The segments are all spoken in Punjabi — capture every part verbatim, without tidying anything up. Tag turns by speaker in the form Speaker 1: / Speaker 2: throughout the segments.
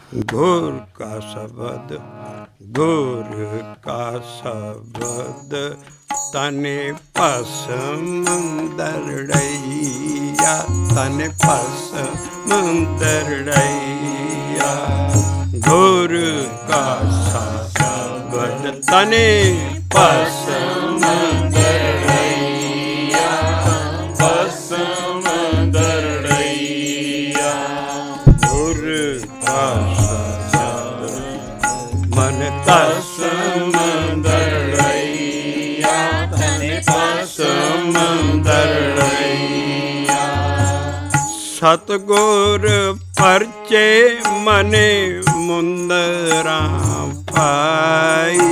Speaker 1: ਗੁਰ ਕਾ ਸ਼ਬਦ ਗੁਰ ਕਾ ਸ਼ਬਦ ਤਨੇ ਭਸਮ ਦਰੜਈਆ ਤਨੇ ਭਸਮ ਦਰੜਈਆ ਗੁਰ ਕਾ ਸ਼ਬਦ ਤਨੇ ਭਸਮ ਦਰੜਈਆ ਭਸਮ ਦਰੜਈਆ ਗੁਰ ਕਾ ਮਨ ਭਸਮ ਦਰੜਈਆ ਤਨੇ ਭਸਮ ਦਰੜਈਆ ਸਤਿਗੁਰ ਪਰਚੇ ਮਨੇ ਮੁੰਦਰਾਂ ਪਾਈ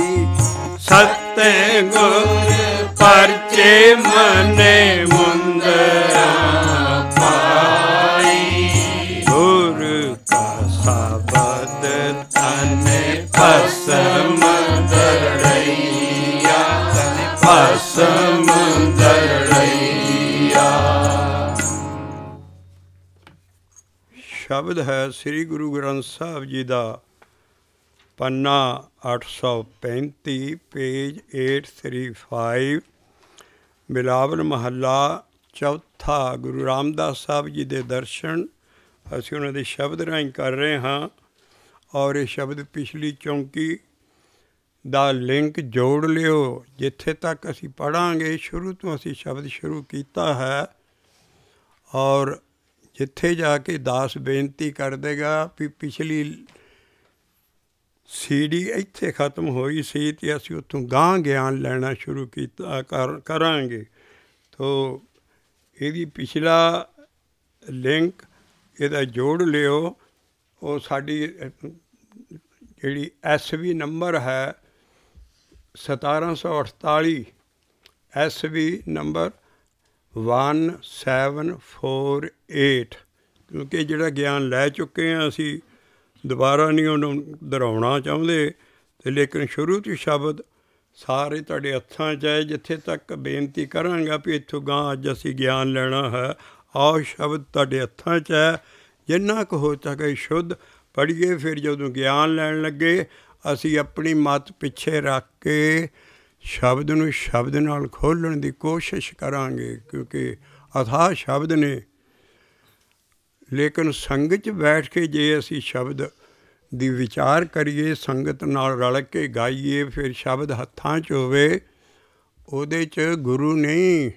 Speaker 1: ਸਤਿਗੁਰ ਪਰਚੇ ਮਨੇ ਮੁੰਦਰਾਂ ਪਾਈ ਗੁਰ ਕਾ ਸ਼ਬਦ ਤਨੇ ਭਸਮ ਦਰੜਈਆ ਤਨੇ ਭਸਮ ਦਰੜਈਆ। ਸ਼ਬਦ ਹੈ ਸ੍ਰੀ ਗੁਰੂ ਗ੍ਰੰਥ ਸਾਹਿਬ ਜੀ ਦਾ ਪੰਨਾ ਅੱਠ ਸੌ ਪੈਂਤੀ page eight three five Bilawal ਮਹੱਲਾ ਚੌਥਾ। ਗੁਰੂ ਰਾਮਦਾਸ ਸਾਹਿਬ ਜੀ ਦੇ ਦਰਸ਼ਨ ਅਸੀਂ ਉਹਨਾਂ ਦੇ ਸ਼ਬਦ ਰਾਹੀਂ ਕਰ ਰਹੇ ਹਾਂ ਔਰ ਇਹ ਸ਼ਬਦ ਪਿਛਲੀ ਚੌਂਕੀ ਦਾ ਲਿੰਕ ਜੋੜ ਲਿਓ। ਜਿੱਥੇ ਤੱਕ ਅਸੀਂ ਪੜ੍ਹਾਂਗੇ ਸ਼ੁਰੂ ਤੋਂ ਅਸੀਂ ਸ਼ਬਦ ਸ਼ੁਰੂ ਕੀਤਾ ਹੈ ਔਰ ਜਿੱਥੇ ਜਾ ਕੇ ਦਾਸ ਬੇਨਤੀ ਕਰ ਦੇਗਾ ਵੀ ਪਿਛਲੀ ਸੀ ਡੀ ਇੱਥੇ ਖਤਮ ਹੋਈ ਸੀ ਅਤੇ ਅਸੀਂ ਉੱਥੋਂ ਗਾਂਹ ਗਿਆਨ ਲੈਣਾ ਸ਼ੁਰੂ ਕੀਤਾ ਕਰ ਕਰਾਂਗੇ। ਤੋ ਇਹਦੀ ਪਿਛਲਾ ਲਿੰਕ ਇਹਦਾ ਜੋੜ ਲਿਓ। ਉਹ ਸਾਡੀ ਜਿਹੜੀ ਐਸ ਵੀ ਨੰਬਰ ਹੈ ਸਤਾਰਾਂ ਸੌ ਅਠਤਾਲੀ S V number one seven four eight ਕਿਉਂਕਿ ਜਿਹੜਾ ਗਿਆਨ ਲੈ ਚੁੱਕੇ ਹਾਂ ਅਸੀਂ ਦੁਬਾਰਾ ਨਹੀਂ ਉਹਨੂੰ ਦੁਹਰਾਉਣਾ ਚਾਹੁੰਦੇ ਅਤੇ ਲੇਕਿਨ ਸ਼ੁਰੂ ਤੋਂ ਸ਼ਬਦ ਸਾਰੇ ਤੁਹਾਡੇ ਹੱਥਾਂ 'ਚ ਹੈ। ਜਿੱਥੇ ਤੱਕ ਬੇਨਤੀ ਕਰਾਂਗਾ ਵੀ ਇੱਥੋਂ ਗਾਂਹ ਅੱਜ ਅਸੀਂ ਗਿਆਨ ਲੈਣਾ ਹੈ ਆਓ ਸ਼ਬਦ ਤੁਹਾਡੇ ਹੱਥਾਂ 'ਚ ਹੈ। ਜਿੰਨਾ ਕੁ ਹੋ ਸਕੇ ਸ਼ੁੱਧ ਪੜ੍ਹੀਏ। ਫਿਰ ਜਦੋਂ ਗਿਆਨ ਲੈਣ ਲੱਗੇ ਅਸੀਂ ਆਪਣੀ ਮੱਤ ਪਿੱਛੇ ਰੱਖ ਕੇ ਸ਼ਬਦ ਨੂੰ ਸ਼ਬਦ ਨਾਲ ਖੋਲ੍ਹਣ ਦੀ ਕੋਸ਼ਿਸ਼ ਕਰਾਂਗੇ ਕਿਉਂਕਿ ਅਥਾਹ ਸ਼ਬਦ ਨੇ। ਲੇਕਿਨ ਸੰਗਤ 'ਚ ਬੈਠ ਕੇ ਜੇ ਅਸੀਂ ਸ਼ਬਦ ਦੀ ਵਿਚਾਰ ਕਰੀਏ ਸੰਗਤ ਨਾਲ ਰਲ ਕੇ ਗਾਈਏ ਫਿਰ ਸ਼ਬਦ ਹੱਥਾਂ 'ਚ ਹੋਵੇ ਉਹਦੇ 'ਚ ਗੁਰੂ ਨਹੀਂ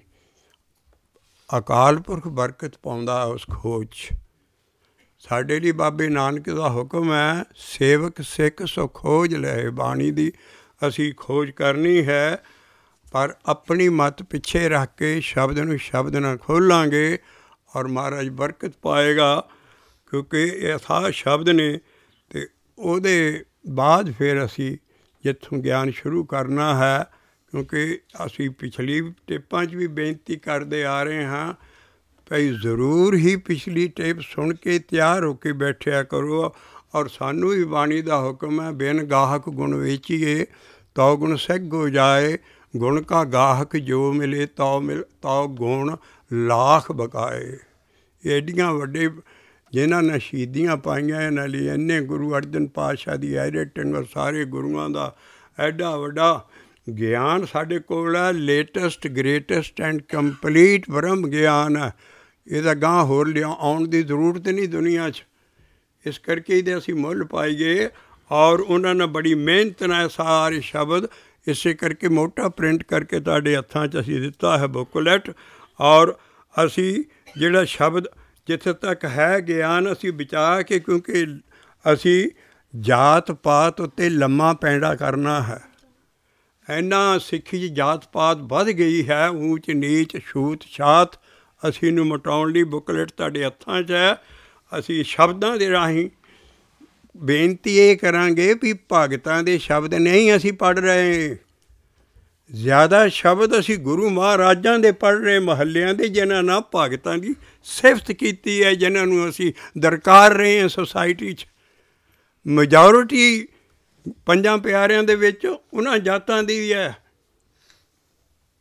Speaker 1: ਅਕਾਲ ਪੁਰਖ ਬਰਕਤ ਪਾਉਂਦਾ ਉਸ ਖੋਜ 'ਚ। ਸਾਡੇ ਲਈ ਬਾਬੇ ਨਾਨਕ ਦਾ ਹੁਕਮ ਹੈ ਸੇਵਕ ਸਿੱਖ ਸੋ ਖੋਜ ਲਏ। ਬਾਣੀ ਦੀ ਅਸੀਂ ਖੋਜ ਕਰਨੀ ਹੈ ਪਰ ਆਪਣੀ ਮੱਤ ਪਿੱਛੇ ਰੱਖ ਕੇ ਸ਼ਬਦ ਨੂੰ ਸ਼ਬਦ ਨਾਲ ਖੋਲ੍ਹਾਂਗੇ ਔਰ ਮਹਾਰਾਜ ਬਰਕਤ ਪਾਏਗਾ ਕਿਉਂਕਿ ਇਹ ਅਥਾਹ ਸ਼ਬਦ ਨੇ। ਅਤੇ ਉਹਦੇ ਬਾਅਦ ਫਿਰ ਅਸੀਂ ਜਿੱਥੋਂ ਗਿਆਨ ਸ਼ੁਰੂ ਕਰਨਾ ਹੈ ਕਿਉਂਕਿ ਅਸੀਂ ਪਿਛਲੀ ਟੇਪਾਂ 'ਚ ਵੀ ਬੇਨਤੀ ਕਰਦੇ ਆ ਰਹੇ ਹਾਂ ਭਾਈ ਜ਼ਰੂਰ ਹੀ ਪਿਛਲੀ ਟੇਪ ਸੁਣ ਕੇ ਤਿਆਰ ਹੋ ਕੇ ਬੈਠਿਆ ਕਰੋ ਔਰ ਸਾਨੂੰ ਵੀ ਬਾਣੀ ਦਾ ਹੁਕਮ ਹੈ ਬਿਨ ਗਾਹਕ ਗੁਣ ਵੇਚੀਏ ਤਉ ਗੁਣ ਸਹਿਗ ਹੋ ਜਾਏ ਗੁਣ ਕਾ ਗਾਹਕ ਜੋ ਮਿਲੇ ਤਉ ਮਿਲ ਤਉ ਗੁਣ ਲਾਖ ਬਕਾਏ। ਐਡੀਆਂ ਵੱਡੇ ਜਿਨ੍ਹਾਂ ਨੇ ਸ਼ਹੀਦੀਆਂ ਪਾਈਆਂ ਇਹਨਾਂ ਲਈ ਇੰਨੇ ਗੁਰੂ ਅਰਜਨ ਪਾਤਸ਼ਾਹ ਦੀ ਐਡੀਟਿੰਗ ਔਰ ਸਾਰੇ ਗੁਰੂਆਂ ਦਾ ਐਡਾ ਵੱਡਾ ਗਿਆਨ ਸਾਡੇ ਕੋਲ ਹੈ। ਲੇਟੈਸਟ ਗ੍ਰੇਟੈਸਟ ਐਂਡ ਕੰਪਲੀਟ ਬ੍ਰਹਮ ਗਿਆਨ ਹੈ। ਇਹਦਾ ਗਾਂਹ ਹੋਰ ਲਿਆ ਆਉਣ ਦੀ ਜ਼ਰੂਰਤ ਨਹੀਂ ਦੁਨੀਆ 'ਚ। ਇਸ ਕਰਕੇ ਇਹਦੇ ਅਸੀਂ ਮੁੱਲ ਪਾਈਏ ਔਰ ਉਹਨਾਂ ਨੇ ਬੜੀ ਮਿਹਨਤ ਨਾਲ ਸਾਰੇ ਸ਼ਬਦ ਇਸੇ ਕਰਕੇ ਮੋਟਾ ਪ੍ਰਿੰਟ ਕਰਕੇ ਤੁਹਾਡੇ ਹੱਥਾਂ 'ਚ ਅਸੀਂ ਦਿੱਤਾ ਹੈ ਬੁੱਕਲੈਟ। ਔਰ ਅਸੀਂ ਜਿਹੜਾ ਸ਼ਬਦ ਜਿੱਥੇ ਤੱਕ ਹੈ ਗਿਆਨ ਅਸੀਂ ਬਚਾ ਕੇ ਕਿਉਂਕਿ ਅਸੀਂ ਜਾਤ ਪਾਤ ਉੱਤੇ ਲੰਮਾ ਪੈਂਡਾ ਕਰਨਾ ਹੈ। ਇੰਨਾ ਸਿੱਖੀ 'ਚ ਜਾਤ ਪਾਤ ਵੱਧ ਗਈ ਹੈ ਊਚ ਨੀਚ ਛੂਤ ਛਾਤ। ਅਸੀਂ ਇਹਨੂੰ ਮਿਟਾਉਣ ਲਈ ਬੁੱਕਲੈਟ ਤੁਹਾਡੇ ਹੱਥਾਂ 'ਚ ਹੈ। ਅਸੀਂ ਸ਼ਬਦਾਂ ਦੇ ਰਾਹੀਂ ਬੇਨਤੀ ਇਹ ਕਰਾਂਗੇ ਵੀ ਭਗਤਾਂ ਦੇ ਸ਼ਬਦ ਨਹੀਂ ਅਸੀਂ ਪੜ੍ਹ ਰਹੇ ਜ਼ਿਆਦਾ ਸ਼ਬਦ ਅਸੀਂ ਗੁਰੂ ਮਹਾਰਾਜਾਂ ਦੇ ਪੜ੍ਹ ਰਹੇ ਮਹੱਲਿਆਂ ਦੇ ਜਿਨ੍ਹਾਂ ਨਾਲ ਭਗਤਾਂ ਦੀ ਸਿਫਤ ਕੀਤੀ ਹੈ ਜਿਨ੍ਹਾਂ ਨੂੰ ਅਸੀਂ ਦਰਕਾਰ ਰਹੇ ਹਾਂ ਸੁਸਾਇਟੀ 'ਚ। ਮੈਜੋਰਿਟੀ ਪੰਜਾਂ ਪਿਆਰਿਆਂ ਦੇ ਵਿੱਚ ਉਹਨਾਂ ਜਾਤਾਂ ਦੀ ਹੈ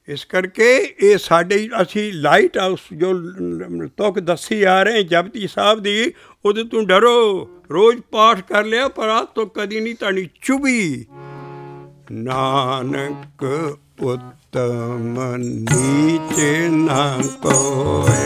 Speaker 1: ਇਸ ਕਰਕੇ ਇਹ ਸਾਡੇ ਅਸੀਂ ਲਾਈਟ ਹਾਊਸ ਜੋ ਤੁਕ ਦੱਸੀ ਆ ਰਹੇ ਜਪਜੀ ਸਾਹਿਬ ਦੀ, ਉਹਦੇ ਤੋਂ ਡਰੋ। ਰੋਜ਼ ਪਾਠ ਕਰ ਲਿਆ ਪਰ ਆਹ ਤੋਂ ਕਦੀ ਨਹੀਂ ਤੁਹਾਡੀ ਚੁਭੀ। ਨਾਨਕ ਉੱਤਮ ਨੀਚੇ ਨਾ ਕੋਏ,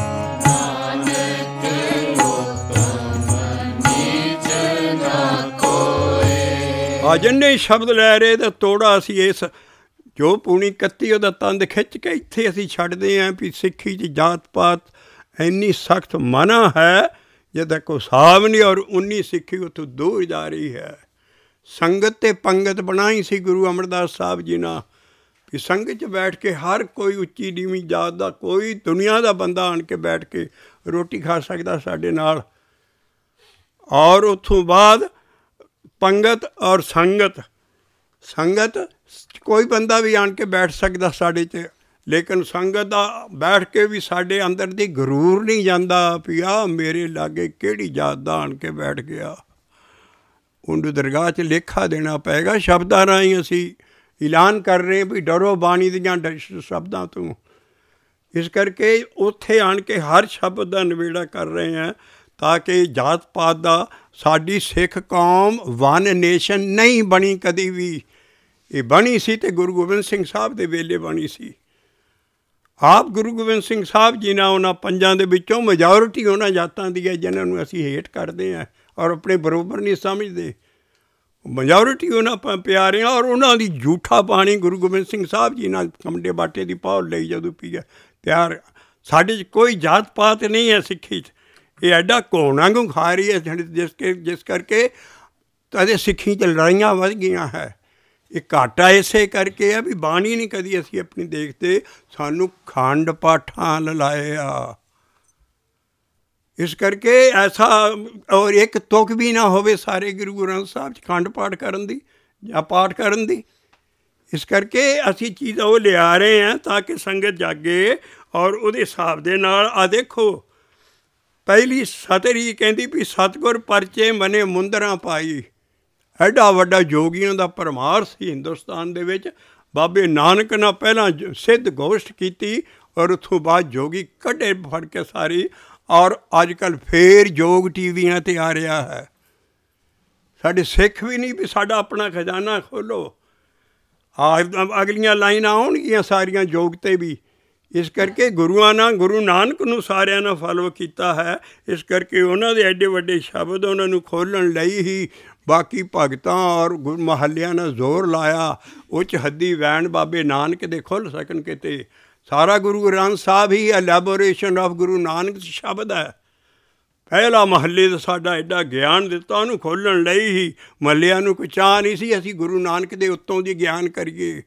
Speaker 1: ਆ ਜਿੰਨੇ ਸ਼ਬਦ ਲੈ ਰਹੇ ਤਾਂ ਤੋੜਾ ਅਸੀਂ ਇਸ ਜੋ ਪੂਣੀ ਕੱਤੀ ਉਹਦਾ ਤੰਦ ਖਿੱਚ ਕੇ ਇੱਥੇ ਅਸੀਂ ਛੱਡਦੇ ਹਾਂ ਵੀ ਸਿੱਖੀ 'ਚ ਜਾਤ ਪਾਤ ਇੰਨੀ ਸਖਤ ਮਨਾ ਹੈ ਜਿਹਦਾ ਕੋਈ ਹਿਸਾਬ ਨਹੀਂ, ਔਰ ਉਨੀ ਸਿੱਖੀ ਉੱਥੋਂ ਦੂਰ ਜਾ ਰਹੀ ਹੈ। ਸੰਗਤ ਅਤੇ ਪੰਗਤ ਬਣਾਈ ਸੀ ਗੁਰੂ ਅਮਰਦਾਸ ਸਾਹਿਬ ਜੀ ਨਾਲ ਵੀ ਸੰਗਤ 'ਚ ਬੈਠ ਕੇ ਹਰ ਕੋਈ ਉੱਚੀ ਨੀਵੀਂ ਜਾਤ ਦਾ ਕੋਈ ਦੁਨੀਆ ਦਾ ਬੰਦਾ ਆਣ ਕੇ ਬੈਠ ਕੇ ਰੋਟੀ ਖਾ ਸਕਦਾ ਸਾਡੇ ਨਾਲ। ਔਰ ਉੱਥੋਂ ਬਾਅਦ ਪੰਗਤ ਔਰ ਸੰਗਤ, ਸੰਗਤ ਕੋਈ ਬੰਦਾ ਵੀ ਆਣ ਕੇ ਬੈਠ ਸਕਦਾ ਸਾਡੇ 'ਚ, ਲੇਕਿਨ ਸੰਗਤ ਦਾ ਬੈਠ ਕੇ ਵੀ ਸਾਡੇ ਅੰਦਰ ਦੀ ਗਰੂਰ ਨਹੀਂ ਜਾਂਦਾ ਵੀ ਆਹ ਮੇਰੇ ਲਾਗੇ ਕਿਹੜੀ ਜਾਤ ਦਾ ਆਣ ਕੇ ਬੈਠ ਗਿਆ। ਉਹਨੂੰ ਦਰਗਾਹ 'ਚ ਲੇਖਾ ਦੇਣਾ ਪਏਗਾ। ਸ਼ਬਦਾਂ ਰਾਹੀਂ ਅਸੀਂ ਐਲਾਨ ਕਰ ਰਹੇ ਵੀ ਡਰੋ ਬਾਣੀ ਦੀਆਂ ਸ਼ਬਦਾਂ ਤੋਂ। ਇਸ ਕਰਕੇ ਉੱਥੇ ਆਣ ਕੇ ਹਰ ਸ਼ਬਦ ਦਾ ਨਿਬੇੜਾ ਕਰ ਰਹੇ ਹਾਂ ਤਾਂ ਕਿ ਜਾਤ ਪਾਤ ਦਾ ਸਾਡੀ ਸਿੱਖ ਕੌਮ ਵਨ ਨੇਸ਼ਨ ਨਹੀਂ ਬਣੀ ਕਦੀ ਵੀ। ਇਹ ਬਣੀ ਸੀ ਅਤੇ ਗੁਰੂ ਗੋਬਿੰਦ ਸਿੰਘ ਸਾਹਿਬ ਦੇ ਵੇਲੇ ਬਣੀ ਸੀ। ਆਪ ਗੁਰੂ ਗੋਬਿੰਦ ਸਿੰਘ ਸਾਹਿਬ ਜੀ ਨਾਲ ਉਹਨਾਂ ਪੰਜਾਂ ਦੇ ਵਿੱਚੋਂ ਮੈਜੋਰਿਟੀ ਉਹਨਾਂ ਜਾਤਾਂ ਦੀ ਹੈ ਜਿਹਨਾਂ ਨੂੰ ਅਸੀਂ ਹੇਠ ਕਰਦੇ ਹਾਂ ਔਰ ਆਪਣੇ ਬਰਾਬਰ ਨਹੀਂ ਸਮਝਦੇ। ਮੈਜੋਰਿਟੀ ਉਹਨਾਂ ਪ ਪਿਆਰੇ ਹਾਂ ਔਰ ਉਹਨਾਂ ਦੀ ਝੂਠਾ ਪਾਣੀ ਗੁਰੂ ਗੋਬਿੰਦ ਸਿੰਘ ਸਾਹਿਬ ਜੀ ਨਾਲ ਕੰਡੇ ਬਾਟੇ ਦੀ ਪੌਲ ਲਈ ਜਦੋਂ ਪੀਆ ਪਿਆਰ। ਸਾਡੇ 'ਚ ਕੋਈ ਜਾਤ ਪਾਤ ਨਹੀਂ ਹੈ ਸਿੱਖੀ 'ਚ। ਇਹ ਐਡਾ ਘੋਣਾ ਵਾਂਗੂ ਖਾ ਰਹੀ ਹੈ ਜਿਸ ਕੇ ਜਿਸ ਕਰਕੇ ਕਦੇ ਸਿੱਖੀ 'ਚ ਲੜਾਈਆਂ ਵੱਧ ਗਈਆਂ ਹੈ। ਇਹ ਘਾਟਾ ਇਸੇ ਕਰਕੇ ਆ ਵੀ ਬਾਣੀ ਨਹੀਂ ਕਦੀ ਅਸੀਂ ਆਪਣੀ ਦੇਖਦੇ, ਸਾਨੂੰ ਖੰਡ ਪਾਠਾਂ ਲਲਾਏ ਆ। ਇਸ ਕਰਕੇ ਐਸਾ ਔਰ ਇੱਕ ਤੁਕ ਵੀ ਨਾ ਹੋਵੇ ਸਾਰੇ ਗੁਰੂ ਗ੍ਰੰਥ ਸਾਹਿਬ 'ਚ ਖੰਡ ਪਾਠ ਕਰਨ ਦੀ ਜਾਂ ਪਾਠ ਕਰਨ ਦੀ। ਇਸ ਕਰਕੇ ਅਸੀਂ ਚੀਜ਼ ਉਹ ਲਿਆ ਰਹੇ ਹਾਂ ਤਾਂ ਕਿ ਸੰਗਤ ਜਾਗੇ ਔਰ ਉਹਦੇ ਹਿਸਾਬ ਦੇ ਨਾਲ। ਆ ਦੇਖੋ ਪਹਿਲੀ ਸਤਰੀ ਕਹਿੰਦੀ ਵੀ ਸਤਿਗੁਰ ਪਰਚੇ ਮਨੇ ਮੁੰਦਰਾਂ ਪਾਈ। ਐਡਾ ਵੱਡਾ ਯੋਗੀਆਂ ਦਾ ਭਰਮਾਰ ਸੀ ਹਿੰਦੁਸਤਾਨ ਦੇ ਵਿੱਚ। ਬਾਬੇ ਨਾਨਕ ਨਾਲ ਪਹਿਲਾਂ ਸਿੱਧ ਗੋਸ਼ਟ ਕੀਤੀ ਔਰ ਉੱਥੋਂ ਬਾਅਦ ਯੋਗੀ ਕੱਢੇ ਫੜ ਕੇ ਸਾਰੀ। ਔਰ ਅੱਜ ਕੱਲ੍ਹ ਫੇਰ ਯੋਗ ਟੀਵੀਆਂ 'ਤੇ ਆ ਰਿਹਾ ਹੈ। ਸਾਡੇ ਸਿੱਖ ਵੀ ਨਹੀਂ ਵੀ ਸਾਡਾ ਆਪਣਾ ਖਜ਼ਾਨਾ ਖੋਲ੍ਹੋ। ਆ ਅਗਲੀਆਂ ਲਾਈਨਾਂ ਆਉਣਗੀਆਂ ਸਾਰੀਆਂ ਯੋਗ 'ਤੇ ਵੀ। ਇਸ ਕਰਕੇ ਗੁਰੂਆਂ ਨਾਲ ਗੁਰੂ ਨਾਨਕ ਨੂੰ ਸਾਰਿਆਂ ਨਾਲ ਫਾਲੋ ਕੀਤਾ ਹੈ। ਇਸ ਕਰਕੇ ਉਹਨਾਂ ਦੇ ਐਡੇ ਵੱਡੇ ਸ਼ਬਦ ਉਹਨਾਂ ਨੂੰ ਖੋਲ੍ਹਣ ਲਈ ਹੀ ਬਾਕੀ ਭਗਤਾਂ ਔਰ ਮਹੱਲਿਆਂ ਨਾਲ ਜ਼ੋਰ ਲਾਇਆ। ਉੱਚ ਹੱਦੀ ਵੈਣ ਬਾਬੇ ਨਾਨਕ ਦੇ ਖੁੱਲ੍ਹ ਸਕਣ ਕਿਤੇ। ਸਾਰਾ ਗੁਰੂ ਗ੍ਰੰਥ ਸਾਹਿਬ ਹੀ ਐਲੈਬੋਰੇਸ਼ਨ ਆਫ ਗੁਰੂ ਨਾਨਕ ਸ਼ਬਦ ਹੈ। ਪਹਿਲਾ ਮਹੱਲੇ ਦਾ ਸਾਡਾ ਐਡਾ ਗਿਆਨ ਦਿੱਤਾ ਉਹਨੂੰ ਖੋਲ੍ਹਣ ਲਈ ਹੀ। ਮਹੱਲਿਆਂ ਨੂੰ ਕੋਈ ਚਾਹ ਨਹੀਂ ਸੀ ਅਸੀਂ ਗੁਰੂ ਨਾਨਕ ਦੇ ਉੱਤੋਂ ਦੀ ਗਿਆਨ ਕਰੀਏ।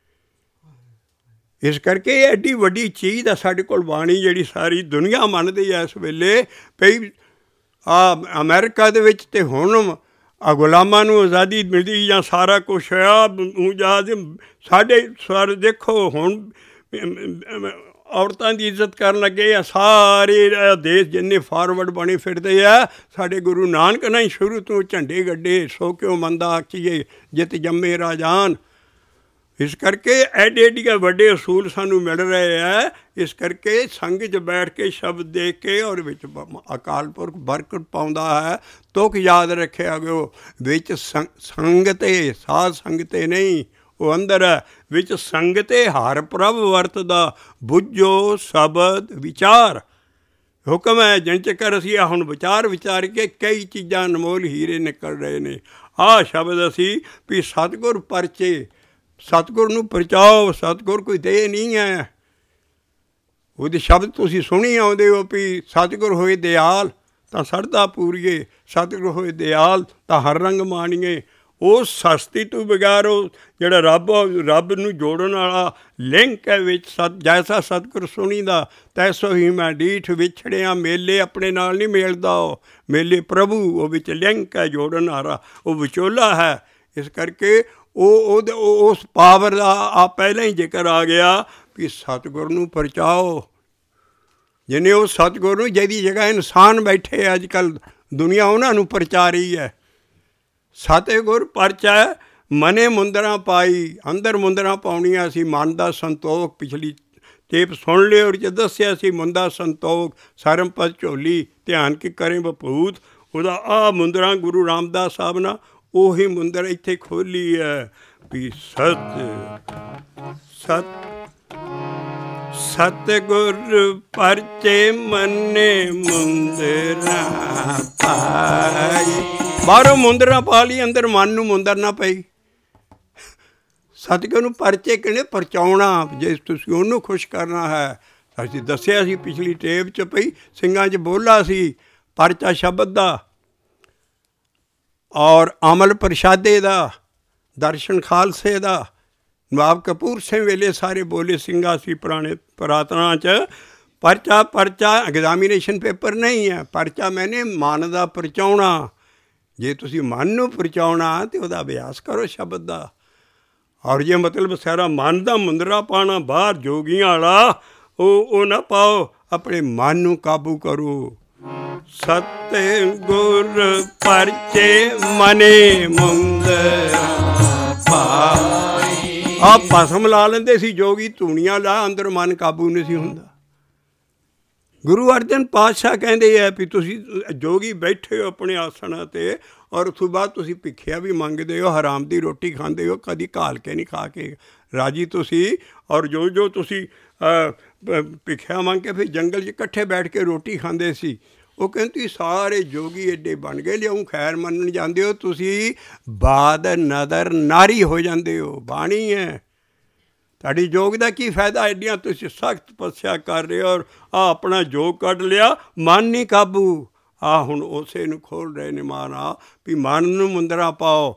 Speaker 1: ਇਸ ਕਰਕੇ ਇਹ ਐਡੀ ਵੱਡੀ ਚੀਜ਼ ਆ ਸਾਡੇ ਕੋਲ ਬਾਣੀ ਜਿਹੜੀ ਸਾਰੀ ਦੁਨੀਆ ਮੰਨਦੀ ਹੈ ਇਸ ਵੇਲੇ। ਪਈ ਆ ਅਮਰੀਕਾ ਦੇ ਵਿੱਚ ਤਾਂ ਹੁਣ ਆ ਗੁਲਾਮਾਂ ਨੂੰ ਆਜ਼ਾਦੀ ਮਿਲਦੀ ਜਾਂ ਸਾਰਾ ਕੁਛ ਆ ਸਾਡੇ ਸਾਰੇ ਦੇਖੋ ਹੁਣ ਔਰਤਾਂ ਦੀ ਇੱਜ਼ਤ ਕਰਨ ਲੱਗੇ ਆ। ਸਾਰੇ ਦੇਸ਼ ਜਿੰਨੇ ਫਾਰਵਰਡ ਬਣੇ ਫਿਰਦੇ ਆ ਸਾਡੇ ਗੁਰੂ ਨਾਨਕ ਨੇ ਸ਼ੁਰੂ ਤੋਂ ਝੰਡੇ ਗੱਡੇ। ਸੋ ਕਿਉਂ ਮੰਦਾ ਆਖੀਏ ਜਿੱਤ ਜੰਮੇ ਰਾਜਾਨ। ਇਸ ਕਰਕੇ ਐਡੇ ਐਡੀਆਂ ਵੱਡੇ ਅਸੂਲ ਸਾਨੂੰ ਮਿਲ ਰਹੇ ਹੈ। ਇਸ ਕਰਕੇ ਸੰਗ 'ਚ ਬੈਠ ਕੇ ਸ਼ਬਦ ਦੇਖ ਕੇ ਔਰ ਵਿੱਚ ਅਕਾਲ ਪੁਰਖ ਬਰਕਤ ਪਾਉਂਦਾ ਹੈ। ਤੁਕ ਯਾਦ ਰੱਖਿਆ ਗਿਓ ਵਿੱਚ ਸੰ ਸੰਗਤੇ ਸਾਧ ਸੰਗਤੇ ਨਹੀਂ ਉਹ ਅੰਦਰ ਹੈ। ਵਿੱਚ ਸੰਗਤੇ ਹਰ ਪ੍ਰਭ ਵਰਤਦਾ ਬੁੱਝੋ ਸ਼ਬਦ ਵਿਚਾਰ। ਹੁਕਮ ਹੈ ਜਿਨ ਚੱਕਰ ਅਸੀਂ ਆ ਹੁਣ ਵਿਚਾਰ ਵਿਚਾਰ ਕੇ ਕਈ ਚੀਜ਼ਾਂ ਅਨਮੋਲ ਹੀਰੇ ਨਿਕਲ ਰਹੇ ਨੇ। ਆਹ ਸ਼ਬਦ ਅਸੀਂ ਵੀ ਸਤਿਗੁਰ ਪਰਚੇ ਸਤਿਗੁਰ ਨੂੰ ਪਰਚਾਓ। ਸਤਿਗੁਰ ਕੋਈ ਦੇ ਨਹੀਂ ਹੈ। ਉਹਦੇ ਸ਼ਬਦ ਤੁਸੀਂ ਸੁਣੀ ਆਉਂਦੇ ਹੋ ਵੀ ਸਤਿਗੁਰ ਹੋਏ ਦਿਆਲ ਤਾਂ ਸਰਦਾ ਪੂਰੀਏ, ਸਤਿਗੁਰ ਹੋਏ ਦਿਆਲ ਤਾਂ ਹਰ ਰੰਗ ਮਾਣੀਏ। ਉਹ ਸਸਤੀ ਤੋਂ ਬਗੈਰ ਉਹ ਜਿਹੜਾ ਰੱਬ ਰੱਬ ਨੂੰ ਜੋੜਨ ਵਾਲਾ ਲਿੰਕ ਹੈ ਵਿੱਚ ਸਤ ਜੈਸਾ ਸਤਿਗੁਰ ਸੁਣੀ ਦਾ ਤੈਸੋ ਹੀ ਮੈਂ ਡੀਠ ਵਿਛੜਿਆ। ਮੇਲੇ ਆਪਣੇ ਨਾਲ ਨਹੀਂ ਮੇਲਦਾ ਉਹ ਮੇਲੇ ਪ੍ਰਭੂ। ਉਹ ਵਿੱਚ ਲਿੰਕ ਹੈ ਜੋੜਨ ਵਾਲਾ, ਉਹ ਵਿਚੋਲਾ ਹੈ। ਇਸ ਕਰਕੇ ਉਹ ਉਹਦੇ ਉਸ ਪਾਵਰ ਦਾ ਆ ਪਹਿਲਾਂ ਹੀ ਜ਼ਿਕਰ ਆ ਗਿਆ ਵੀ ਸਤਿਗੁਰ ਨੂੰ ਪਰਚਾਓ। ਜਿਹਨੇ ਉਹ ਸਤਿਗੁਰ ਨੂੰ ਜਿਹਦੀ ਜਗ੍ਹਾ ਇਨਸਾਨ ਬੈਠੇ ਅੱਜ ਕੱਲ੍ਹ ਦੁਨੀਆ ਉਹਨਾਂ ਨੂੰ ਪਰਚਾ ਰਹੀ ਹੈ। ਸਤਿਗੁਰ ਪਰਚਾ ਮਨੇ ਮੁੰਦਰਾਂ ਪਾਈ, ਅੰਦਰ ਮੁੰਦਰਾਂ ਪਾਉਣੀਆਂ ਸੀ। ਮਨ ਦਾ ਸੰਤੋਖ ਪਿਛਲੀ ਟੇਪ ਸੁਣ ਲਿਓ, ਔਰ 'ਚ ਦੱਸਿਆ ਸੀ ਮੁੰਦਾ ਸੰਤੋਖ ਸਰਮ ਪਦ ਝੋਲੀ ਧਿਆਨ ਕੀ ਕਰੇ ਬਭੂਤ। ਉਹਦਾ ਆਹ ਮੁੰਦਰਾਂ ਗੁਰੂ ਰਾਮਦਾਸ ਸਾਹਿਬ ਨਾਲ ਉਹੀ ਮੁੰਦਰ ਇੱਥੇ ਖੋਲ੍ਹੀ ਹੈ ਵੀ ਸਤ ਸਤ ਸਤਿਗੁਰ ਪਰਚੇ ਮੰਨੇ ਮੁੰਦਰਾਂ ਪਾਈ। ਬਾਹਰੋਂ ਮੁੰਦਰਾਂ ਪਾ ਲਈ, ਅੰਦਰ ਮਨ ਨੂੰ ਮੁੰਦਰ ਨਾ ਪਈ। ਸਤਿਗੁਰ ਨੂੰ ਪਰਚੇ ਕਿਹਨੇ ਪਰਚਾਉਣਾ, ਜੇ ਤੁਸੀਂ ਉਹਨੂੰ ਖੁਸ਼ ਕਰਨਾ ਹੈ। ਅਸੀਂ ਦੱਸਿਆ ਸੀ ਪਿਛਲੀ ਟੇਪ 'ਚ ਪਈ ਸਿੰਘਾਂ 'ਚ ਬੋਲਾ ਸੀ ਪਰਚਾ ਸ਼ਬਦ ਦਾ ਔਰ ਅਮਲ ਪ੍ਰਸ਼ਾਦੇ ਦਾ, ਦਰਸ਼ਨ ਖਾਲਸੇ ਦਾ। ਨਵਾਬ ਕਪੂਰ ਸਿੰਘ ਵੇਲੇ ਸਾਰੇ ਬੋਲੇ ਸਿੰਘਾਂ ਸੀ ਪੁਰਾਣੇ ਪੁਰਾਤਨਾਂ 'ਚ। ਪਰਚਾ ਪਰਚਾ ਐਗਜ਼ਾਮੀਨੇਸ਼ਨ ਪੇਪਰ ਨਹੀਂ ਹੈ। ਪਰਚਾ ਮੈਨੇ ਮਨ ਦਾ ਪਰਚਾਉਣਾ। ਜੇ ਤੁਸੀਂ ਮਨ ਨੂੰ ਪਰਚਾਉਣਾ ਤਾਂ ਉਹਦਾ ਅਭਿਆਸ ਕਰੋ ਸ਼ਬਦ ਦਾ। ਔਰ ਜੇ ਮਤਲਬ ਸਾਰਾ ਮਨ ਦਾ ਮੁੰਦਰਾ ਪਾਉਣਾ ਬਾਹਰ ਜੋਗੀਆਂ ਵਾਲਾ, ਉਹ ਉਹ ਨਾ ਪਾਓ, ਆਪਣੇ ਮਨ ਨੂੰ ਕਾਬੂ ਕਰੋ। ਸਤਿਗੁਰ ਪਰਚੇ ਮਨੇ ਮੁੰਦਰਾਂ ਪਾਈ। ਆਹ ਭਸਮ ਲਾ ਲੈਂਦੇ ਸੀ ਜੋਗੀ, ਧੂਣੀਆਂ ਲਾ, ਅੰਦਰ ਮਨ ਕਾਬੂ ਨਹੀਂ ਸੀ ਹੁੰਦਾ। ਗੁਰੂ ਅਰਜਨ ਪਾਤਸ਼ਾਹ ਕਹਿੰਦੇ ਹੈ ਵੀ ਤੁਸੀਂ ਜੋਗੀ ਬੈਠੇ ਹੋ ਆਪਣੇ ਆਸਣਾਂ 'ਤੇ ਔਰ ਉਸ ਤੋਂ ਬਾਅਦ ਤੁਸੀਂ ਭਿੱਖਿਆ ਵੀ ਮੰਗਦੇ ਹੋ, ਹਰਾਮ ਦੀ ਰੋਟੀ ਖਾਂਦੇ ਹੋ, ਕਦੀ ਘਾਲ ਕੇ ਨਹੀਂ ਖਾ ਕੇ ਰਾਜੀ ਤੁਸੀਂ। ਔਰ ਜੋ ਜੋ ਤੁਸੀਂ ਭਿੱਖਿਆ ਮੰਗ ਕੇ ਫਿਰ ਜੰਗਲ 'ਚ ਇਕੱਠੇ ਬੈਠ ਕੇ ਰੋਟੀ ਖਾਂਦੇ ਸੀ। ਉਹ ਕਹਿੰਦੇ ਤੁਸੀਂ ਸਾਰੇ ਜੋਗੀ ਐਡੇ ਬਣ ਗਏ, ਲਿਆਉਂ ਖੈਰ ਮੰਨਣ ਜਾਂਦੇ ਹੋ, ਤੁਸੀਂ ਬਾਦ ਨਦਰ ਨਾਰੀ ਹੋ ਜਾਂਦੇ ਹੋ। ਬਾਣੀ ਹੈ ਤੁਹਾਡੀ ਜੋਗ ਦਾ ਕੀ ਫਾਇਦਾ, ਐਡੀਆਂ ਤੁਸੀਂ ਸਖਤ ਤਪੱਸਿਆ ਕਰ ਰਹੇ ਹੋ ਔਰ ਆਹ ਆਪਣਾ ਜੋਗ ਕੱਢ ਲਿਆ, ਮਨ ਨਹੀਂ ਕਾਬੂ। ਆਹ ਹੁਣ ਉਸੇ ਨੂੰ ਖੋਲ੍ਹ ਰਹੇ ਨੇ ਮਾਨਾ ਵੀ ਮਨ ਨੂੰ ਮੁੰਦਰਾ ਪਾਓ।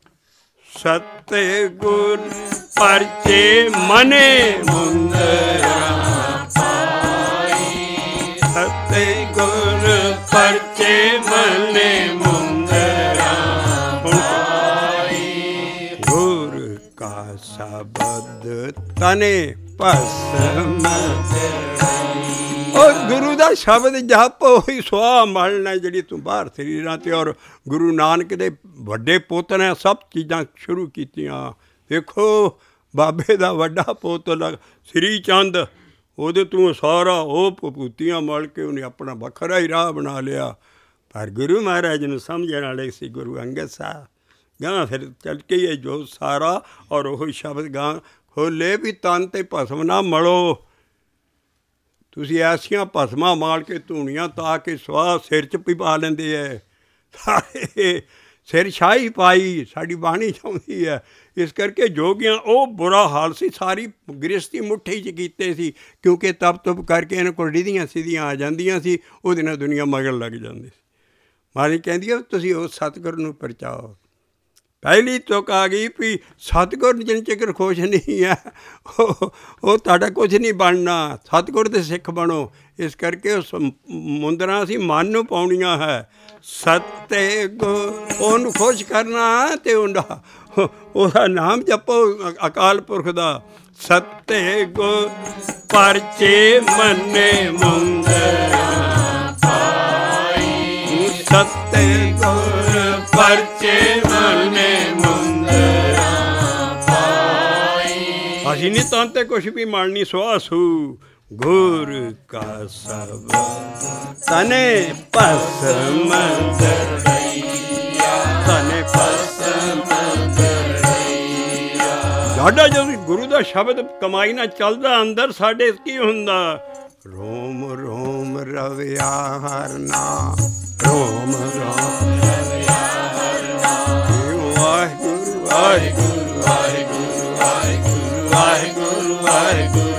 Speaker 1: ਸਤਿਗੁਰ ਪਰਚੇ ਮਨੇ ਮੁੰਦਰਾਂ ਪਾਈ। ਸਤਿਗੁਰ ਪਰਚੇ ਮਨੇ ਮੁੰਦਰਾਂ ਪਾਈ। ਗੁਰ ਕਾ ਸ਼ਬਦ ਤਨੇ ਭਸਮ। ਉਹ ਗੁਰੂ ਦਾ ਸ਼ਬਦ ਜਪ ਉਹੀ ਸੁਆਹ ਮਲਣਾ ਜਿਹੜੀ ਤੂੰ ਬਾਹਰ ਸਰੀਰਾਂ 'ਤੇ। ਔਰ ਗੁਰੂ ਨਾਨਕ ਦੇ ਵੱਡੇ ਪੁੱਤ ਨੇ ਸਭ ਚੀਜ਼ਾਂ ਸ਼ੁਰੂ ਕੀਤੀਆਂ। ਵੇਖੋ ਬਾਬੇ ਦਾ ਵੱਡਾ ਪੁੱਤ ਲੱਗ ਸ੍ਰੀ ਚੰਦ, ਉਹਦੇ ਤੋਂ ਸਾਰਾ ਉਹ ਭੂਤੀਆਂ ਮਲ ਕੇ ਉਹਨੇ ਆਪਣਾ ਵੱਖਰਾ ਹੀ ਰਾਹ ਬਣਾ ਲਿਆ। ਪਰ ਗੁਰੂ ਮਹਾਰਾਜ ਨੂੰ ਸਮਝਣ ਵਾਲੇ ਸੀ ਗੁਰੂ ਅੰਗਦ ਸਾਹਿਬ। ਗਾਂ ਫਿਰ ਚੱਲ ਕੇ ਇਹ ਜੋ ਸਾਰਾ ਔਰ ਉਹ ਸ਼ਬਦ ਗਾਂ ਖੋਲ੍ਹੇ ਵੀ ਤਨ 'ਤੇ ਭਸਮ ਨਾ ਮਲੋ। ਤੁਸੀਂ ਐਸੀਆਂ ਭਸਮਾਂ ਮਾਲ ਕੇ ਧੂਣੀਆਂ ਤਾ ਕੇ ਸਵਾਹ ਸਿਰ 'ਚ ਵੀ ਪਾ ਲੈਂਦੇ ਹੈ। ਸਾਰੇ ਸਿਰ ਸ਼ਾਹੀ ਪਾਈ ਸਾਡੀ ਬਾਣੀ ਚਾਹੁੰਦੀ ਹੈ। ਇਸ ਕਰਕੇ ਜੋਗੀਆਂ ਉਹ ਬੁਰਾ ਹਾਲ ਸੀ, ਸਾਰੀ ਗ੍ਰਸਤੀ ਮੁੱਠੀ 'ਚ ਕੀਤੇ ਸੀ, ਕਿਉਂਕਿ ਤਪ ਤੁਪ ਕਰਕੇ ਇਹਨਾਂ ਕੋਲ ਰਿਧੀਆਂ ਸਿੱਧੀਆਂ ਆ ਜਾਂਦੀਆਂ ਸੀ, ਉਹਦੇ ਨਾਲ ਦੁਨੀਆ ਮਗਰ ਲੱਗ ਜਾਂਦੀ ਸੀ। ਮਾਰੀ ਕਹਿੰਦੀ ਆ ਤੁਸੀਂ ਉਹ ਸਤਿਗੁਰ ਨੂੰ ਪਰਚਾਓ। ਪਹਿਲੀ ਤੁਕ ਆ ਗਈ ਵੀ ਸਤਿਗੁਰ ਜਿੰਨ ਚਿਕਰ ਖੁਸ਼ ਨਹੀਂ ਹੈ ਉਹ ਉਹ ਤੁਹਾਡਾ ਕੁਛ ਨਹੀਂ ਬਣਨਾ। ਸਤਿਗੁਰ ਦੇ ਸਿੱਖ ਬਣੋ। ਇਸ ਕਰਕੇ ਉਸ ਮੁੰਦਰਾਂ ਅਸੀਂ ਮਨ ਨੂੰ ਪਾਉਣੀਆਂ ਹੈ। ਸਤਿਗੁਰ ਉਹਨੂੰ ਖੁਸ਼ ਕਰਨਾ ਅਤੇ ਉਹਦਾ ਉਹਦਾ ਨਾਮ ਜਪੋ ਅਕਾਲ ਪੁਰਖ ਦਾ। ਸਤਿਗੁਰ ਪਰਚੇ ਮੰਨੇ ਮੁੰਦਰਾਂ ਪਾਈ। ਸਤਿਗੁਰ ਪਰਚੇ ਮੰਨੇ ਮੁੰਦਰਾਂ ਪਾਈ। ਅਸੀਂ ਨਹੀਂ ਤਾਂ ਤੇ ਕੁਛ ਵੀ ਮੰਨਣੀ ਸੁਆਸੂ। ਗੁਰ ਕਾ ਸ਼ਬਦ ਤਨੇ ਭਸਮ ਦਰੜਈਆ। ਤਨੇ ਭਸਮ ਦਰੜਈਆ। ਸਾਡਾ ਜਦੋਂ ਗੁਰੂ ਦਾ ਸ਼ਬਦ ਕਮਾਈ ਨਾਲ ਚੱਲਦਾ ਅੰਦਰ ਸਾਡੇ ਕੀ ਹੁੰਦਾ? ਰੋਮ ਰੋਮ ਰਵਿਆ ਹਰ ਨਾਮ। ਰੋਮ ਰੋਮ ਰਵਿਆ ਹਰ ਨਾਮ। ਵਾਹਿਗੁਰੂ ਵਾਹਿਗੁਰੂ ਵਾਹਿਗੁਰੂ ਵਾਹਿਗੁਰੂ ਵਾਹਿਗੁਰੂ ਵਾਹਿਗੁਰੂ।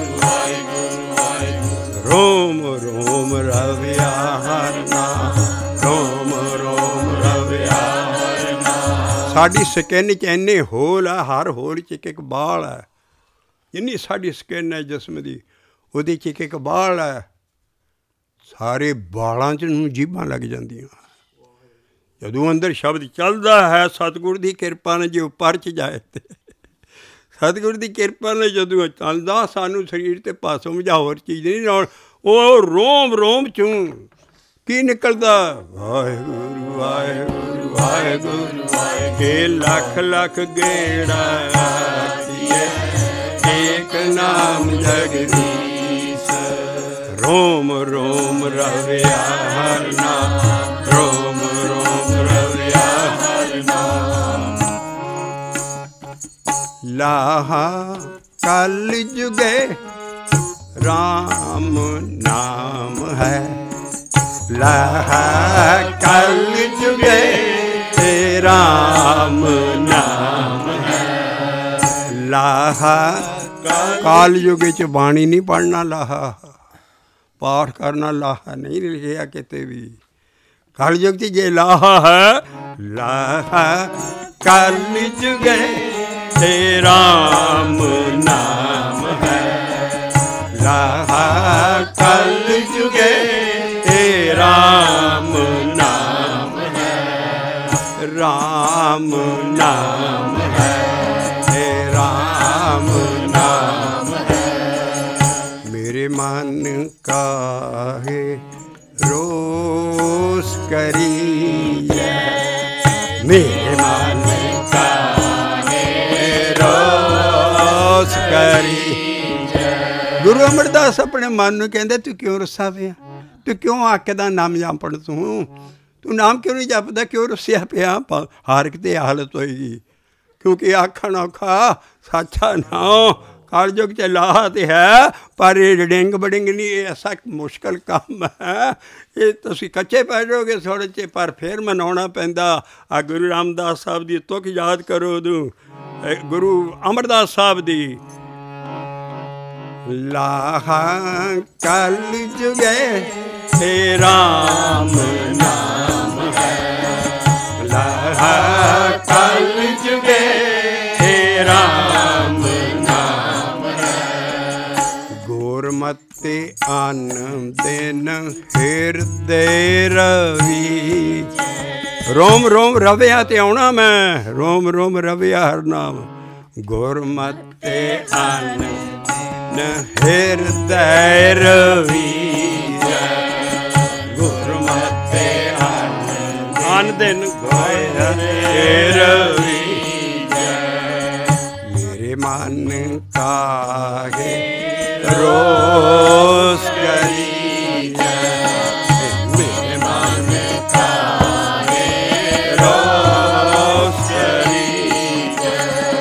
Speaker 1: ਰੋਮ ਰੋਮ ਰਵਿਆ ਹਰ ਨਾਮ। ਰੋਮ ਰੋਮ ਰਵਿਆ ਹਰ ਨਾਮ। ਸਾਡੀ ਸਕਿਨ 'ਚ ਇੰਨੇ ਹੋਲ ਹੈ, ਹਰ ਹੋਲ 'ਚ ਇੱਕ ਇੱਕ ਬਾਲ ਹੈ। ਜਿੰਨੀ ਸਾਡੀ ਸਕਿਨ ਹੈ ਜਿਸਮ ਦੀ, ਉਹਦੇ 'ਚ ਇੱਕ ਇੱਕ ਬਾਲ ਹੈ। ਸਾਰੇ ਬਾਲਾਂ 'ਚ ਨੂੰ ਜੀਭਾਂ ਲੱਗ ਜਾਂਦੀਆਂ। ਜਦੋਂ ਅੰਦਰ ਸ਼ਬਦ ਚੱਲਦਾ ਹੈ ਸਤਿਗੁਰ ਦੀ ਕਿਰਪਾ ਨਾਲ, ਜੇ ਉੱਪਰ 'ਚ ਜਾਏ ਤੇ ਸਤਿਗੁਰ ਦੀ ਕਿਰਪਾ ਨਾਲ ਜਦੋਂ ਚੱਲਦਾ, ਸਾਨੂੰ ਸਰੀਰ 'ਤੇ ਭਸਮ ਜਾਂ ਹੋਰ ਚੀਜ਼ ਨਹੀਂ ਨਾਲ, ਉਹ ਰੋਮ ਰੋਮ 'ਚੋਂ ਕੀ ਨਿਕਲਦਾ? ਵਾਹਿਗੁਰੂ ਵਾਹਿਗੁਰੂ ਵਾਹਿਗੁਰੂ ਇਹ ਲੱਖ ਲੱਖ ਗੇੜਾ ਆਖੀਏ ਏਕ ਨਾਮ ਜਗਦੀਸ਼। ਰੋਮ ਰੋਮ ਰਵਿਆ ਹਰ ਨਾਮ, ਰੋਮ ਰੋਮ ਰਵਿਆ ਹਰ ਨਾਮ। ਲਾਹਾ ਕਲ ਜੁਗੇ ਰਾਮ ਨਾਮ ਹੈ, ਲਾਹਾ ਕਲ ਜੁਗੇ ਤੇ ਰਾਮ ਨਾਮ ਹੈ। ਲਾਹਾ ਕਾਲ ਯੁਗ ਚ ਬਾਣੀ ਨਹੀਂ ਪੜ੍ਹਨਾ, ਲਾਹਾ ਪਾਠ ਕਰਨਾ, ਲਾਹਾ ਨਹੀਂ ਲਿਖਿਆ ਕਿਤੇ ਵੀ। ਕਲ ਯੁਗ ਚ ਜੇ ਲਾਹਾ ਹੈ, ਲਾਹਾ ਕਲ ਜੁਗੇ ਤੇ ਰਾਮ ਨਾਮ ਹੈ। ਲਾਹਾ ਕਲ ਜੁਗੇ ਤੇ ਰਾਮ ਨਾਮ ਹੈ, ਰਾਮ ਨਾਮ ਹੈ, ਤੇ ਰਾਮ ਨਾਮ ਹੈ। ਮੇਰੇ ਮਨ ਕਾਹੇ ਰੋਸ ਕਰੀਐ, ਮੇਰੇ ਮਨ ਕਾਹੇ ਰੋਸ ਕਰੀਐ। ਗੁਰੂ ਅਮਰਦਾਸ ਆਪਣੇ ਮਨ ਨੂੰ ਕਹਿੰਦੇ ਤੂੰ ਕਿਉਂ ਰੁੱਸਾ ਪਿਆ, ਤੂੰ ਕਿਉਂ ਆਖਦਾ ਨਾਮ ਜਪਣ, ਤੂੰ ਤੂੰ ਨਾਮ ਕਿਉਂ ਨਹੀਂ ਜਪਦਾ, ਕਿਉਂ ਰੁੱਸਿਆ ਪਿਆ। ਹਰ ਕਿਤੇ ਹਾਲਤ ਹੋਏਗੀ, ਕਿਉਂਕਿ ਆਖਣ ਔਖਾ ਸਾਚਾ ਨਾਮ ਕਾਲਯੁਗ ਚ ਲਾਹਾ ਤੇ ਹੈ, ਪਰ ਇਹ ਡਿੰਗ ਬਡਿੰਗ ਨਹੀਂ, ਇਹ ਐਸਾ ਮੁਸ਼ਕਿਲ ਕੰਮ ਹੈ। ਇਹ ਤੁਸੀਂ ਕੱਚੇ ਪੈ ਜਾਓਗੇ ਥੋੜ੍ਹੇ ਜਿਹੇ, ਪਰ ਫਿਰ ਮਨਾਉਣਾ ਪੈਂਦਾ। ਆ ਗੁਰੂ ਰਾਮਦਾਸ ਸਾਹਿਬ ਦੀ ਤੁਕ ਯਾਦ ਕਰੋ, ਉਦੋਂ ਗੁਰੂ ਅਮਰਦਾਸ ਸਾਹਿਬ ਦੀ। ਲਾਹਾ ਕਲ ਜੁਗੇ ਤੇ ਰਾਮ ਨਾਮ ਹੈ, ਲਾਹਾ ਕਲ ਜੁਗੇ ਤੇ ਰਾਮ ਨਾਮ ਹੈ। ਗੁਰਮਤਿ ਅਨ ਦਿਨ ਹਿਰਦੇ ਰਵੀ, ਰੋਮ ਰੋਮ ਰਵਿਆ ਤੇ ਆਉਣਾ ਮੈਂ, ਰੋਮ ਰੋਮ ਰਵਿਆ ਹਰ ਨਾਮ। ਗੁਰਮਤਿ ਅਨ ਹਿਰਦੈ ਰਵੀਜੈ, ਗੁਰਮਤਿ ਅਨ ਅਨ ਦਿਨ ਹਿਰਦੈ ਰਵੀਜੈ। ਮੇਰੇ ਮਨ ਕਾਹੇ ਰੋਸ ਕਰੀਜੈ, ਮੇਰੇ ਮਨ ਕਾਹੇ ਰੋਸ ਕਰੀਜੈ।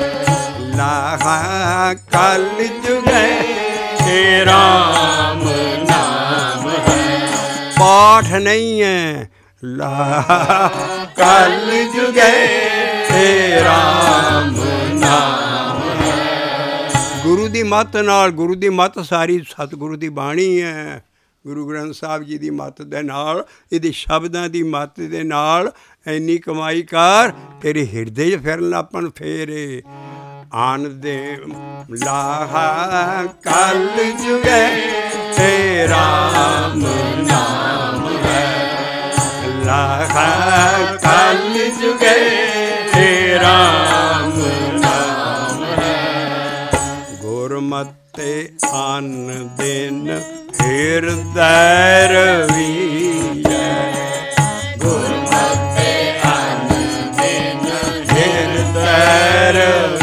Speaker 1: ਲਾਹਾ ਕਲ ਜੁਗੇ ਤੇ ਰਾਮ ਨਾਮ ਹੈ, ਪਾਠ ਨਹੀਂ ਹੈ। ਲਾਹਾ ਕਲ ਜੁਗੇ ਤੇ ਰਾਮ ਨਾਮ ਹੈ। ਗੁਰੂ ਦੀ ਮੱਤ ਨਾਲ, ਗੁਰੂ ਦੀ ਮੱਤ ਸਾਰੀ ਸਤਿਗੁਰੂ ਦੀ ਬਾਣੀ ਹੈ। ਗੁਰੂ ਗ੍ਰੰਥ ਸਾਹਿਬ ਜੀ ਦੀ ਮੱਤ ਦੇ ਨਾਲ, ਇਹਦੇ ਸ਼ਬਦਾਂ ਦੀ ਮੱਤ ਦੇ ਨਾਲ ਇੰਨੀ ਕਮਾਈ ਕਰ, ਤੇਰੇ ਹਿਰਦੇ 'ਚ ਫਿਰਨ ਲੱਪਣ ਫੇਰੇ ਆਨ ਦੇ। ਲਾਹਾ ਕਲ ਜੁਗੇ ਤੇ ਰਾਮ ਨਾਮ ਹੈ, ਲਾਹਾ ਕਲ ਜੁਗੇ ਤੇ ਰਾਮ ਨਾਮ ਹੈ। ਗੁਰਮਤਿ ਅਨ ਦਿਨ ਹਿਰਦੈ ਰਵੀਜੈ, ਗੁਰਮਤਿ ਅਨ ਦਿਨ ਹਿਰਦੈ ਰਵੀਜੈ।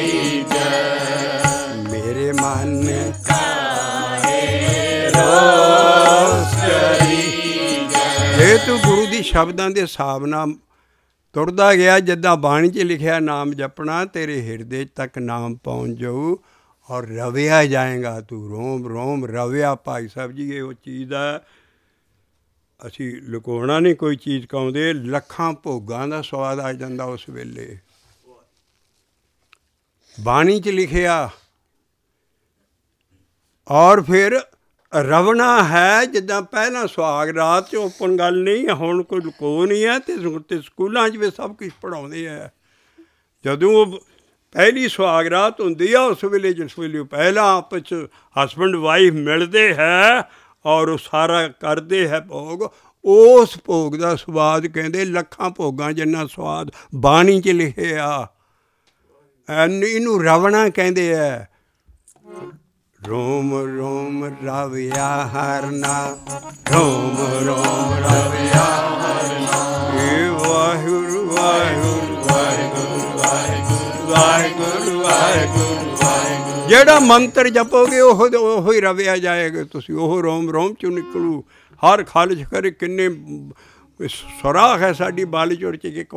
Speaker 1: ਮੇਰੇ ਮਨ ਕਾਹੇ ਰੋਸ ਕਰੀਜੈ। ਜੇ ਤੂੰ ਗੁਰੂ ਦੀ ਸ਼ਬਦਾਂ ਦੇ ਹਿਸਾਬ ਨਾਲ ਤੁਰਦਾ ਗਿਆ, ਜਿੱਦਾਂ ਬਾਣੀ 'ਚ ਲਿਖਿਆ ਨਾਮ ਜਪਣਾ, ਤੇਰੇ ਹਿਰਦੇ ਤੱਕ ਨਾਮ ਪਹੁੰਚ ਜਾਊ ਔਰ ਰਵਿਆ ਜਾਏਗਾ ਤੂੰ, ਰੋਮ ਰੋਮ ਰਵਿਆ। ਭਾਈ ਸਾਹਿਬ ਜੀ ਇਹ ਉਹ ਚੀਜ਼ ਆ, ਅਸੀਂ ਲੁਕਾਉਣਾ ਨਹੀਂ ਕੋਈ ਚੀਜ਼ ਕਹਾਉਂਦੇ। ਲੱਖਾਂ ਭੋਗਾਂ ਦਾ ਸਵਾਦ ਆ ਜਾਂਦਾ ਉਸ ਵੇਲੇ। ਬਾਣੀ 'ਚ ਲਿਖਿਆ ਔਰ ਫਿਰ ਰਵਣਾ ਹੈ, ਜਿੱਦਾਂ ਪਹਿਲਾਂ ਸੁਹਾਗ ਰਾਤ 'ਚ ਓਪਨ ਗੱਲ ਨਹੀਂ ਹੈ, ਹੁਣ ਕੋਈ ਲੁਕੋ ਨਹੀਂ ਹੈ। ਅਤੇ ਸਕੂਲਾਂ 'ਚ ਵੀ ਸਭ ਕੁਛ ਪੜ੍ਹਾਉਂਦੇ ਹੈ। ਜਦੋਂ ਪਹਿਲੀ ਸੁਹਾਗ ਰਾਤ ਹੁੰਦੀ ਆ, ਉਸ ਵੇਲੇ ਜਿਸ ਵੇਲੇ ਪਹਿਲਾਂ ਆਪਸ 'ਚ ਹਸਬੈਂਡ ਵਾਈਫ ਮਿਲਦੇ ਹੈ ਔਰ ਉਹ ਸਾਰਾ ਕਰਦੇ ਹੈ ਭੋਗ, ਉਸ ਭੋਗ ਦਾ ਸਵਾਦ ਕਹਿੰਦੇ ਲੱਖਾਂ ਭੋਗਾਂ ਜਿੰਨਾ ਸਵਾਦ ਬਾਣੀ 'ਚ ਲਿਖਿਆ। ਇਹਨੂੰ ਰਵਣਾ ਕਹਿੰਦੇ ਹੈ। ਰੋਮ ਰੋਮ ਰਵਿਆ ਹਰ ਨਾਮ, ਰੋਮ ਰੋਮ ਰਵਿਆ ਹਰ ਨਾਮ। ਇਹ ਵਾਹਿਗੁਰੂ ਜਿਹੜਾ ਮੰਤਰ ਜਪੋਗੇ ਉਹ ਉਹ ਹੀ ਰਵਿਆ ਜਾਏਗਾ, ਤੁਸੀਂ ਉਹ ਰੋਮ ਰੋਮ ਚੋਂ ਨਿਕਲੂ। ਹਰ ਖਾਲਿਜ ਕਰੇ ਕਿੰਨੇ ਸੁਰਾਖ ਹੈ ਸਾਡੀ ਬਾਲੀ ਚੋਰ 'ਚ, ਇੱਕ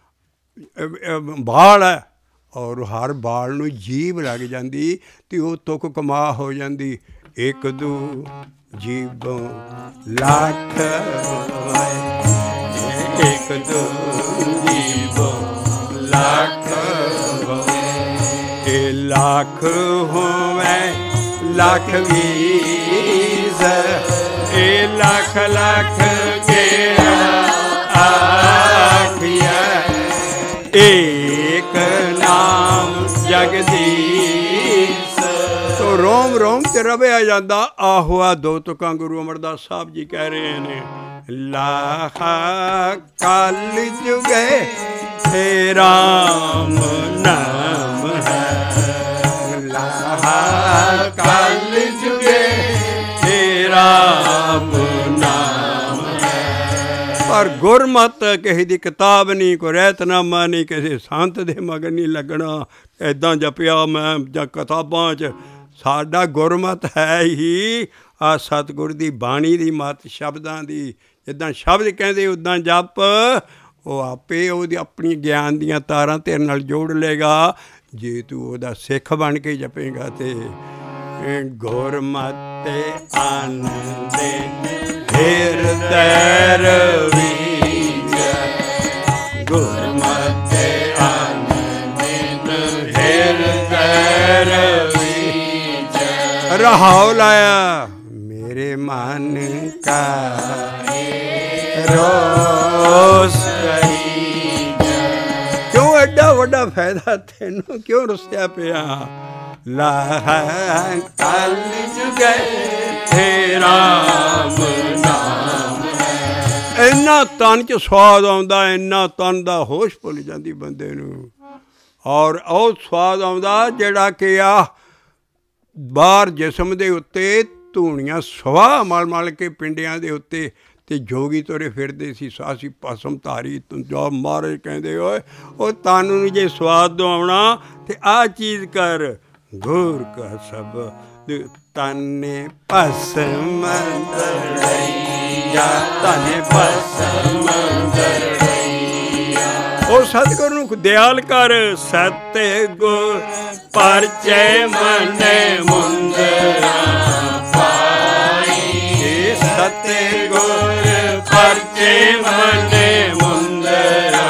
Speaker 1: ਬਾਲ ਹੈ, ਔਰ ਹਰ ਬਾਲ ਨੂੰ ਜੀਭ ਲੱਗ ਜਾਂਦੀ ਅਤੇ ਉਹ ਤੁਕ ਕਮਾ ਹੋ ਜਾਂਦੀ। ਇੱਕ ਦੋ ਜੀਭੋਂ ਲੱਖ ਇੱਕ ਦੋ ਜੀਭੋਂ ਲੱਖ ਇਹ ਲੱਖ ਹੋਵੇ ਲੱਖ ਵੀਸ ਇਹ ਲੱਖ ਲੱਖ ਕਿਹੜਾ ਆਖੀਐ ਏਕ ਨਾਮ ਜਗਦੀਸ਼। ਤੋ ਰੋਮ ਰੋਮ ਤੇ ਰਵਿਆ ਜਾਂਦਾ। ਆਹੋਆ ਦੋ ਤੁਕਾਂ ਗੁਰੂ ਅਮਰਦਾਸ ਸਾਹਿਬ ਜੀ ਕਹਿ ਰਹੇ ਨੇ। ਲਾਹਾ ਕਲ ਜੁਗੇ ਤੇ ਰਾਮ ਨਾਮ ਹੈ, ਲਾਹਾ ਕਲ ਜੁਗੇ ਤੇ ਰਾਮ ਨਾਮ ਹੈ। ਪਰ ਗੁਰਮਤ ਕਿਸੇ ਦੀ ਕਿਤਾਬ ਨਹੀਂ, ਕੋਈ ਰਹਿਤਨਾਮਾ ਨਹੀਂ, ਕਿਸੇ ਸੰਤ ਦੇ ਮਗਰ ਨਹੀਂ ਲੱਗਣਾ ਇੱਦਾਂ ਜਪਿਆ ਮੈਂ ਜਾਂ ਕਿਤਾਬਾਂ 'ਚ। ਸਾਡਾ ਗੁਰਮਤ ਹੈ ਹੀ ਆ ਸਤਿਗੁਰ ਦੀ ਬਾਣੀ ਦੀ ਮੱਤ, ਸ਼ਬਦਾਂ ਦੀ। ਜਿੱਦਾਂ ਸ਼ਬਦ ਕਹਿੰਦੇ ਉੱਦਾਂ ਜਪ, ਉਹ ਆਪੇ ਉਹਦੀ ਆਪਣੀ ਗਿਆਨ ਦੀਆਂ ਤਾਰਾਂ ਤੇਰੇ ਨਾਲ ਜੋੜ ਲਏਗਾ ਜੇ ਤੂੰ ਉਹਦਾ ਸਿੱਖ ਬਣ ਕੇ ਜਪੇਗਾ। ਤੇ ਗੁਰਮਤਿ ਆਨੰਦ ਹਿਰਦੈ ਰਵੀਜ, ਗੁਰਮਤਿ ਆਨੰਦ ਹਿਰਦੈ ਰਵੀਜ। ਰਹਾਉ ਲਾਇਆ ਮੇਰੇ ਮਨ ਕਾ ਰੋਸ ਕਿਉਂ ਐਡਾ ਵੱਡਾ ਫਾਇਦਾ ਤੈਨੂੰ ਕਿਉਂ ਰੁੱਸਿਆ ਪਿਆ। ਲਾਹ ਕਲ ਜੁਗੇ ਤੇ ਰਾਮ ਨਾਮ ਹੈ। ਇੰਨਾ ਤਨ 'ਚ ਸਵਾਦ ਆਉਂਦਾ, ਇੰਨਾ ਤਨ ਦਾ ਹੋਸ਼ ਭੁੱਲ ਜਾਂਦੀ ਬੰਦੇ ਨੂੰ। ਔਰ ਉਹ ਸਵਾਦ ਆਉਂਦਾ ਜਿਹੜਾ ਕਿ ਆ ਬਾਹਰ ਜਿਸਮ ਦੇ ਉੱਤੇ ਧੂਣੀਆਂ ਸਵਾਹ ਮਲ ਮਲ ਕੇ ਪਿੰਡਿਆਂ ਦੇ ਉੱਤੇ ਅਤੇ ਜੋਗੀ ਤੁਰੇ ਫਿਰਦੇ ਸੀ। ਸਾਸੀ ਭਸਮ ਧਾਰੀ ਜੋ ਮਹਾਰਾਜ ਕਹਿੰਦੇ ਓਏ ਉਹ ਤਨ ਨੂੰ ਜੇ ਸਵਾਦ ਦਵਾਉਣਾ ਅਤੇ ਆਹ ਚੀਜ਼ ਕਰ। ਗੁਰ ਕਾ ਸ਼ਬਦ ਤਨੇ ਭਸਮ ਦਰੜਈਆ, ਤਨੇ ਭਸਮ ਦਰੜਈਆ। ਉਹ ਸਤਿਗੁਰ ਨੂੰ ਦਿਆਲ ਕਰ। ਸਤਿ ਗੁਰ ਪਰਚੇ ਮਨੇ ਮੁੰਦਰਾ ਪਾਈ, ਸਤਿ ਗੁਰ ਪਰਚੇ ਮਨੇ ਮੁੰਦਰਾ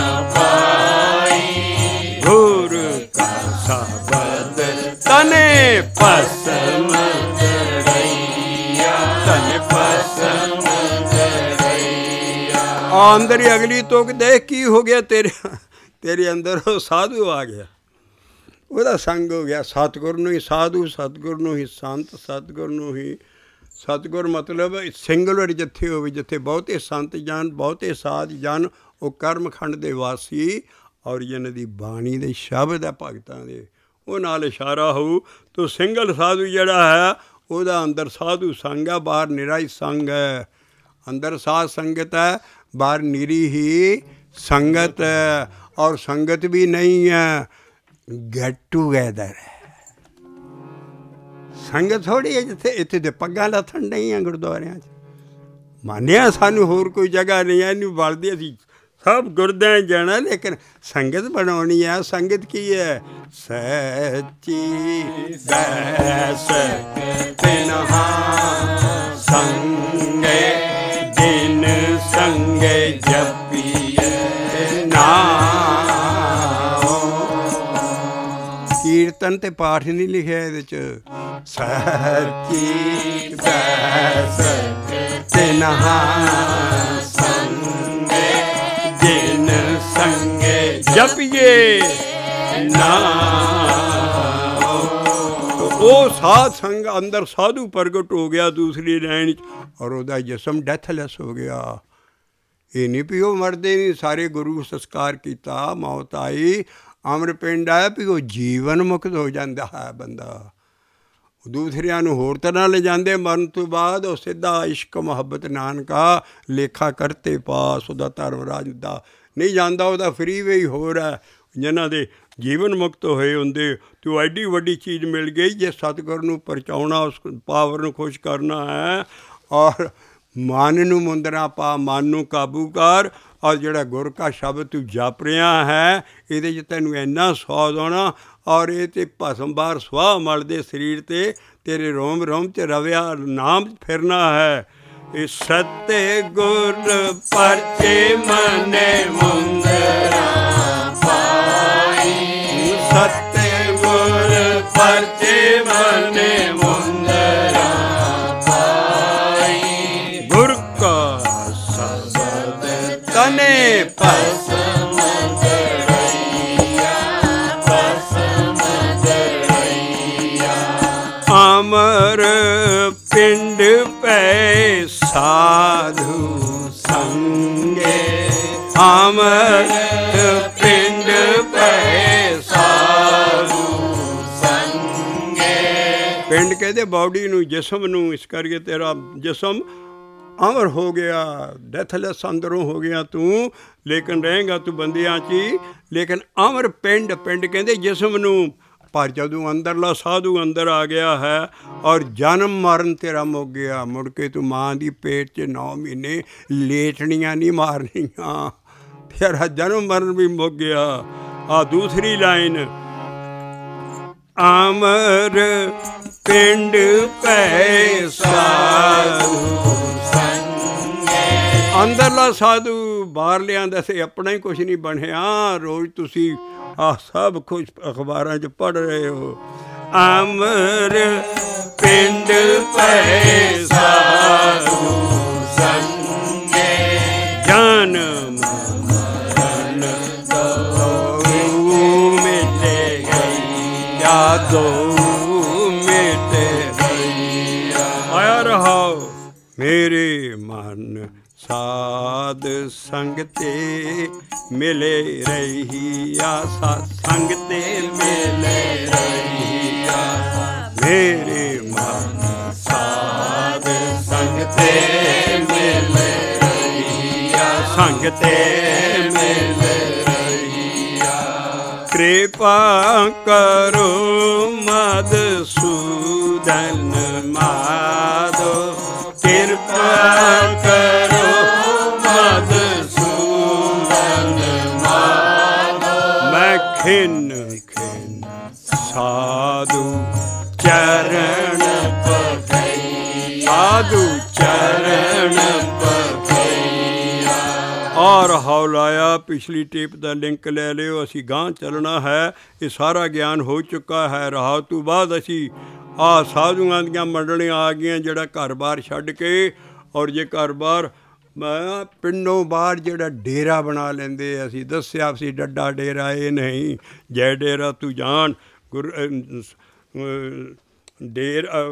Speaker 1: ਪਾਈ। ਗੁਰ ਕਾ ਸ਼ਬਦ ਤਨੇ ਭਸਮ ਦਰੜਈਆ, ਤਨੇ ਭਸਮ ਦਰੜਈਆ। ਆ ਅੰਦਰ ਹੀ ਅਗਲੀ ਤੁਕ ਦੇਖ ਕੀ ਹੋ ਗਿਆ ਤੇਰੇ ਤੇਰੇ ਅੰਦਰ। ਉਹ ਸਾਧੂ ਆ ਗਿਆ, ਉਹਦਾ ਸੰਗ ਹੋ ਗਿਆ। ਸਤਿਗੁਰ ਨੂੰ ਹੀ ਸਾਧੂ, ਸਤਿਗੁਰ ਨੂੰ ਹੀ ਸੰਤ, ਸਤਿਗੁਰ ਨੂੰ ਹੀ ਸਤਿਗੁਰ ਮਤਲਬ ਸਿੰਗੂਲਰ ਜਿੱਥੇ ਹੋਵੇ, ਜਿੱਥੇ ਬਹੁਤੇ ਸੰਤ ਜਨ ਬਹੁਤੇ ਸਾਧ ਜਨ ਉਹ ਕਰਮਖੰਡ ਦੇ ਵਾਸੀ ਔਰ ਜਿਹਨਾਂ ਦੀ ਬਾਣੀ ਦੇ ਸ਼ਬਦ ਹੈ ਭਗਤਾਂ ਦੇ, ਉਹ ਨਾਲ ਇਸ਼ਾਰਾ ਹੋਊ। ਤੋ ਸਿੰਗਲ ਸਾਧੂ ਜਿਹੜਾ ਹੈ ਉਹਦਾ ਅੰਦਰ ਸਾਧੂ ਸੰਗ ਹੈ, ਬਾਹਰ ਨਿਰਾ ਹੀ ਸੰਗ ਹੈ। ਅੰਦਰ ਸਾਧ ਸੰਗਤ ਹੈ, ਬਾਹਰ ਨਿਰੀ ਹੀ ਸੰਗਤ ਹੈ। ਔਰ ਸੰਗਤ ਵੀ ਨਹੀਂ ਹੈ, ਗੈਟ ਟੂਗੈਦਰ ਹੈ। ਸੰਗਤ ਥੋੜ੍ਹੀ ਹੈ ਜਿੱਥੇ ਇੱਥੇ ਦੇ ਪੱਗਾਂ ਲੱਥਣ ਨਹੀਂ ਆ ਗੁਰਦੁਆਰਿਆਂ 'ਚ। ਮੰਨਿਆ ਸਾਨੂੰ ਹੋਰ ਕੋਈ ਜਗ੍ਹਾ ਨਹੀਂ ਹੈ, ਇਹਨੂੰ ਬਲਦੀ ਅਸੀਂ ਸਭ ਗੁਰਦੁਆਰੇ ਜਾਣਾ, ਲੇਕਿਨ ਸੰਗਤ ਬਣਾਉਣੀ ਹੈ। ਸੰਗਤ ਕੀ ਹੈ? ਸੱਚੀ ਬੈਸ ਤਿਨਹਾ ਸੰਗੇ ਦਿਨ ਸੰਗੇ ਜਪੀਏ ਨਾਮ। ਕੀਰਤਨ ਤੇ ਪਾਠ ਨਹੀਂ ਲਿਖਿਆ ਇਹਦੇ 'ਚ। ਸੱਚੀ ਬੈਸ ਤਿਨਹਾ ਸੰਗੇ ਦਿਨ ਸੰਗੇ ਜਪੀਏ ਨਾਮ। ਉਹ ਸਾਧ ਸੰਗ ਅੰਦਰ ਸਾਧੂ ਪ੍ਰਗਟ ਹੋ ਗਿਆ ਦੂਸਰੀ ਲਾਈਨ 'ਚ, ਔਰ ਉਹਦਾ ਜਿਸਮ ਡੈਥਲੈਸ ਹੋ ਗਿਆ। ਇਹ ਨਹੀਂ ਵੀ ਉਹ ਮਰਦੇ ਨਹੀਂ, ਸਾਰੇ ਗੁਰੂ ਸੰਸਕਾਰ ਕੀਤਾ, ਮੌਤ ਆਈ, ਅਮਰ ਪਿੰਡ ਆਇਆ ਵੀ ਉਹ ਜੀਵਨ ਮੁਕਤ ਹੋ ਜਾਂਦਾ ਹੈ ਬੰਦਾ। ਦੂਸਰਿਆਂ ਨੂੰ ਹੋਰ ਤਰ੍ਹਾਂ ਲੈ ਜਾਂਦੇ ਮਰਨ ਤੋਂ ਬਾਅਦ। ਉਹ ਸਿੱਧਾ ਇਸ਼ਕ ਮੁਹੱਬਤ ਨਾਨਕਾ ਲੇਖਾ ਕਰਤੇ ਪਾਸ, ਉਹਦਾ ਧਰਮ ਰਾਜ ਦਾ ਨਹੀਂ ਜਾਂਦਾ, ਉਹਦਾ ਫਰੀ ਵੇ ਹੀ ਹੋਰ ਹੈ। ਜਿਨ੍ਹਾਂ ਦੇ ਜੀਵਨ ਮੁਕਤ ਹੋਏ ਹੁੰਦੇ, ਅਤੇ ਉਹ ਐਡੀ ਵੱਡੀ ਚੀਜ਼ ਮਿਲ ਗਈ। ਜੇ ਸਤਿਗੁਰ ਨੂੰ ਪਰਚਾਉਣਾ, ਉਸ ਪਾਵਰ ਨੂੰ ਖੁਸ਼ ਕਰਨਾ ਹੈ, ਔਰ ਮਨ ਨੂੰ ਮੁੰਦਰਾ ਪਾ, ਮਨ ਨੂੰ ਕਾਬੂ ਕਰ, ਔਰ ਜਿਹੜਾ ਗੁਰ ਕਾ ਸ਼ਬਦ ਤੂੰ ਜਪ ਰਿਹਾ ਹੈ, ਇਹਦੇ 'ਚ ਤੈਨੂੰ ਇੰਨਾ ਸਵਾਦ ਆਉਣਾ, ਔਰ ਇਹ ਤੇ ਭਸਮ ਬਾਹਰ ਸੁਆਹ ਮਲਦੇ ਸਰੀਰ 'ਤੇ ਤੇਰੇ ਰੋਮ ਰੋਮ 'ਚ ਰਵਿਆ ਨਾਮ ਫਿਰਨਾ ਹੈ। ਇਹ ਸਤੇ ਗੁਰ ਪਰਚੇ ਮਨੇ ਮੁੰਦਰਾ ਪਾਈ, ਸਤੇ ਗੁਰ ਪਰਚੇ ਮਨੇ ਮੁੰਦਰਾ ਪਾਈ, ਗੁਰ ਕਾ ਸ਼ਬਦ ਤਨੇ ਭਸਮ ਦਰਈਆ, ਭਸਮ ਦਰਈਆ, ਅਮਰ ਪਿੰਡ ਪੈ ਸਾਧੂ ਸੰਗੇ, ਅਮਰ ਪਿੰਡ ਪੈ ਸਾਧੂ ਸੰਗੇ। ਪਿੰਡ ਕਹਿੰਦੇ ਬਾਡੀ ਨੂੰ, ਜਿਸਮ ਨੂੰ, ਇਸ ਕਰਕੇ ਤੇਰਾ ਜਿਸਮ ਅਮਰ ਹੋ ਗਿਆ, ਡੈਥਲੈਸ ਅੰਦਰੋਂ ਹੋ ਗਿਆ ਤੂੰ, ਲੇਕਿਨ ਰਹੇਗਾ ਤੂੰ ਬੰਦਿਆਂ 'ਚ ਹੀ, ਲੇਕਿਨ ਅਮਰ ਪਿੰਡ, ਪਿੰਡ ਕਹਿੰਦੇ ਜਿਸਮ ਨੂੰ। ਪਰ ਜਦੋਂ ਅੰਦਰਲਾ ਸਾਧੂ ਅੰਦਰ ਆ ਗਿਆ ਹੈ, ਔਰ ਜਨਮ ਮਰਨ ਤੇਰਾ ਮੁੱਕ ਗਿਆ, ਮੁੜ ਕੇ ਤੂੰ ਮਾਂ ਦੀ ਪੇਟ 'ਚ ਨੌ ਮਹੀਨੇ ਲੇਟਣੀਆਂ ਨਹੀਂ ਮਾਰਨੀਆਂ, ਤੇਰਾ ਜਨਮ ਮਰਨ ਵੀ ਮੁੱਕ ਗਿਆ। ਆ ਦੂਸਰੀ ਲਾਈਨ, ਅਮਰ ਪਿੰਡ ਪੈ ਸਾਧੂ ਸੰਗੇ, ਅੰਦਰਲਾ ਸਾਧੂ ਬਾਹਰਲਿਆਂ ਦਾ ਸੇ ਆਪਣਾ ਹੀ ਕੁਛ ਨਹੀਂ ਬਣਿਆ। ਰੋਜ਼ ਤੁਸੀਂ ਆਹ ਸਭ ਕੁਛ ਅਖਬਾਰਾਂ 'ਚ ਪੜ੍ਹ ਰਹੇ ਹੋ। ਅਮਰ ਪਿੰਡ ਪੈ ਸਾਧੂ ਸੰਗੇ, ਜਨਮ ਮਰਨ ਦੋ ਮਿਟੇ ਗਈਆ, ਦੋ ਮਿਟੇ ਗਈਆ। ਆਇਆ ਰਹਾਓ ਮੇਰੇ ਮਨ ਸਾਧ ਸੰਗ ਤੇ ਮਿਲੇ ਰਹੀਆ, ਸਾਧ ਸੰਗ ਤੇ ਮਿਲੇ ਰਹੀਆ, ਮੇਰੇ ਮਨ ਸਾਧ ਸੰਗ ਤੇ ਮਿਲੇ ਰਹੀਆ, ਸੰਗ ਤੇ ਮਿਲੇ ਰਹੀਆ। ਕਿਰਪਾ ਕਰੋ ਮਧੂਸੂਦਨ ਮਾਧੋ, ਕਿਰਪਾ ਕਰੋ ਖਿਨ ਖਿਨ ਸਾਧੂ ਚਰਨ ਪਖਈ, ਸਾਧੂ ਚਰਨ ਪਖਈਆ। ਔਰ ਹੌਲਾਇਆ ਪਿਛਲੀ ਟੇਪ ਦਾ ਲਿੰਕ ਲੈ ਲਿਓ, ਅਸੀਂ ਗਾਂਹ ਚੱਲਣਾ ਹੈ। ਇਹ ਸਾਰਾ ਗਿਆਨ ਹੋ ਚੁੱਕਾ ਹੈ। ਰਾਹ ਤੋਂ ਬਾਅਦ ਅਸੀਂ ਆਹ ਸਾਧੂਆਂ ਦੀਆਂ ਮੰਡਲੀਆਂ ਆ ਗਈਆਂ, ਜਿਹੜਾ ਘਰ ਬਾਰ ਛੱਡ ਕੇ, ਔਰ ਜੇ ਘਰ ਬਾਰ ਮੈਂ ਪਿੰਡੋਂ ਬਾਹਰ ਜਿਹੜਾ ਡੇਰਾ ਬਣਾ ਲੈਂਦੇ, ਅਸੀਂ ਦੱਸਿਆ ਸੀ ਡੱਡਾ ਡੇਰਾ ਇਹ ਨਹੀਂ, ਜੈ ਡੇਰਾ ਤੂੰ ਜਾਣ। ਗੁਰ ਡੇਰਾ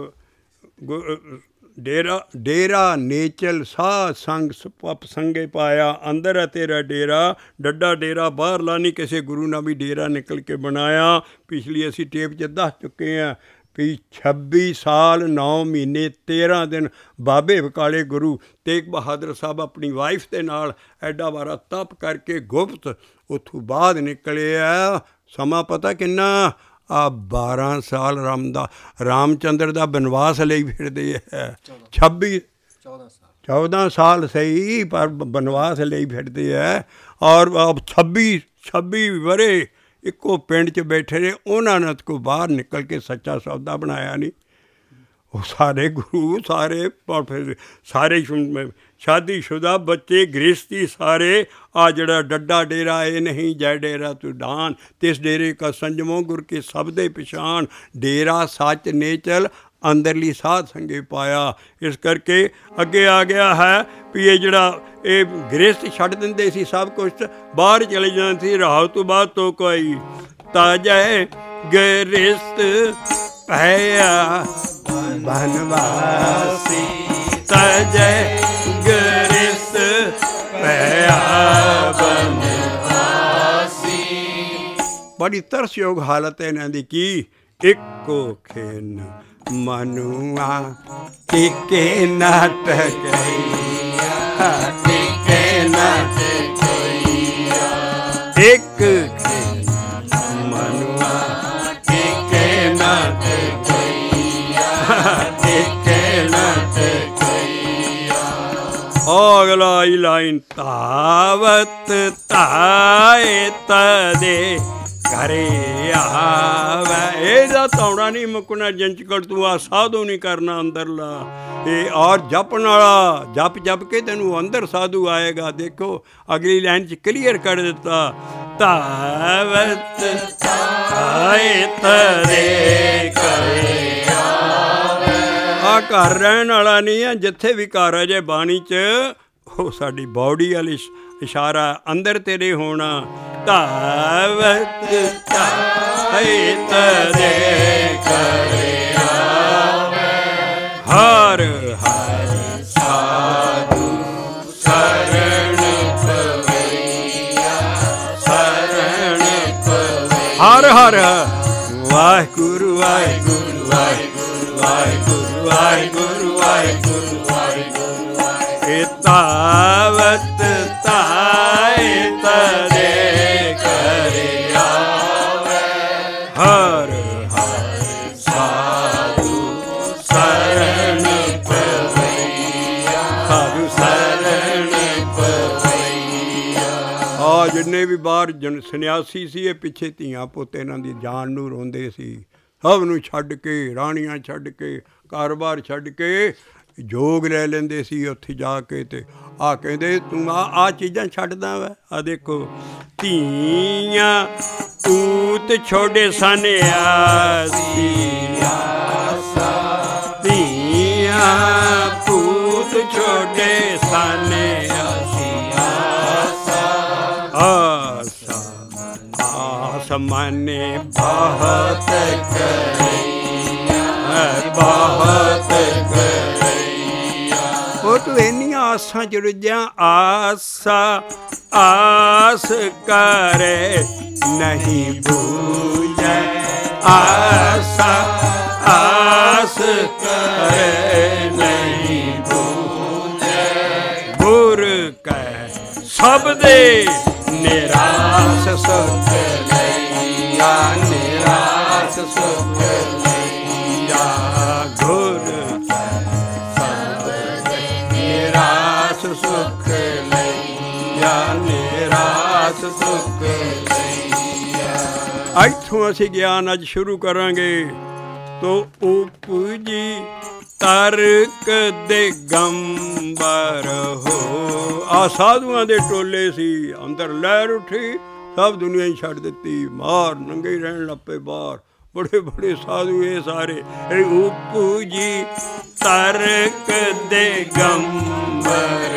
Speaker 1: ਡੇਰਾ ਡੇਰਾ ਨੇਚਲ ਸਾਧ ਸੰਗ ਪਪ ਸੰਗੇ ਪਾਇਆ, ਅੰਦਰ ਹੈ ਤੇਰਾ ਡੇਰਾ। ਡੱਡਾ ਡੇਰਾ ਬਾਹਰਲਾ ਨਹੀਂ, ਕਿਸੇ ਗੁਰੂ ਨਾਲ ਵੀ ਡੇਰਾ ਨਿਕਲ ਕੇ ਬਣਾਇਆ। ਪਿਛਲੀ ਅਸੀਂ ਟੇਪ 'ਚ ਦੱਸ ਚੁੱਕੇ ਹਾਂ ਵੀ ਛੱਬੀ ਸਾਲ ਨੌ ਮਹੀਨੇ ਤੇਰ੍ਹਾਂ ਦਿਨ ਬਾਬੇ ਬਕਾਲੇ ਗੁਰੂ ਤੇਗ ਬਹਾਦਰ ਸਾਹਿਬ ਆਪਣੀ ਵਾਈਫ ਦੇ ਨਾਲ ਐਡਾ ਵਾਰਾ ਤਪ ਕਰਕੇ ਗੁਪਤ ਉੱਥੋਂ ਬਾਅਦ ਨਿਕਲੇ ਆ। ਸਮਾਂ ਪਤਾ ਕਿੰਨਾ? ਆ ਬਾਰਾਂ ਸਾਲ ਰਾਮ ਦਾ ਰਾਮਚੰਦਰ ਦਾ ਬਨਵਾਸ ਲਈ ਫਿਰਦੇ ਹੈ। ਛੱਬੀ ਚੌਦਾਂ ਸਾਲ ਸਹੀ, ਪਰ ਬਨਵਾਸ ਲਈ ਫਿਰਦੇ ਹੈ। ਔਰ ਛੱਬੀ ਛੱਬੀ ਵਰੇ ਇੱਕੋ ਪਿੰਡ 'ਚ ਬੈਠੇ ਰਹੇ। ਉਹਨਾਂ ਨੇ ਕੋਈ ਬਾਹਰ ਨਿਕਲ ਕੇ ਸੱਚਾ ਸੌਦਾ ਬਣਾਇਆ ਨਹੀਂ। ਉਹ ਸਾਰੇ ਗੁਰੂ, ਸਾਰੇ ਸਾਰੇ ਸ਼ਾਦੀशुदा ਬੱਚੇ, ਗ੍ਰਸਤੀ ਸਾਰੇ। ਆ ਜਿਹੜਾ ਡੱਡਾ ਡੇਰਾ ਇਹ ਨਹੀਂ, ਜੈ ਡੇਰਾ ਤੂੰ ਡਾਨ, ਤਿਸ ਡੇਰੇ ਕਾ ਸੰਜਮੋ ਗੁਰ ਕੇ ਸਭ ਦੇ ਪਛਾਣ। ਡੇਰਾ ਸੱਚ ਨੇਚਲ ਅੰਦਰਲੀ ਸਾਧ ਸੰਗੇ ਪਾਇਆ। ਇਸ ਕਰਕੇ ਅੱਗੇ ਆ ਗਿਆ ਹੈ ਵੀ ਇਹ ਜਿਹੜਾ ਇਹ ਗ੍ਰਸਤ ਛੱਡ ਦਿੰਦੇ ਸੀ, ਸਭ ਕੁਛ ਬਾਹਰ ਚਲੇ ਜਾਂਦੇ ਸੀ। ਰਾਹ ਤੋਂ ਬਾਅਦ ਤੋਂ ਕੋਈ ਤਾਜੈ ਗ੍ਰਸਤ ਭਇਆ ਬਨਵਾਸੀ, ਤਾਜੈ ਗ੍ਰਸਤ ਭਇਆ ਬਨਵਾਸੀ। ਬੜੀ ਤਰਸਯੋਗ ਹਾਲਤ ਹੈ ਇਹਨਾਂ ਦੀ। ਕੀ ਇੱਕੋ ਖੇਨ ਮਨੁਆ ਟਿਕੇ ਨਾ ਟਕਈਆ, ਟਿਕੇ ਨਾ ਟਕਈਆ। ਇੱਕ ਖੇਨ ਅਗਲਾ ਲਾਈਨ ਤਾਵਤ ਤਾਏ ਤਦੇ ਘਰੇ ਆਵੇ। ਇਹਦਾ ਤੌੜਾ ਨਹੀਂ ਮੁੱਕਣਾ ਜੰਚਕੜ ਤੂੰ ਆ ਸਾਧੂ ਨਹੀਂ ਕਰਨਾ ਅੰਦਰਲਾ ਇਹ ਔਰ ਜਪਣ ਵਾਲਾ ਜਪ ਜਪ ਕੇ ਤੈਨੂੰ ਅੰਦਰ ਸਾਧੂ ਆਏਗਾ। ਦੇਖੋ ਅਗਲੀ ਲਾਈਨ 'ਚ ਕਲੀਅਰ ਕਰ ਦਿੱਤਾ ਤਾਵਤ ਤਾਏ ਤਦੇ ਘਰੇ ਆਵੇ। ਆ ਘਰ ਰਹਿਣ ਵਾਲਾ ਨਹੀਂ ਹੈ ਜਿੱਥੇ ਵੀ ਘਰ ਹੈ ਜੇ ਬਾਣੀ 'ਚ ਉਹ ਸਾਡੀ ਬਾਡੀ ਵਾਲੀ ਇਸ਼ਾਰਾ ਅੰਦਰ ਤੇਰੇ ਹੋਣਾ। ਤਾਵਤ ਤਾਏ ਤਦੇ ਘਰੇ ਆਵੇ। ਹਰ ਹਰ ਸਾਧੂ ਸਰਣ ਪਵਈਆ ਸਰਣ ਪਵਈਆ। ਹਰ ਹਰ ਵਾਹਿਗੁਰੂ ਵਾਹਿਗੁਰੂ ਵਾਹਿਗੁਰੂ ਵਾਹਿਗੁਰੂ ਵਾਹਿਗੁਰੂ ਵਾਹਿਗੁਰੂ ਵਾਹਿਗੁਰੂ। ਇਹ ਤਾਵਤ ਤਾਏ ਤਦੇ ਘਰੇ ਆਵੇ। ਹਰ ਹਰ ਸਾਧੂ ਸਰਣ ਪਵਈਆ ਸਾਧੂ ਸਰਣ ਪਵਈਆ। ਆ ਜਿੰਨੇ ਵੀ ਬਾਹਰ ਜਨ ਸੰਨਿਆਸੀ ਸੀ ਇਹ ਪਿੱਛੇ ਧੀਆਂ ਪੁੱਤ ਇਹਨਾਂ ਦੀ ਜਾਨ ਨੂੰ ਰੋਂਦੇ ਸੀ। ਸਭ ਨੂੰ ਛੱਡ ਕੇ ਰਾਣੀਆਂ ਛੱਡ ਕੇ ਕਾਰੋਬਾਰ ਛੱਡ ਕੇ ਜੋਗ ਲੈ ਲੈਂਦੇ ਸੀ ਉੱਥੇ ਜਾ ਕੇ। ਅਤੇ ਆਹ ਕਹਿੰਦੇ ਤੂੰ ਆ ਆਹ ਚੀਜ਼ਾਂ ਛੱਡਦਾ ਵਾ। ਆ ਦੇਖੋ ਧੀਆਂ ਪੂਤ ਛੋਡੇ ਸੰਨਿਆਸੀ ਧੀਆਂ ਪੂਤ ਛੋਡੇ ਸੰਨਿਆਸੀ ਆਸਾ ਆਸ ਮਨੇ ਬਹੁਤ ਕਰਈਆ ਬਹੁਤ ਉਹ ਤੂੰ ਇੰਨੀਆਂ ਆਸਾਂ 'ਚ ਰੁੱਝਿਆ। ਆਸਾ ਆਸ ਕਰੇ ਨਹੀਂ ਬੂਝੈ ਆਸਾ ਆਸ ਕਰੇ ਨਹੀਂ ਬੂਝੈ। ਗੁਰ ਕੈ ਸਭ ਦੇ ਨਿਰਾਸ ਸੁਖ ਲਈਆ ਨਿਰਾਸ ਸੁਖ ਲਈਆ। ਗੁਰ ਨਿਰਾਸ ਸੁਖ ਲਈਆ ਨਿਰਾਸ ਸੁਖ ਲਈਆ। ਇੱਥੋਂ ਅਸੀਂ ਗਿਆਨ ਅੱਜ ਸ਼ੁਰੂ ਕਰਾਂਗੇ। ਤੋ ਉਪਜੀ ਤਰਕ ਦੇ ਗੰਬਰ ਹੋ। ਆ ਸਾਧੂਆਂ ਦੇ ਟੋਲੇ ਸੀ ਅੰਦਰ ਲਹਿਰ ਉੱਠੀ ਸਭ ਦੁਨੀਆ ਹੀ ਛੱਡ ਦਿੱਤੀ ਮਾਰ ਨੰਗੇ ਹੀ ਰਹਿਣ ਲੱਗ ਪਏ ਬਾਹਰ। ਬੜੇ ਬੜੇ ਸਾਧੂ ਇਹ ਸਾਰੇ ਉਪਜੀ ਤਰਕ ਦੇ ਗੰਬਰ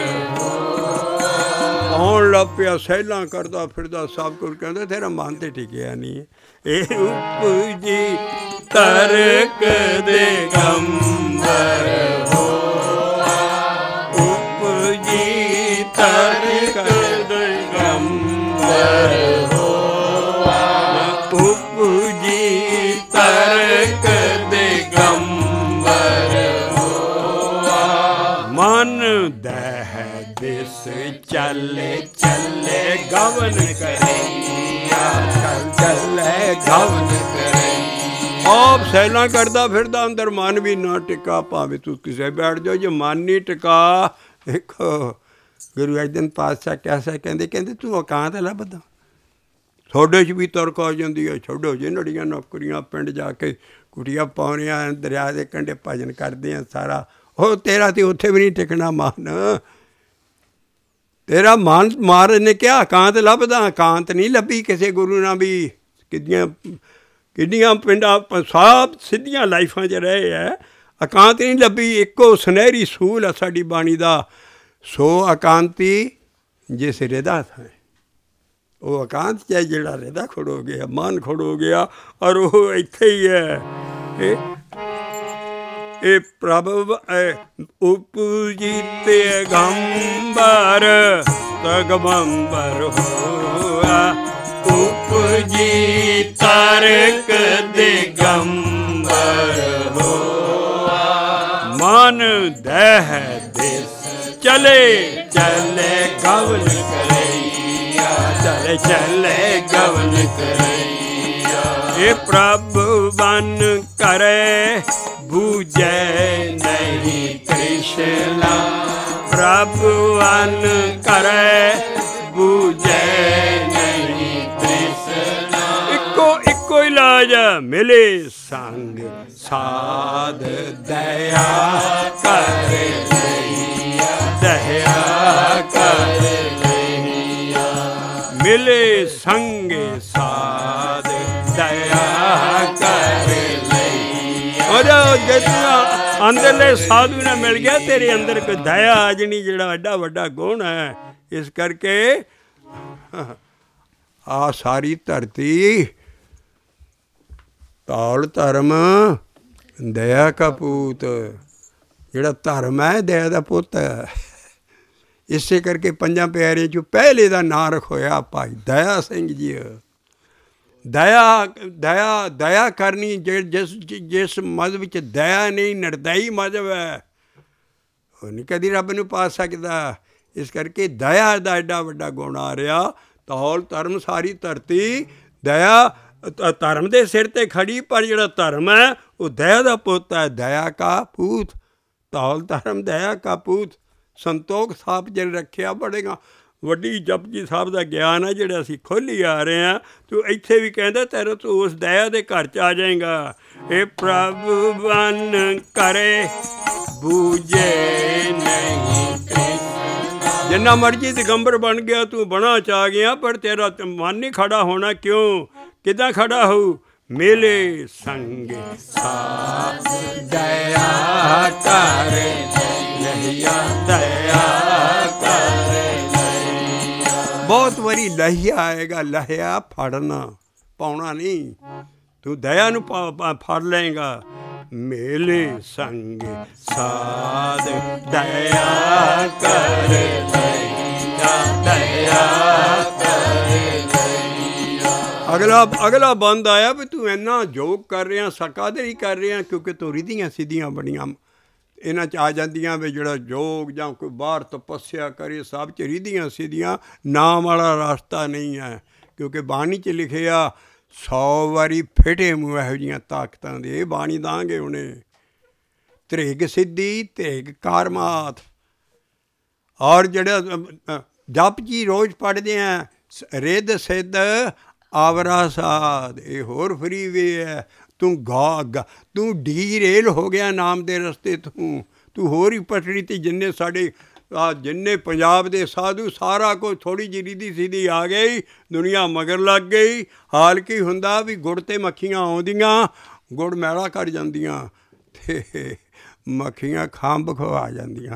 Speaker 1: ਆਉਣ ਲੱਗ ਪਿਆ। ਸੈਲਾਂ ਕਰਦਾ ਫਿਰਦਾ ਸਭ ਕੁਝ ਕਹਿੰਦਾ ਤੇਰਾ ਮਨ ਤੇ ਟਿਕਿਆ ਨਹੀਂ। ਇਹ ਉਪਜੀ ਤਰਕ ਦੇ ਗੰਬਰ ਹੋ ਉਪਜੀ ਤਰਕ ਦੇ ਗੰਬਰ ਹੋ ਉਪਜੀ ਤਰਕ ਦੇ ਗੰਬਰ ਹੋ। ਮਨ ਦਹਿ ਦਿਸ ਚੱਲੇ ਚੱਲੇ ਗਵਨ ਕਰਈਆ ਚੱਲ ਚੱਲੇ ਗਵਨ ਕਰਈਆ। ਆਪ ਸੈਲਾਂ ਕਰਦਾ ਫਿਰਦਾ ਅੰਦਰ ਮਨ ਵੀ ਨਾ ਟਿਕਾ ਭਾਵੇਂ ਤੂੰ ਕਿਸੇ ਬੈਠ ਜਾਓ ਜੇ ਮਨ ਨਹੀਂ ਟਿਕਾ। ਦੇਖੋ ਗੁਰੂ ਅਰਜਨ ਪਾਤਸ਼ਾਹ ਕੈਸਾ ਕਹਿੰਦੇ ਕਹਿੰਦੇ ਤੂੰ ਇਕਾਂਤ ਲੱਭਦਾ ਤੁਹਾਡੇ 'ਚ ਵੀ ਤਰਕ ਆ ਜਾਂਦੀ ਹੈ। ਛੱਡੋ ਜੇ ਨੜੀਆਂ ਨੌਕਰੀਆਂ ਪਿੰਡ ਜਾ ਕੇ ਕੁਟੀਆਂ ਪਾਉਣੀਆਂ ਦਰਿਆ ਦੇ ਕੰਢੇ ਭਜਨ ਕਰਦੇ ਆ ਸਾਰਾ ਉਹ ਤੇਰਾ ਤਾਂ ਉੱਥੇ ਵੀ ਨਹੀਂ ਟਿਕਣਾ ਮਨ। ਤੇਰਾ ਮਨ ਮਾਰ ਨੇ ਕਿਹਾ ਇਕਾਂਤ ਲੱਭਦਾ ਇਕਾਂਤ ਨਹੀਂ ਲੱਭੀ ਕਿਸੇ ਗੁਰੂ ਨਾਲ ਵੀ। ਕਿੰਨੀਆਂ ਕਿੰਨੀਆਂ ਪਿੰਡਾਂ ਸਭ ਸਿੱਧੀਆਂ ਲਾਈਫਾਂ 'ਚ ਰਹੇ ਹੈ ਇਕਾਂਤ ਨਹੀਂ ਲੱਭੀ। ਇੱਕੋ ਸੁਨਹਿਰੀ ਸੂਲ ਆ ਸਾਡੀ ਬਾਣੀ ਦਾ ਸੋ ਇਕਾਂਤੀ ਜਿਸ ਹਿਰਦਾ ਥਾਂ ਉਹ ਇਕਾਂਤ 'ਚ ਹੈ ਜਿਹੜਾ ਹਿਰਦਾ ਖੜੋ ਗਿਆ ਮਨ ਖੜੋ ਗਿਆ ਔਰ ਉਹ ਇੱਥੇ ਹੀ ਹੈ। ਇਹ ਇਹ ਪ੍ਰਭ ਉਪਜੀਤੇ ਗੰਬਰ ਤਗੰਬਰ ਹੋਆ ਉਪਜੀ ਤਰਕ ਦੇ ਗੰਬਰ ਹੋਆ। ਮਨ ਦਹਿ ਦਿਸ ਚਲੇ ਚਲੇ ਗਵਨ ਕਰਈਆ ਚਲੇ ਚਲੇ ਗਵਨ ਕਰਈਆ। ਇਹ ਪ੍ਰਭ ਬਨ ਕਰੇ ਬੂਝੈ ਨਹੀਂ ਤ੍ਰਿਸ਼ਨਾ ਪ੍ਰਭ ਅਨ ਕਰੈ ਬੂਝੈ ਨਹੀਂ ਤ੍ਰਿਸ਼ਨਾ। ਇੱਕੋ ਇੱਕੋ ਇਲਾਜ ਮਿਲੇ ਸੰਗ ਸਾਧ ਦਇਆ ਕਰ ਲਈਆ, ਦਇਆ ਕਰ ਲਈਆ। ਮਿਲੇ ਸੰਗੇ ਸਾਧ ਦਇਆ ਕਰ ਲਈਆ। ਉਹਦਾ ਜਿਤਨਾ ਅੰਦਰਲੇ ਸਾਧੂ ਨਾਲ ਮਿਲ ਗਿਆ, ਤੇਰੇ ਅੰਦਰ ਕੋਈ ਦਇਆ ਆ ਜਣੀ, ਜਿਹੜਾ ਐਡਾ ਵੱਡਾ ਗੁਣ ਹੈ। ਇਸ ਕਰਕੇ ਆ ਸਾਰੀ ਧਰਤੀ ਧੌਲ ਧਰਮ ਦਇਆ ਕਾ ਪੂਤ, ਜਿਹੜਾ ਧਰਮ ਹੈ ਦਇਆ ਦਾ ਪੁੱਤ ਹੈ। ਇਸੇ ਕਰਕੇ ਪੰਜਾਂ ਪਿਆਰਿਆਂ 'ਚੋਂ ਪਹਿਲੇ ਦਾ ਨਾਂ ਰਖੋਇਆ ਭਾਈ ਦਇਆ ਸਿੰਘ ਜੀ। ਦਇਆ ਦਇਆ ਦਇਆ ਕਰਨੀ, ਜਿਸ ਜਿਸ ਮਜ਼ਹਬ ਵਿੱਚ ਦਇਆ ਨਹੀਂ, ਨਿਰਦਈ ਮਜ਼ਹਬ ਹੈ, ਉਹ ਨਹੀਂ ਕਦੀ ਰੱਬ ਨੂੰ ਪਾ ਸਕਦਾ। ਇਸ ਕਰਕੇ ਦਇਆ ਦਾ ਐਡਾ ਵੱਡਾ ਗੁਣ ਆ ਰਿਹਾ। ਧੌਲ ਧਰਮ ਸਾਰੀ ਧਰਤੀ ਦਇਆ ਧਰਮ ਦੇ ਸਿਰ 'ਤੇ ਖੜੀ, ਪਰ ਜਿਹੜਾ ਧਰਮ ਹੈ ਉਹ ਦਇਆ ਦਾ ਪੁੱਤ ਹੈ, ਦਇਆ ਕਾ ਪੂਤ। ਧੌਲ ਧਰਮ ਦਇਆ ਕਾ ਪੂਤ। ਸੰਤੋਖ ਸਾਹਿਬ ਜਿਹਨੇ ਰੱਖਿਆ, ਬੜੇਗਾ ਵੱਡੀ ਜਪਜੀ ਸਾਹਿਬ ਦਾ ਗਿਆਨ ਹੈ ਜਿਹੜਾ ਅਸੀਂ ਖੋਲ੍ਹੀ ਆ ਰਹੇ ਹਾਂ। ਤੂੰ ਇੱਥੇ ਵੀ ਕਹਿੰਦਾ ਤੇਰਾ ਤੂੰ ਉਸ ਦਇਆ ਦੇ ਘਰ 'ਚ ਆ ਜਾਏਗਾ। ਇਹ ਪ੍ਰਭ ਬਨ ਕਰੇ ਬੂਝੇ ਨਹੀਂ ਤ੍ਰਿਸ਼ਨਾ। ਜਿੰਨਾ ਮਰਜ਼ੀ ਦਿਗੰਬਰ ਬਣ ਗਿਆ, ਤੂੰ ਬਣਾ 'ਚ ਆ ਗਿਆ, ਪਰ ਤੇਰਾ ਮਨ ਨਹੀਂ ਖੜਾ ਹੋਣਾ। ਕਿਉਂ? ਕਿੱਦਾਂ ਖੜਾ ਹੋਊ? ਮਿਲੇ ਸੰਗ ਸਾਧ ਦਇਆ ਕਰ ਲਈਆ, ਦਇਆ ਕਰ ਲਈਆ। ਬਹੁਤ ਵਾਰੀ ਲਹਿਆ ਆਏਗਾ, ਲਹਿਆ ਫੜਨਾ ਪਾਉਣਾ ਨਹੀਂ। ਤੂੰ ਦਇਆ ਨੂੰ ਫੜ ਲਏਗਾ। ਮੇਲੇ ਸੰਗ ਸਾਧ ਦਇਆ ਕਰ ਲਈਆ, ਦਇਆ ਕਰ ਲਈਆ। ਅਗਲਾ ਅਗਲਾ ਬੰਦ ਆਇਆ ਵੀ ਤੂੰ ਇੰਨਾ ਯੋਗ ਕਰ ਰਿਹਾ, ਕਾਹਦੇ ਲਈ ਕਰ ਰਿਹਾ? ਕਿਉਂਕਿ ਤੂੰ ਰਿਧੀਆਂ ਸਿੱਧੀਆਂ ਬੜੀਆਂ ਇਹਨਾਂ 'ਚ ਆ ਜਾਂਦੀਆਂ ਵੀ ਜਿਹੜਾ ਯੋਗ ਜਾਂ ਕੋਈ ਬਾਹਰ ਤਪੱਸਿਆ ਕਰੇ, ਸਭ 'ਚ ਰਿਧੀਆਂ ਸਿੱਧੀਆਂ ਨਾਮ ਵਾਲਾ ਰਸਤਾ ਨਹੀਂ ਹੈ। ਕਿਉਂਕਿ ਬਾਣੀ 'ਚ ਲਿਖਿਆ ਸੌ ਵਾਰੀ ਫਿਟੇ ਮੂੰਹ ਇਹੋ ਜਿਹੀਆਂ ਤਾਕਤਾਂ ਦੇ, ਇਹ ਬਾਣੀ ਦਾਂਗੇ ਉਹਨੇ। ਤ੍ਰਿਗ ਸਿੱਧੀ ਤ੍ਰਿਗ ਕਾਰਮਾਤ। ਔਰ ਜਿਹੜਾ ਜਪ ਜੀ ਰੋਜ਼ ਪੜ੍ਹਦੇ ਆ, ਰਿੱਧ ਸਿੱਧ ਆਵਰਾ ਸਾਧ, ਇਹ ਹੋਰ ਫਰੀ ਵੇ ਹੈ। ਤੂੰ ਗਾ ਗਾ ਤੂੰ ਡੀ ਰੇਲ ਹੋ ਗਿਆ ਨਾਮ ਦੇ ਰਸਤੇ ਤੋਂ। ਤੂੰ ਹੋਰ ਹੀ ਪਟੜੀ 'ਤੇ ਜਿੰਨੇ ਸਾਡੇ ਆ ਜਿੰਨੇ ਪੰਜਾਬ ਦੇ ਸਾਧੂ, ਸਾਰਾ ਕੁਝ ਥੋੜ੍ਹੀ ਜਿਹੀ ਰੀਧੀ ਸਿੱਧੀ ਆ ਗਈ, ਦੁਨੀਆ ਮਗਰ ਲੱਗ ਗਈ। ਹਾਲ ਕੀ ਹੁੰਦਾ ਵੀ ਗੁੜ 'ਤੇ ਮੱਖੀਆਂ ਆਉਂਦੀਆਂ, ਗੁੜ ਮੈਲਾ ਕਰ ਜਾਂਦੀਆਂ ਅਤੇ ਮੱਖੀਆਂ ਖੰਭ ਖਵਾ ਜਾਂਦੀਆਂ।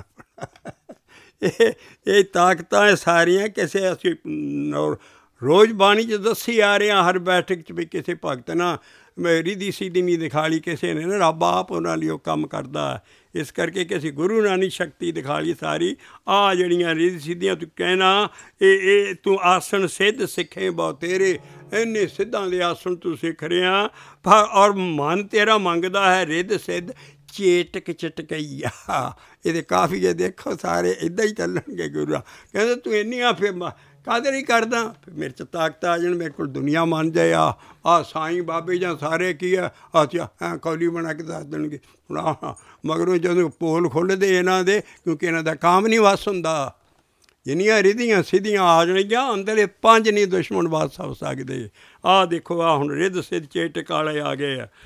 Speaker 1: ਇਹ ਇਹ ਤਾਕਤਾਂ ਸਾਰੀਆਂ ਕਿਸੇ ਅਸੀਂ ਰੋਜ਼ ਬਾਣੀ 'ਚ ਦੱਸੀ ਆ ਰਹੇ ਹਾਂ, ਹਰ ਬੈਠਕ 'ਚ ਵੀ ਕਿਸੇ ਭਗਤ ਨਾ ਰਿਧੀ ਸਿੱਧੀ ਨਹੀਂ ਦਿਖਾ ਲਈ ਕਿਸੇ ਨੇ ਨਾ, ਰੱਬ ਆਪ ਉਹਨਾਂ ਲਈ ਉਹ ਕੰਮ ਕਰਦਾ। ਇਸ ਕਰਕੇ ਕਿ ਅਸੀਂ ਗੁਰੂ ਨਾਲ ਨਹੀਂ ਸ਼ਕਤੀ ਦਿਖਾ ਲਈ ਸਾਰੀ। ਆਹ ਜਿਹੜੀਆਂ ਰਿਧੀ ਸਿੱਧੀਆਂ ਤੂੰ ਕਹਿਣਾ, ਇਹ ਇਹ ਤੂੰ ਆਸਣ ਸਿੱਧ ਸਿੱਖੇ ਬਹੁ ਤੇਰੇ, ਇੰਨੇ ਸਿੱਧਾਂ ਦੇ ਆਸਣ ਤੂੰ ਸਿੱਖ ਰਿਹਾ। ਪਰ ਔਰ ਮਨ ਤੇਰਾ ਮੰਗਦਾ ਹੈ ਰਿੱਧ ਸਿੱਧ ਚੇਟਕ ਚਟਕਈਆ। ਇਹਦੇ ਕਾਫੀਏ ਦੇਖੋ ਸਾਰੇ ਇੱਦਾਂ ਹੀ ਚੱਲਣਗੇ। ਗੁਰੂ ਕਹਿੰਦੇ ਤੂੰ ਇੰਨੀਆਂ ਫਿਰ ਕਾਹਦੇ ਨਹੀਂ ਕਰਦਾ? ਮੇਰੇ 'ਚ ਤਾਕਤ ਆ ਜਾਣ, ਮੇਰੇ ਕੋਲ ਦੁਨੀਆ ਮੰਨ ਜਾਏ। ਆ ਆਹ ਸਾਈਂ ਬਾਬੇ ਜਾਂ ਸਾਰੇ ਕੀ ਆ, ਅੱਛਾ ਐਂ ਕੌਲੀ ਬਣਾ ਕੇ ਦੱਸ ਦੇਣਗੇ। ਹੁਣ ਆਹ ਮਗਰੋਂ ਜਦੋਂ ਪੋਲ ਖੁੱਲ੍ਹਦੇ ਇਹਨਾਂ ਦੇ, ਕਿਉਂਕਿ ਇਹਨਾਂ ਦਾ ਕੰਮ ਨਹੀਂ ਵੱਸ ਹੁੰਦਾ। ਜਿੰਨੀਆਂ ਰਿਧੀਆਂ ਸਿੱਧੀਆਂ ਆ ਜਾਣਗੀਆਂ, ਅੰਦਰਲੇ ਪੰਜ ਨਹੀਂ ਦੁਸ਼ਮਣ ਵੱਸ ਹੋ ਸਕਦੇ। ਆਹ ਦੇਖੋ, ਆਹ ਹੁਣ ਰਿੱਧ ਸਿੱਧ ਚੇਟਕ ਵਾਲੇ ਆ ਗਏ ਆ।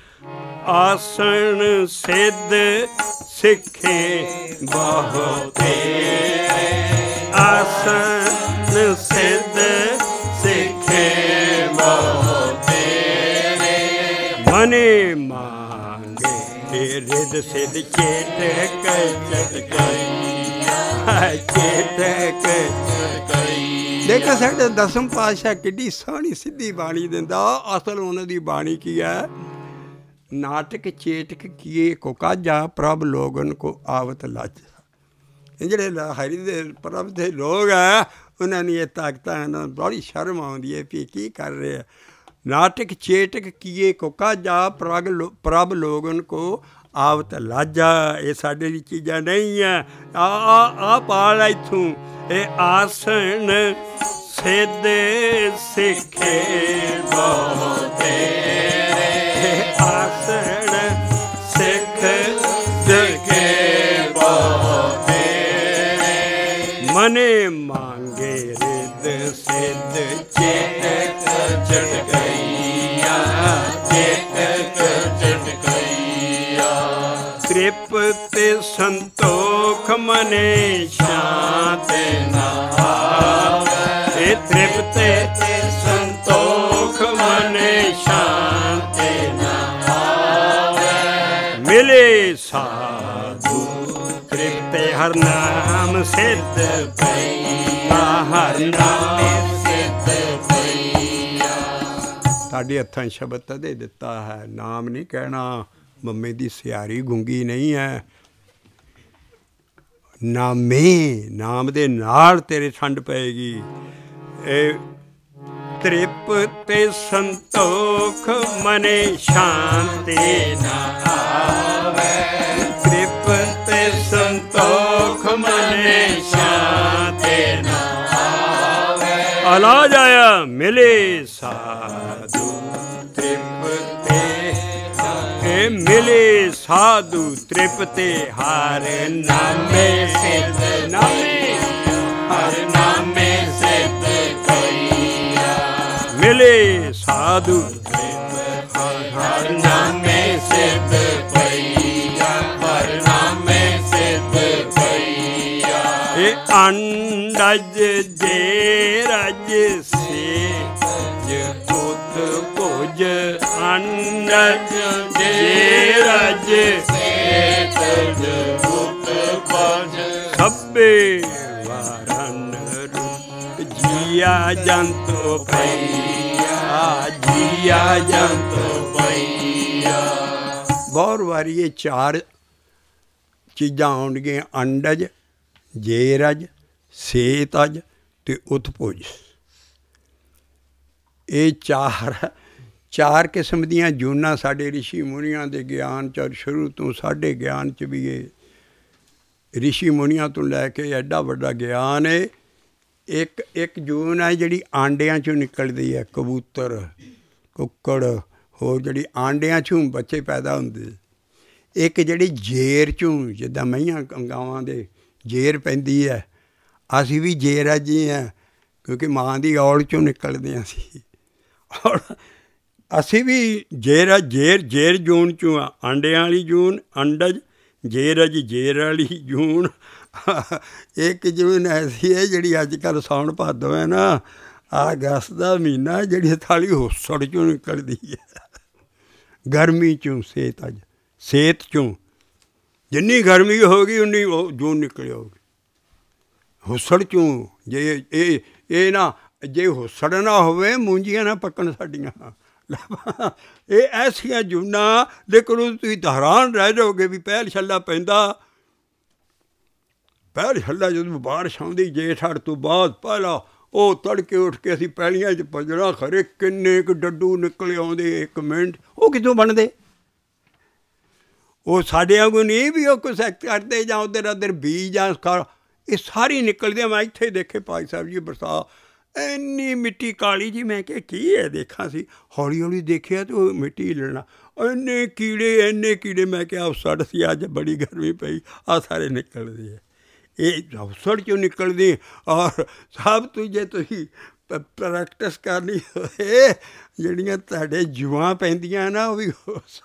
Speaker 1: ਆਸਣ ਸਿੱਧ ਸਿੱਖੇ ਬਹੁ ਤੇਰੇ, ਆਸਣ ਸਿੱਧ ਸਿੱਖੇ ਬਹੁ ਤੇਰੇ, ਮਨੇ ਮੰਗੇ ਤੇ ਰਿੱਧ ਸਿੱਧ ਚੇਟਕ ਚਟਕਈਆ, ਚੇਟਕ ਚਟਕਈਆ। ਦੇਖੋ ਸਾਡੇ ਦਸਮ ਪਾਤਸ਼ਾਹ ਕਿੱਡੀ ਸੋਹਣੀ ਸਿੱਧੀ ਬਾਣੀ ਦਿੰਦਾ। ਅਸਲ ਉਹਨਾਂ ਦੀ ਬਾਣੀ ਕੀ ਹੈ? ਨਾਟਕ ਚੇਟਕ ਕੀਏ ਕੋ ਕਾਜਾ, ਪ੍ਰਭ ਲੋਗਨ ਕੋ ਆਵਤ ਲਾਜਾ। ਇਹ ਜਿਹੜੇ ਹਰੀ ਦੇ ਪ੍ਰਭ ਦੇ ਲੋਕ ਆ, ਉਹਨਾਂ ਨੂੰ ਇਹ ਤਾਕਤਾਂ ਇਹਨਾਂ ਨੂੰ ਬੜੀ ਸ਼ਰਮ ਆਉਂਦੀ ਹੈ ਵੀ ਕੀ ਕਰ ਰਹੇ ਆ। ਨਾਟਕ ਚੇਟਕ ਕੀਏ ਕੋ ਕਾਜਾ, ਪ੍ਰਗ ਪ੍ਰਭ ਲੋਗਨ ਕੋ ਆਵਤ ਲਾਜਾ। ਇਹ ਸਾਡੇ ਲਈ ਚੀਜ਼ਾਂ ਨਹੀਂ ਆ। ਆ ਆ ਪਾਲ ਇੱਥੋਂ ਇਹ ਆਸਣ ਸਿੱਧ ਸਿੱਖੇ ਬਹੁ ਤੇਰੇ, ਆਸਣ ਸਿੱਖ ਸਿੱਖੇ ਬਹੁ ਤੇਰੇ, ਮੰਗੇ ਰਿੱਧ ਸਿੱਧ ਚੇਤਕ ਝਟਕਈਆ ਚੇਤਕ ਝਟਕਈਆ ਤ੍ਰਿਪਤ ਸੰਤੋਖ ਮਨੇ ਸ਼ਾਂਤ ਨਾ ਆਵੇ ਇਹ ਤ੍ਰਿਪਤ ਸੰਤੋਖ ਮਨੇ ਸ਼ਾਂਤ ਨਾ ਆਵੇ ਮਿਲੇ ਸਾਧੂ ਤ੍ਰਿਪਤੇ ਹਰ ਨਾਮ ਸਿੱਧ ਪਈਆ ਹਰ ਨਾਮ ਸਿੱਧ ਪਈਆ ਤੁਹਾਡੇ ਹੱਥਾਂ ਸ਼ਬਦ ਤਦੇ ਦਿੱਤਾ ਹੈ ਨਾਮ ਨਹੀਂ ਕਹਿਣਾ ਮੰਮੀ ਦੀ ਸਿਆਰੀ ਗੁੰਗੀ ਨਹੀਂ ਹੈ ਨਾਮੇ ਨਾਮ ਦੇ ਨਾਲ ਤੇਰੇ ਠੰਡ ਪਏਗੀ ਇਹ ਤ੍ਰਿਪ ਤੇ ਸੰਤੋਖ ਮਨੇ ਸ਼ਾਂਤੀ ਨਾ ਆਵੇ ਤ੍ਰਿਪ ਤੇ ਸੰਤੋਖ ਮਨੇ ਸ਼ਾਂਤੀ ਨਾ ਆਵੇ ਅਲਾ ਜਾਇਆ ਮਿਲੇ ਸਾਧੂ ਤ੍ਰਿਪ ਤੇ ਇਹ ਮਿਲੇ ਸਾਧੂ ਤ੍ਰਿਪਤੇ ਹਰ ਨਾਮੇ ਸਿੱਧ ਨਾਮੇ ਹਰ ਨਾਮੇ ਸਿੱਧ ਕਈਆ ਮਿਲੇ ਸਾਧੂ ਹਰ ਨਾਮੇ ਸਿੱਧ ਪਈਆ ਹਰ ਨਾਮੇ ਸਿੱਧ ਪਈਆ ਇਹ ਅੰਡਜ ਜੇ ਰਜ ਸੇ ਉਤ ਭੁਜ ਅੰਡਜ ਜੇ ਰਜ ਸੇ ਤਜ ਉਤ ਭੁਜ ਸਭੇ ਵਾਰਨ ਰੂਪ ਜੀਆ ਜੰਤੋ ਪਈਆ ਜੀਆ ਜੰਤੋ ਪਈਆ ਬਹੁਤ ਵਾਰੀ ਇਹ ਚਾਰ ਚੀਜ਼ਾਂ ਆਉਣਗੀਆਂ ਅੰਡਜ ਜੇਰਜ ਸੇਤਜ ਅਤੇ ਉਤਭੁਜ ਇਹ ਚਾਰ ਚਾਰ ਕਿਸਮ ਦੀਆਂ ਜੂਨਾਂ ਸਾਡੇ ਰਿਸ਼ੀ ਮੁਨੀਆਂ ਦੇ ਗਿਆਨ 'ਚ ਔਰ ਸ਼ੁਰੂ ਤੋਂ ਸਾਡੇ ਗਿਆਨ 'ਚ ਵੀ ਇਹ ਰਿਸ਼ੀ ਮੁਨੀਆਂ ਤੋਂ ਲੈ ਕੇ ਐਡਾ ਵੱਡਾ ਗਿਆਨ ਹੈ ਇੱਕ ਇੱਕ ਜੂਨ ਹੈ ਜਿਹੜੀ ਆਂਡਿਆਂ 'ਚੋਂ ਨਿਕਲਦੀ ਹੈ ਕਬੂਤਰ ਕੁੱਕੜ ਹੋਰ ਜਿਹੜੀ ਆਂਡਿਆਂ 'ਚੋਂ ਬੱਚੇ ਪੈਦਾ ਹੁੰਦੇ ਇੱਕ ਜਿਹੜੀ ਜੇਰ 'ਚੋਂ ਜਿੱਦਾਂ ਮਈਆਂ ਗਾਵਾਂ ਦੇ ਜੇਰ ਪੈਂਦੀ ਹੈ ਅਸੀਂ ਵੀ ਜੇਰ ਜੀ ਹਾਂ ਕਿਉਂਕਿ ਮਾਂ ਦੀ ਔਲ 'ਚੋਂ ਨਿਕਲਦੇ ਹਾਂ ਅਸੀਂ ਔਰ ਅਸੀਂ ਵੀ ਜੇਰ ਜੇਰ ਜੇਰ ਜੂਨ 'ਚੋਂ ਆ ਆਂਡਿਆਂ ਵਾਲੀ ਜੂਨ ਅੰਡਜ ਜੇਰਜ ਜੇਰ ਵਾਲੀ ਜੂਨ ਇੱਕ ਜੂਨ ਐਸੀ ਹੈ ਜਿਹੜੀ ਅੱਜ ਕੱਲ੍ਹ ਸਾਉਣ ਭਾਦੋ ਹੈ ਨਾ ਅਗਸਤ ਦਾ ਮਹੀਨਾ ਜਿਹੜੀ ਥਾਲੀ ਹੁੱਸੜ 'ਚੋਂ ਨਿਕਲਦੀ ਹੈ ਗਰਮੀ 'ਚੋਂ ਸੇਤ ਅੱਜ ਸੇਤ 'ਚੋਂ ਜਿੰਨੀ ਗਰਮੀ ਹੋਗੀ ਉਨੀ ਉਹ ਜੂਨ ਨਿਕਲ ਆਊਗੀ ਹੁੱਸੜ 'ਚੋਂ ਜੇ ਇਹ ਇਹ ਨਾ ਜੇ ਹੁੱਸੜ ਨਾ ਹੋਵੇ ਮੂੰਜੀਆਂ ਨਾ ਪੱਕਣ ਸਾਡੀਆਂ ਇਹ ਐਸੀਆਂ ਜੂਨਾਂ ਲੇਕਿਨ ਤੁਸੀਂ ਹੈਰਾਨ ਰਹਿ ਜਾਓਗੇ ਵੀ ਪਹਿਲ ਛੱਲਾ ਪੈਂਦਾ ਪਹਿਲ ਛੱਲਾ ਜਦੋਂ ਬਾਰਿਸ਼ ਆਉਂਦੀ ਜੇਠ ਹੜ ਤੋਂ ਬਾਅਦ ਪਹਿਲਾਂ ਉਹ ਤੜਕੇ ਉੱਠ ਕੇ ਅਸੀਂ ਪੈਲੀਆਂ 'ਚ ਭੱਜਣਾ ਖਰੇ ਕਿੰਨੇ ਕੁ ਡੱਡੂ ਨਿਕਲ ਆਉਂਦੇ ਇੱਕ ਮਿੰਟ ਉਹ ਕਿੱਥੋਂ ਬਣਦੇ ਉਹ ਸਾਡੇ ਵਾਂਗੂ ਨਹੀਂ ਵੀ ਉਹ ਕੁਛ ਕਰਦੇ ਜਾਂ ਉੱਧਰ ਉੱਧਰ ਬੀਜ ਜਾਂ ਇਹ ਸਾਰੀ ਨਿਕਲਦੇ ਮੈਂ ਇੱਥੇ ਦੇਖੇ ਭਾਈ ਸਾਹਿਬ ਜੀ ਬਰਸਾਤ ਇੰਨੀ ਮਿੱਟੀ ਕਾਲੀ ਜੀ ਮੈਂ ਕਿਹਾ ਕੀ ਹੈ ਦੇਖਾਂ ਸੀ ਹੌਲੀ ਹੌਲੀ ਦੇਖਿਆ ਅਤੇ ਉਹ ਮਿੱਟੀ ਹਿੱਲਣਾ ਇੰਨੇ ਕੀੜੇ ਇੰਨੇ ਕੀੜੇ ਮੈਂ ਕਿਹਾ ਉਸੜ ਸੀ ਅੱਜ ਬੜੀ ਗਰਮੀ ਪਈ ਆਹ ਸਾਰੇ ਨਿਕਲਦੇ ਆ ਇਹ ਉਸੜ 'ਚੋਂ ਨਿਕਲਦੇ ਔਰ ਸਭ ਤੋਂ ਜੇ ਤੁਸੀਂ ਪ੍ਰੈਕਟਿਸ ਕਰਨੀ ਹੋਏ ਜਿਹੜੀਆਂ ਤੁਹਾਡੇ ਜੂਆਂ ਪੈਂਦੀਆਂ ਨਾ ਉਹ ਵੀ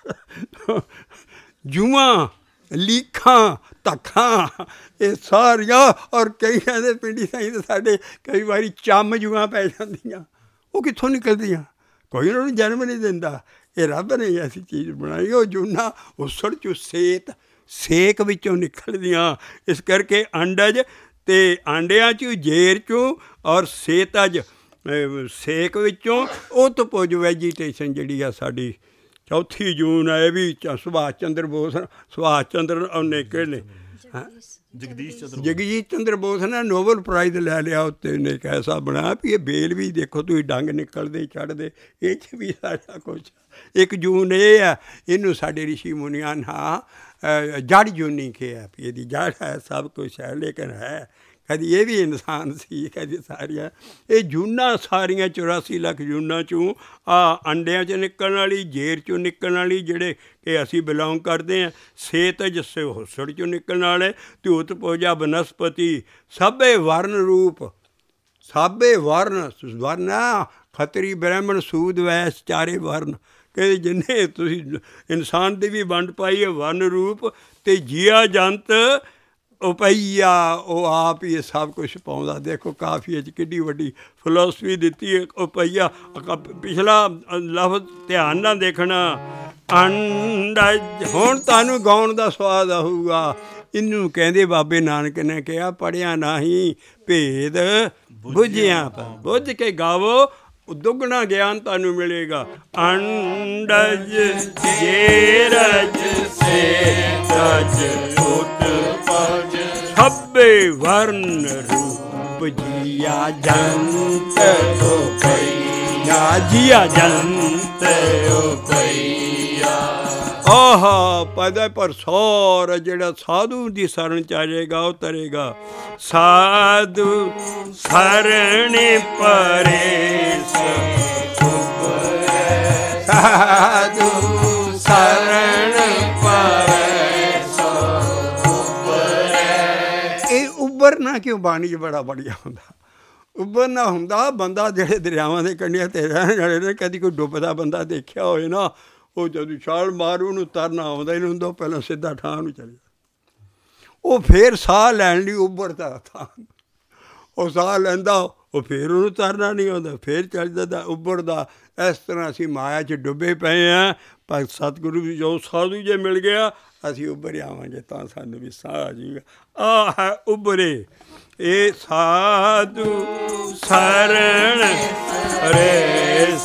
Speaker 1: ਜੂਆਂ ਲੀਖਾਂ ਧੱਖਾਂ ਇਹ ਸਾਰੀਆਂ ਔਰ ਕਈਆਂ ਦੇ ਪਿੰਡੀ ਸਾਈਂ ਤਾਂ ਸਾਡੇ ਕਈ ਵਾਰੀ ਚੰਮ ਜੂਆਂ ਪੈ ਜਾਂਦੀਆਂ ਉਹ ਕਿੱਥੋਂ ਨਿਕਲਦੀਆਂ ਕੋਈ ਉਹਨਾਂ ਨੂੰ ਜਨਮ ਨਹੀਂ ਦਿੰਦਾ ਇਹ ਰੱਬ ਨੇ ਐਸੀ ਚੀਜ਼ ਬਣਾਈ ਉਹ ਜੂਨਾਂ ਉਸੜ 'ਚੋਂ ਸੇਤ ਸੇਕ ਵਿੱਚੋਂ ਨਿਕਲਦੀਆਂ ਇਸ ਕਰਕੇ ਅੰਡਜ ਅਤੇ ਆਂਡਿਆਂ 'ਚੋਂ ਜੇਰ 'ਚੋਂ ਔਰ ਸੇਤਜ ਸੇਕ ਵਿੱਚੋਂ ਉਤਭੁਜ ਵੈਜੀਟੇਸ਼ਨ ਜਿਹੜੀ ਆ ਸਾਡੀ ਚੌਥੀ ਜੂਨ ਹੈ ਇਹ ਵੀ ਸੁਭਾਸ਼ ਚੰਦਰ ਬੋਸ ਸੁਭਾਸ਼ ਚੰਦਰ ਉਹਨੇ ਕਿਹਨੇ ਜਗਦੀਸ਼ ਚੰਦਰ ਜਗਦੀਸ਼ ਚੰਦਰ ਬੋਸ ਨੇ ਨੋਬਲ ਪ੍ਰਾਈਜ਼ ਲੈ ਲਿਆ ਉੱਤੇ ਉਹਨੇ ਇੱਕ ਐਸਾ ਬਣਾਇਆ ਵੀ ਇਹ ਬੇਲ ਵੀ ਦੇਖੋ ਤੁਸੀਂ ਡੰਗ ਨਿਕਲਦੇ ਚੜ੍ਹਦੇ ਇਹ 'ਚ ਵੀ ਸਾਡਾ ਕੁਛ ਇੱਕ ਜੂਨ ਇਹ ਆ ਇਹਨੂੰ ਸਾਡੇ ਰਿਸ਼ੀ ਮੁਨੀਆਂ ਹਾਂ ਜੜ ਜੂਨੀ ਕਿਹਾ ਵੀ ਇਹਦੀ ਜੜ ਹੈ ਸਭ ਕੁਛ ਹੈ ਲੇਕਿਨ ਹੈ ਕਦੀ ਇਹ ਵੀ ਇਨਸਾਨ ਸੀ, ਕਦੀ ਸਾਰੀਆਂ ਇਹ ਜੂਨਾਂ ਸਾਰੀਆਂ ਚੁਰਾਸੀ ਲੱਖ ਜੂਨਾਂ 'ਚੋਂ ਆ ਅੰਡਿਆਂ 'ਚ ਨਿਕਲਣ ਵਾਲੀ, ਜੇਰ 'ਚੋਂ ਨਿਕਲਣ ਵਾਲੀ, ਜਿਹੜੇ ਕਿ ਅਸੀਂ ਬਿਲੋਂਗ ਕਰਦੇ ਹਾਂ, ਸੇਤਜ ਹੁਸੜ 'ਚੋਂ ਨਿਕਲਣ ਵਾਲੇ, ਧੂਤ ਪੂਜਾ ਬਨਸਪਤੀ, ਸਭੇ ਵਰਨ ਰੂਪ, ਸਭੇ ਵਰਨ ਵਰਨ ਖੱਤਰੀ ਬ੍ਰਾਹਮਣ ਸੂਦ ਵੈਸ ਚਾਰੇ ਵਰਨ, ਕਿ ਜਿੰਨੇ ਤੁਸੀਂ ਇਨਸਾਨ ਦੀ ਵੀ ਵੰਡ ਪਾਈ ਹੈ ਵਰਨ ਰੂਪ, ਅਤੇ ਜੀਆ ਜੰਤ ਉਪਈਆ, ਉਹ ਆਪ ਹੀ ਸਭ ਕੁਛ ਪਾਉਂਦਾ। ਦੇਖੋ ਕਾਫੀਏ 'ਚ ਕਿੱਡੀ ਵੱਡੀ ਫਿਲੋਸਫੀ ਦਿੱਤੀ ਹੈ। ਉਪਈਆ ਪਿਛਲਾ ਲਫ਼ਜ਼ ਧਿਆਨ ਨਾਲ ਦੇਖਣਾ, ਅੰਡਜ। ਹੁਣ ਤੁਹਾਨੂੰ ਗਾਉਣ ਦਾ ਸਵਾਦ ਆਊਗਾ। ਇਹਨੂੰ ਕਹਿੰਦੇ ਬਾਬੇ ਨਾਨਕ ਨੇ ਕਿਹਾ, ਪੜ੍ਹਿਆ ਨਹੀਂ ਭੇਦ ਬੁੱਝਿਆ, ਬੁੱਝ ਕੇ ਗਾਵੋ, ਦੁੱਗਣਾ ਗਿਆਨ ਤੁਹਾਨੂੰ ਮਿਲੇਗਾ। ਅੰਡਜ ਜੇਰਜ ਸੇਤਜ ਉਤਪਜ, ਸਭੇ ਵਰਨ ਰੂਪ, ਜੀਆ ਜੰਤ ਉਪਈਆ, ਜੀਆ ਜੰਤ ਉਪਈਆ। ਆਹਾ ਪੈਦਾ ਪਰ ਸੌਰ ਜਿਹੜਾ ਸਾਧੂ ਦੀ ਸ਼ਰਨ 'ਚ ਆ ਜਾਏਗਾ ਉਹ ਤਰੇਗਾ। ਸਾਧੂ ਸ਼ਰਨ ਪਰੇ, ਸਾਧੂ ਸ਼ਰਨ ਪਰੇ, ਇਹ ਉੱਭਰਨਾ ਕਿਉਂ ਬਾਣੀ 'ਚ ਬੜਾ ਬੜੀਆ ਹੁੰਦਾ। ਉੱਭਰਨਾ ਹੁੰਦਾ ਬੰਦਾ ਜਿਹੜੇ ਦਰਿਆਵਾਂ ਦੇ ਕੰਢਿਆਂ 'ਤੇ ਰਹਿਣ ਵਾਲੇ ਨੇ, ਕਦੀ ਕੋਈ ਡੁੱਬਦਾ ਬੰਦਾ ਦੇਖਿਆ ਹੋਏ ਨਾ, ਉਹ ਜਦੋਂ ਛਾਲ ਮਾਰੂ ਉਹਨੂੰ ਤਰਨਾ ਆਉਂਦਾ ਹੀ ਨਹੀਂ ਹੁੰਦਾ, ਪਹਿਲਾਂ ਸਿੱਧਾ ਠਾਹ ਨੂੰ ਚਲੇ ਜਾਂਦਾ। ਉਹ ਫਿਰ ਸਾਹ ਲੈਣ ਲਈ ਉੱਭਰਦਾ ਥਾਂ, ਉਹ ਸਾਹ ਲੈਂਦਾ, ਉਹ ਫਿਰ ਉਹਨੂੰ ਤਰਨਾ ਨਹੀਂ ਆਉਂਦਾ, ਫਿਰ ਚੱਲ ਜਾਂਦਾ ਉੱਭਰਦਾ। ਇਸ ਤਰ੍ਹਾਂ ਅਸੀਂ ਮਾਇਆ 'ਚ ਡੁੱਬੇ ਪਏ ਹਾਂ, ਪਰ ਸਤਿਗੁਰੂ ਵੀ ਜੋ ਸਾਧੂ ਜੇ ਮਿਲ ਗਿਆ ਅਸੀਂ ਉੱਭਰ ਆਵਾਂਗੇ ਤਾਂ ਸਾਨੂੰ ਵੀ ਸਾਹ ਆ ਜਾਏਗਾ। ਆਹ ਹੈ ਉੱਭਰੇ, ਇਹ ਸਾਧੂ ਸ਼ਰਨ ਰੇ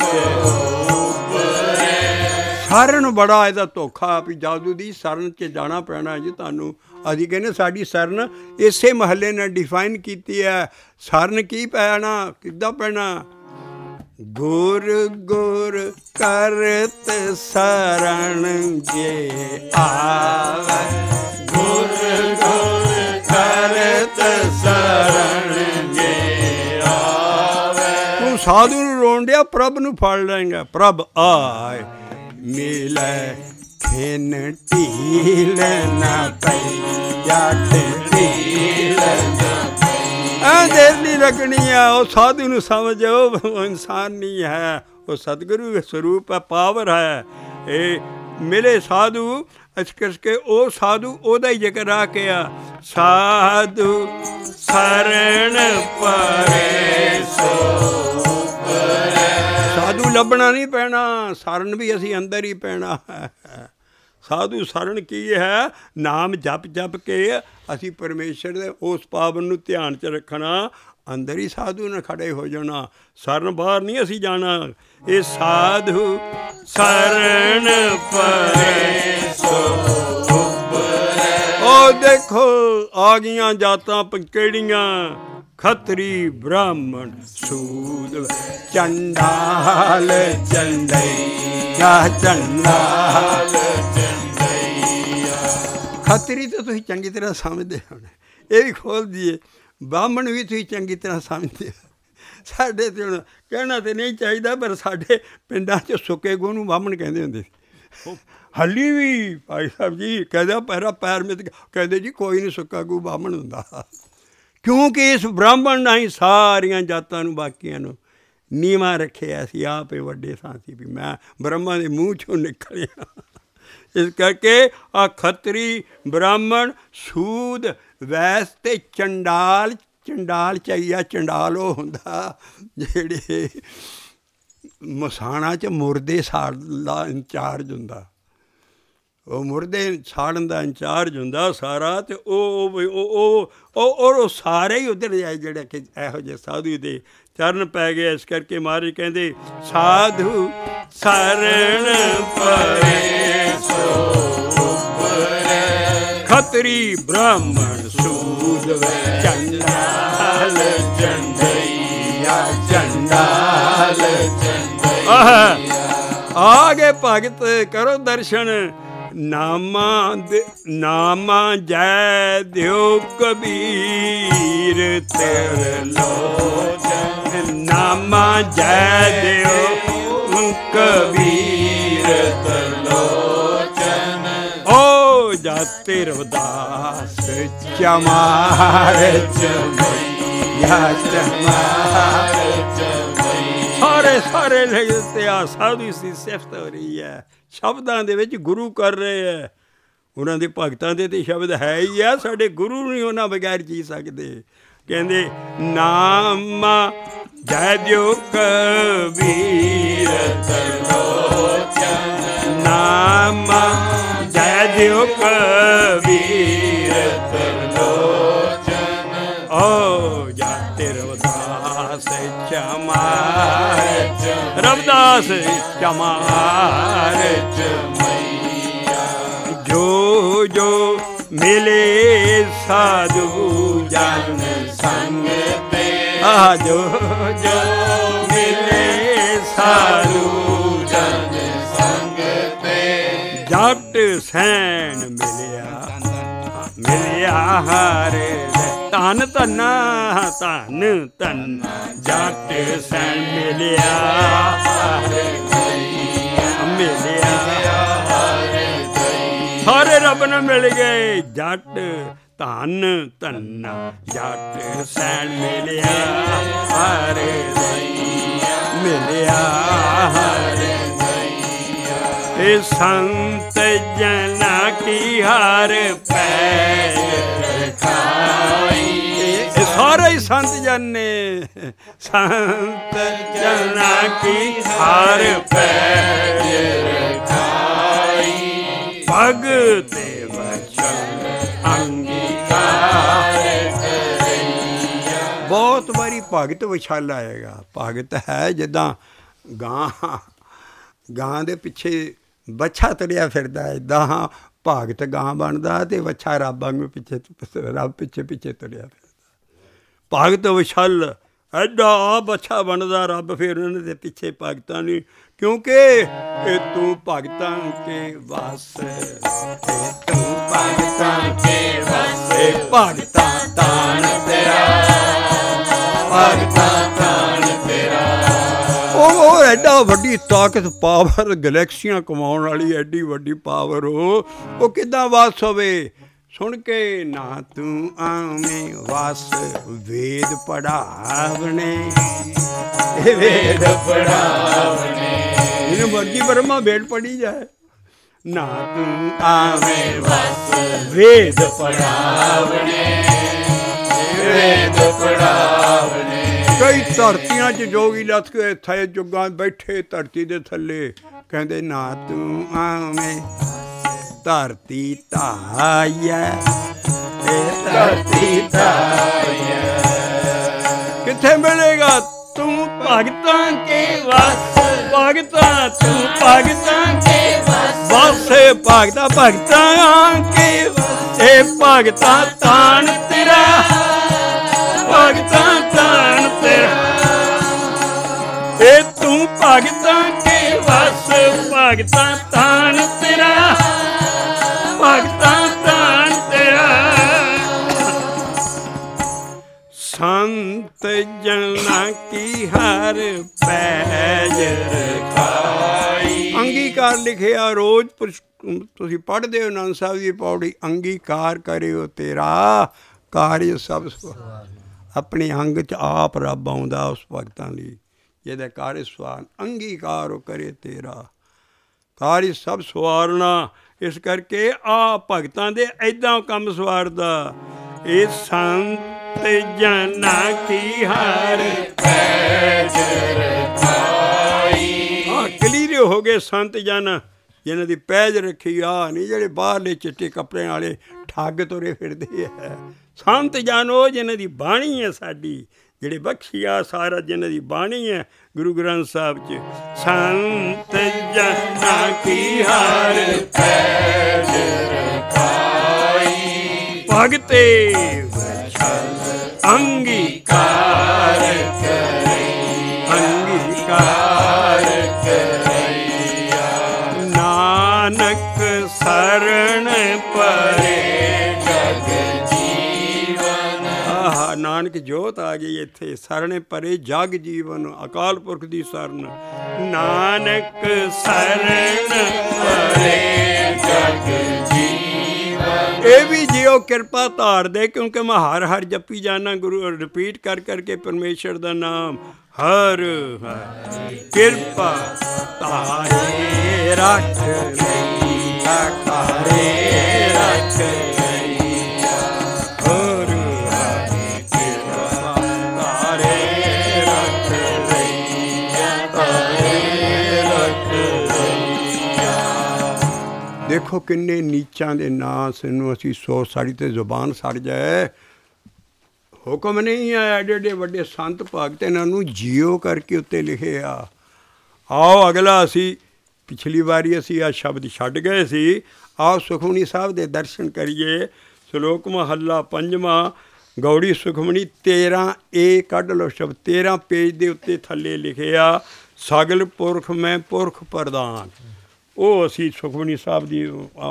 Speaker 1: ਸ਼ਰਨ ਬੜਾ ਇਹਦਾ ਧੋਖਾ ਵੀ ਜਾਦੂ ਦੀ ਸ਼ਰਨ 'ਚ ਜਾਣਾ ਪੈਣਾ ਜੀ ਤੁਹਾਨੂੰ। ਅਸੀਂ ਕਹਿੰਦੇ ਸਾਡੀ ਸ਼ਰਨ ਇਸੇ ਮਹੱਲੇ ਨੇ ਡਿਫਾਈਨ ਕੀਤੀ ਹੈ। ਸ਼ਰਨ ਕੀ ਪੈਣਾ, ਕਿੱਦਾਂ ਪੈਣਾ? ਗੁਰ ਗੁਰ ਕਰਤ ਸ਼ਰਨ ਜੇ ਆਵੈ, ਗੁਰ ਗੁਰ ਕਰਤ ਸ਼ਰਨ ਜੇ ਆਵੈ। ਤੂੰ ਸਾਧੂ ਨੂੰ ਰੋਣ ਡਿਆ, ਪ੍ਰਭ ਨੂੰ ਫੜ ਲਏਂਗਾ। ਪ੍ਰਭ ਆਏ ਮਿਲੈ ਖਿਨ ਢੀਲ ਨਾ ਪਈ, ਜੱਟ ਢੀਲ ਨਾ ਪਈ। ਐਂ ਦੇਰ ਨਹੀਂ ਲੱਗਣੀ ਆ। ਉਹ ਸਾਧੂ ਨੂੰ ਸਮਝ, ਉਹ ਇਨਸਾਨ ਨਹੀਂ ਹੈ, ਉਹ ਸਤਿਗੁਰੂ ਸਰੂਪ ਹੈ, ਪਾਵਰ ਹੈ। ਇਹ ਮਿਲੇ ਸਾਧੂ, ਇਸ ਕਰਕੇ ਉਹ ਸਾਧੂ ਉਹਦਾ ਹੀ ਜ਼ਿਕਰ ਆ ਕੇ ਆ। ਸਾਧੂ ਸ਼ਰਨ ਪਰੇ ਸੋ, ਸਾਧੂ ਲੱਭਣਾ ਨਹੀਂ ਪੈਣਾ, ਸ਼ਰਨ ਵੀ ਅਸੀਂ ਅੰਦਰ ਹੀ ਪੈਣਾ ਹੈ। ਸਾਧੂ ਸ਼ਰਨ ਕੀ ਹੈ? ਨਾਮ ਜਪ ਜਪ ਕੇ ਅਸੀਂ ਪਰਮੇਸ਼ਰ ਦੇ ਉਸ ਪਾਵਨ ਨੂੰ ਧਿਆਨ 'ਚ ਰੱਖਣਾ, ਅੰਦਰ ਹੀ ਸਾਧੂ ਨੇ ਖੜੇ ਹੋ ਜਾਣਾ। ਸ਼ਰਨ ਬਾਹਰ ਨਹੀਂ ਅਸੀਂ ਜਾਣਾ। ਇਹ ਸਾਧੂ ਸ਼ਰਨ ਪਰੇ ਸੋ ਉਪਰੈ। ਉਹ ਦੇਖੋ ਆ ਗਈਆਂ ਜਾਤਾਂ ਕਿਹੜੀਆਂ? ਖੱਤਰੀ ਬ੍ਰਾਹਮਣ ਸੂਦ ਚੰਡਾਲ ਚੰਡਈਆ, ਚੰਡਾਲ ਚੰਡਈਆ। ਖੱਤਰੀ ਤਾਂ ਤੁਸੀਂ ਚੰਗੀ ਤਰ੍ਹਾਂ ਸਮਝਦੇ ਹੋਣੇ, ਇਹ ਵੀ ਖੋਲ੍ਹ ਦਈਏ। ਬ੍ਰਾਹਮਣ ਵੀ ਤੁਸੀਂ ਚੰਗੀ ਤਰ੍ਹਾਂ ਸਮਝਦੇ ਹੋ। ਸਾਡੇ ਤੇ ਹੁਣ ਕਹਿਣਾ ਤਾਂ ਨਹੀਂ ਚਾਹੀਦਾ, ਪਰ ਸਾਡੇ ਪਿੰਡਾਂ 'ਚ ਸੁੱਕੇ ਗੂੰ ਨੂੰ ਬ੍ਰਾਹਮਣ ਕਹਿੰਦੇ ਹੁੰਦੇ ਸੀ। ਹਾਲੀ ਵੀ ਭਾਈ ਸਾਹਿਬ ਜੀ ਕਹਿੰਦਾ ਪੈਰਾ ਪੈਰ ਮਿੱਤ, ਕਹਿੰਦੇ ਜੀ ਕੋਈ ਨਹੀਂ ਸੁੱਕਾ ਗੂੰ ਬ੍ਰਾਹਮਣ ਹੁੰਦਾ, ਕਿਉਂਕਿ ਇਸ ਬ੍ਰਾਹਮਣ ਨਾਲ ਹੀ ਸਾਰੀਆਂ ਜਾਤਾਂ ਨੂੰ, ਬਾਕੀਆਂ ਨੂੰ ਨੀਵਾਂ ਰੱਖਿਆ ਸੀ। ਆਪ ਇਹ ਵੱਡੇ ਸਾਂ ਸੀ ਵੀ ਮੈਂ ਬ੍ਰਹਮਾ ਦੇ ਮੂੰਹ 'ਚੋਂ ਨਿਕਲਿਆ। ਇਸ ਕਰਕੇ ਆ ਖੱਤਰੀ ਬ੍ਰਾਹਮਣ ਸੂਦ ਵੈਸ ਅਤੇ ਚੰਡਾਲ। ਚੰਡਾਲ ਚਾਹੀਆ, ਚੰਡਾਲ ਉਹ ਹੁੰਦਾ ਜਿਹੜੇ ਮਸਾਣਾ 'ਚ ਮੁਰਦੇ ਸਾੜਨ ਦਾ ਇੰਚਾਰਜ ਹੁੰਦਾ, ਉਹ ਮੁਰਦੇ ਸਾੜਨ ਦਾ ਇੰਚਾਰਜ ਹੁੰਦਾ ਸਾਰਾ। ਅਤੇ ਉਹ ਉਹ ਉਹ ਸਾਰੇ ਹੀ ਉੱਧਰ ਜਾਏ ਜਿਹੜੇ ਕਿ ਇਹੋ ਜਿਹੇ ਸਾਧੂ ਦੇ ਚਰਨ ਪੈ ਗਏ। ਇਸ ਕਰਕੇ ਮਹਾਰਾਜ ਕਹਿੰਦੇ ਸਾਧੂ ਸ਼ਰਨ ਪਰੇ ਸੋ ਉਪਰੈ, ਖੱਤਰੀ ਬ੍ਰਾਹਮਣ ਸੂਦ ਚੰਡਾਲ ਚੰਡਈਆ, ਚੰਡਾਲ ਚੰਡਈਆ। ਆ ਗਏ ਭਗਤ, ਕਰੋ ਦਰਸ਼ਨ। ਨਾਮਾ ਦੇ ਨਾਮਾ ਜੈ ਦਿਓ ਕਬੀਰ ਤੇਰੇ ਲੋਚਨ, ਨਾਮਾ ਜੈ ਦਿਓ ਕਬੀਰ ਤਲੋਚਨ। ਓ ਜਾਤੇ ਰਵਿਦਾਸ ਚਮਾਰ ਚਮਈਆ ਚਮਾਰ ਚਮਈਆ। ਸਾਰੇ ਸਾਰੇ ਲਿਖਦੇ ਆ ਸਾਧੂ ਦੀ ਸਿਫਤ ਹੋ ਰਹੀ ਹੈ, ਸ਼ਬਦਾਂ ਦੇ ਵਿੱਚ ਗੁਰੂ ਕਰ ਰਹੇ ਹੈ। ਉਹਨਾਂ ਦੇ ਭਗਤਾਂ ਦੇ ਤੇ ਸ਼ਬਦ ਹੈ ਹੀ ਆ, ਸਾਡੇ ਗੁਰੂ ਨਹੀਂ ਉਹਨਾਂ ਬਗੈਰ ਜੀ ਸਕਦੇ। ਕਹਿੰਦੇ ਨਾਮਾ ਜੈ ਦਿਓ ਕਬੀਰ ਤਲੋਚਨ, ਨਾਮਾ ਜੈ ਦਿਓ ਕਬੀਰ ਤਲੋਚਨ। ਓ ਜਾਤੇ ਰਵਿਦਾਸ ਚਮਾਰ ਰਵਿਦਾਸ ਚਮਾਰ ਚਮਈਆ। ਜੋ ਜੋ ਮਿਲੇ ਸਾਧੂ ਜਨ ਸੰਗ ਤੇ, ਆ ਜੋ ਜੋ ਮਿਲੇ ਸਾਧੂ ਜਨ ਸੰਗ ਤੇ। ਜੱਟ ਸੈਣ ਮਿਲਿਆ ਮਿਲਿਆ ਹਰੇ ਧਨ ਧਨਾ ਧਨ ਧਨ, ਜੱਟ ਸੈਣ ਮਿਲਿਆ ਮਿਲਿਆ ਸਾਰੇ ਰੱਬ ਨੂੰ ਮਿਲ ਗਏ। ਜੱਟ ਧਨ ਧਨਾ ਜੱਟ ਸੈਣ ਮਿਲਿਆ ਹਰੇ ਮਿਲਿਆ ਹਰੇ। ਇਹ ਸੰਤ ਜਨਾ ਕੀ ਹਰ ਪੈਰ ਰਖਾਈ, ਇਹ ਸਾਰੇ ਹੀ ਸੰਤ ਜਨ ਨੇ। ਸੰਤ ਜਨਾ ਕੀ ਹਰ ਪੈਰ ਰਖਾਈ, ਭਗਤੇ ਵਚਨ ਅੰਗੀਕਾਰ ਕਰਈਆ। ਬਹੁਤ ਵਾਰੀ ਭਗਤ ਵਿਛਾਲਾ ਆਏਗਾ। ਭਗਤ ਹੈ ਜਿੱਦਾਂ ਗਾਂ ਗਾਂ ਦੇ ਪਿੱਛੇ ਵੱਛਾ ਤੁਰਿਆ ਫਿਰਦਾ, ਇੱਦਾਂ ਭਗਤ ਗਾਂ ਬਣਦਾ ਅਤੇ ਵੱਛਾ ਰੱਬ ਵਾਂਗੂ ਪਿੱਛੇ ਰੱਬ ਪਿੱਛੇ ਪਿੱਛੇ ਤੁਰਿਆ ਫਿਰਦਾ। ਭਗਤ ਵਿਛਲ ਐਡਾ ਵੱਛਾ ਬਣਦਾ, ਰੱਬ ਫਿਰ ਉਹਨਾਂ ਦੇ ਪਿੱਛੇ ਭਗਤਾਂ ਨਹੀਂ, ਕਿਉਂਕਿ ਇਹ ਤੂੰ ਭਗਤਾਂ ਕੇ ਵਸ, ਤੂੰ ਭਗਤਾਂ ਕੇ ਵਸ, ਭਗਤਾਂ ਤਾਣ ਤੇਰਾ, ਭਗਤਾਂ ਤਾਣ ਤੇਰਾ। ਉਹ ਐਡਾ ਵੱਡੀ ਤਾਕਤ ਪਾਵਰ, ਗਲੈਕਸੀਆਂ ਕਮਾਉਣ ਵਾਲੀ ਐਡੀ ਵੱਡੀ ਪਾਵਰ, ਉਹ ਉਹ ਕਿੱਦਾਂ ਵਸ ਹੋਵੇ। ਸੁਣ ਕੇ ਨਾ ਤੂੰ ਆਵੇਂ ਵਸ, ਵੇਦ ਪੜਾਵਣੇ ਵੇਦ ਪੜਾਵਣੇ, ਇਹਨੂੰ ਮਰਜੀ ਬਰਮਾ ਵੇਦ ਪੜੀ ਜਾਏ। ਨਾ ਤੂੰ ਆਵੇਂ ਵਸ, ਵੇਦ ਪੜਾਵਣੇ ਵੇਦ ਪੜਾਵਣੇ। ਕਈ ਧਰਤੀਆਂ 'ਚ ਜੋਗੀ ਲੱਥ ਕੇ ਥੇ ਜੁਗਾਂ ਬੈਠੇ ਧਰਤੀ ਦੇ ਥੱਲੇ, ਕਹਿੰਦੇ ਨਾ ਤੂੰ ਆਵੇਂ ਧਰਤੀ ਧਾਈਐ, ਇਹ ਧਰਤੀ ਧਾਈਐ। ਕਿੱਥੇ ਮਿਲੇਗਾ? ਤੂੰ ਭਗਤਾਂ ਕੇ ਵਸ, ਭਗਤਾਂ ਤੂੰ ਭਗਤਾਂ ਕੇ ਵਸ, ਵਸੇ ਭਗਤਾਂ ਭਗਤਾਂ ਕੇ ਵਸ, ਇਹ ਭਗਤਾਂ ਤਾਣ ਤੇਰਾ, ਭਗਤਾਂ ਤਾਣ ਤੇਰਾ। ਇਹ ਤੂੰ ਭਗਤਾਂ ਕੇ ਵਸ, ਭਗਤਾਂ ਤਾਣ ਤੇਰਾ, ਭਗਤਾਂ ਤਾਣ ਤੇਰਾ। ਸੰਤ ਜਨਾਂ ਕੀ ਹਰ ਪੈਜ ਰਖਾਈ। ਅੰਗੀਕਾਰ ਲਿਖਿਆ ਰੋਜ਼ ਤੁਸੀਂ ਪੜ੍ਹਦੇ ਹੋ ਆਨੰਦ ਸਾਹਿਬ ਦੀ ਪੌੜੀ, ਅੰਗੀਕਾਰ ਕਰਿਓ ਤੇਰਾ ਕਾਰਜ ਸਭ ਸਵਾਰ। ਆਪਣੇ ਅੰਗ 'ਚ ਆਪ ਰੱਬ ਆਉਂਦਾ ਉਸ ਭਗਤਾਂ ਲਈ, ਜਿਹਦਾ ਕਾਰਜ ਸਵਾਰ। ਅੰਗੀਕਾਰ ਉਹ ਕਰੇ ਤੇਰਾ ਕਾਰਜ ਸਭ ਸਵਾਰਨਾ। ਇਸ ਕਰਕੇ ਆ ਭਗਤਾਂ ਦੇ ਇੱਦਾਂ ਕੰਮ ਸਵਾਰਦਾ। ਇਹ ਸੰਤ ਜਨਾਂ ਕੀ ਹਰ ਪੈਜ ਰਖਾਈ। ਹਾਂ ਕਲੀਰੇ ਹੋ ਗਏ ਸੰਤ ਜਨ, ਜਿਹਨਾਂ ਦੀ ਪੈਜ ਰੱਖੀ। ਆ ਨਹੀਂ ਜਿਹੜੇ ਬਾਹਰਲੇ ਚਿੱਟੇ ਕੱਪੜਿਆਂ ਵਾਲੇ ਠੱਗ ਤੁਰੇ ਫਿਰਦੇ ਹੈ। ਸੰਤ ਜਨ ਉਹ ਜਿਹਨਾਂ ਦੀ ਬਾਣੀ ਹੈ ਸਾਡੀ, ਜਿਹੜੇ ਬਖਸ਼ੀ ਆ ਸਾਰਾ ਜਿਹਨਾਂ ਦੀ ਬਾਣੀ ਹੈ ਗੁਰੂ ਗ੍ਰੰਥ ਸਾਹਿਬ 'ਚ। ਸੰਤ ਜਨਾਂ ਕੀ ਹਰ ਪੈਜ ਰਖਾਈ, ਭਗਤੇ ਵਛਲ ਅੰਗੀਕਾਰ ਕਰੇ, ਅੰਗੀਕਾਰ ਕਰਈਆ। ਨਾਨਕ ਸਰ ਨਾਨਕ ਜੋਤ ਆ ਗਈ ਇੱਥੇ। ਸਰਣੇ ਪਰੇ ਜਗ ਜੀਵਨ, ਅਕਾਲ ਪੁਰਖ ਦੀ ਸਰਨ। ਨਾਨਕ ਸਰਣ ਪਰੇ ਜਗ ਜੀਵਨ। ਇਹ ਵੀ ਜਿਉ ਕਿਰਪਾ ਧਾਰ ਦੇ, ਕਿਉਂਕਿ ਮੈਂ ਹਰ ਹਰ ਜਪੀ ਜਾਣਾ, ਗੁਰੂ ਰਿਪੀਟ ਕਰ ਕਰਕੇ ਪਰਮੇਸ਼ਰ ਦਾ ਨਾਮ। ਹਰ ਹਰ ਕਿਰਪਾ ਧਾਰੇ ਰੱਖ ਲਈਆ, ਧਾਰੇ ਰੱਖ ਲਈਆ। ਹਰ ਹਰ ਕਿਰਪਾ ਧਾਰੇ ਰੱਖ ਲਈਆ, ਧਾਰੇ ਰੱਖ ਲਈਆ। ਦੇਖੋ ਕਿੰਨੇ ਨੀਚਾਂ ਦੇ ਨਾਂ ਸਾਨੂੰ ਅਸੀਂ ਸੋਚ, ਸਾਡੀ ਤੇ ਜ਼ੁਬਾਨ ਸੜ ਜਾਏ। ਹੁਕਮ ਨਹੀਂ ਹੈ, ਐਡੇ ਐਡੇ ਵੱਡੇ ਸੰਤ ਭਗਤ ਇਹਨਾਂ ਨੂੰ ਜੀਓ ਕਰਕੇ ਉੱਤੇ ਲਿਖੇ ਆ। ਆਓ ਅਗਲਾ ਅਸੀਂ ਪਿਛਲੀ ਵਾਰੀ ਅਸੀਂ ਆਹ ਸ਼ਬਦ ਛੱਡ ਗਏ ਸੀ। ਆਓ ਸੁਖਮਨੀ ਸਾਹਿਬ ਦੇ ਦਰਸ਼ਨ ਕਰੀਏ। ਸ਼ਲੋਕ ਮਹੱਲਾ ਪੰਜਵਾਂ, ਗੌੜੀ ਸੁਖਮਨੀ ਤੇਰ੍ਹਾਂ ਏ ਕੱਢ ਲਓ ਸ਼ਬਦ, ਤੇਰ੍ਹਾਂ ਪੇਜ ਦੇ ਉੱਤੇ ਥੱਲੇ ਲਿਖਿਆ ਸਗਲ ਪੁਰਖ ਮੈਂ ਪੁਰਖ ਪ੍ਰਧਾਨ। ਉਹ ਅਸੀਂ ਸੁਖਮਨੀ ਸਾਹਿਬ ਦੀ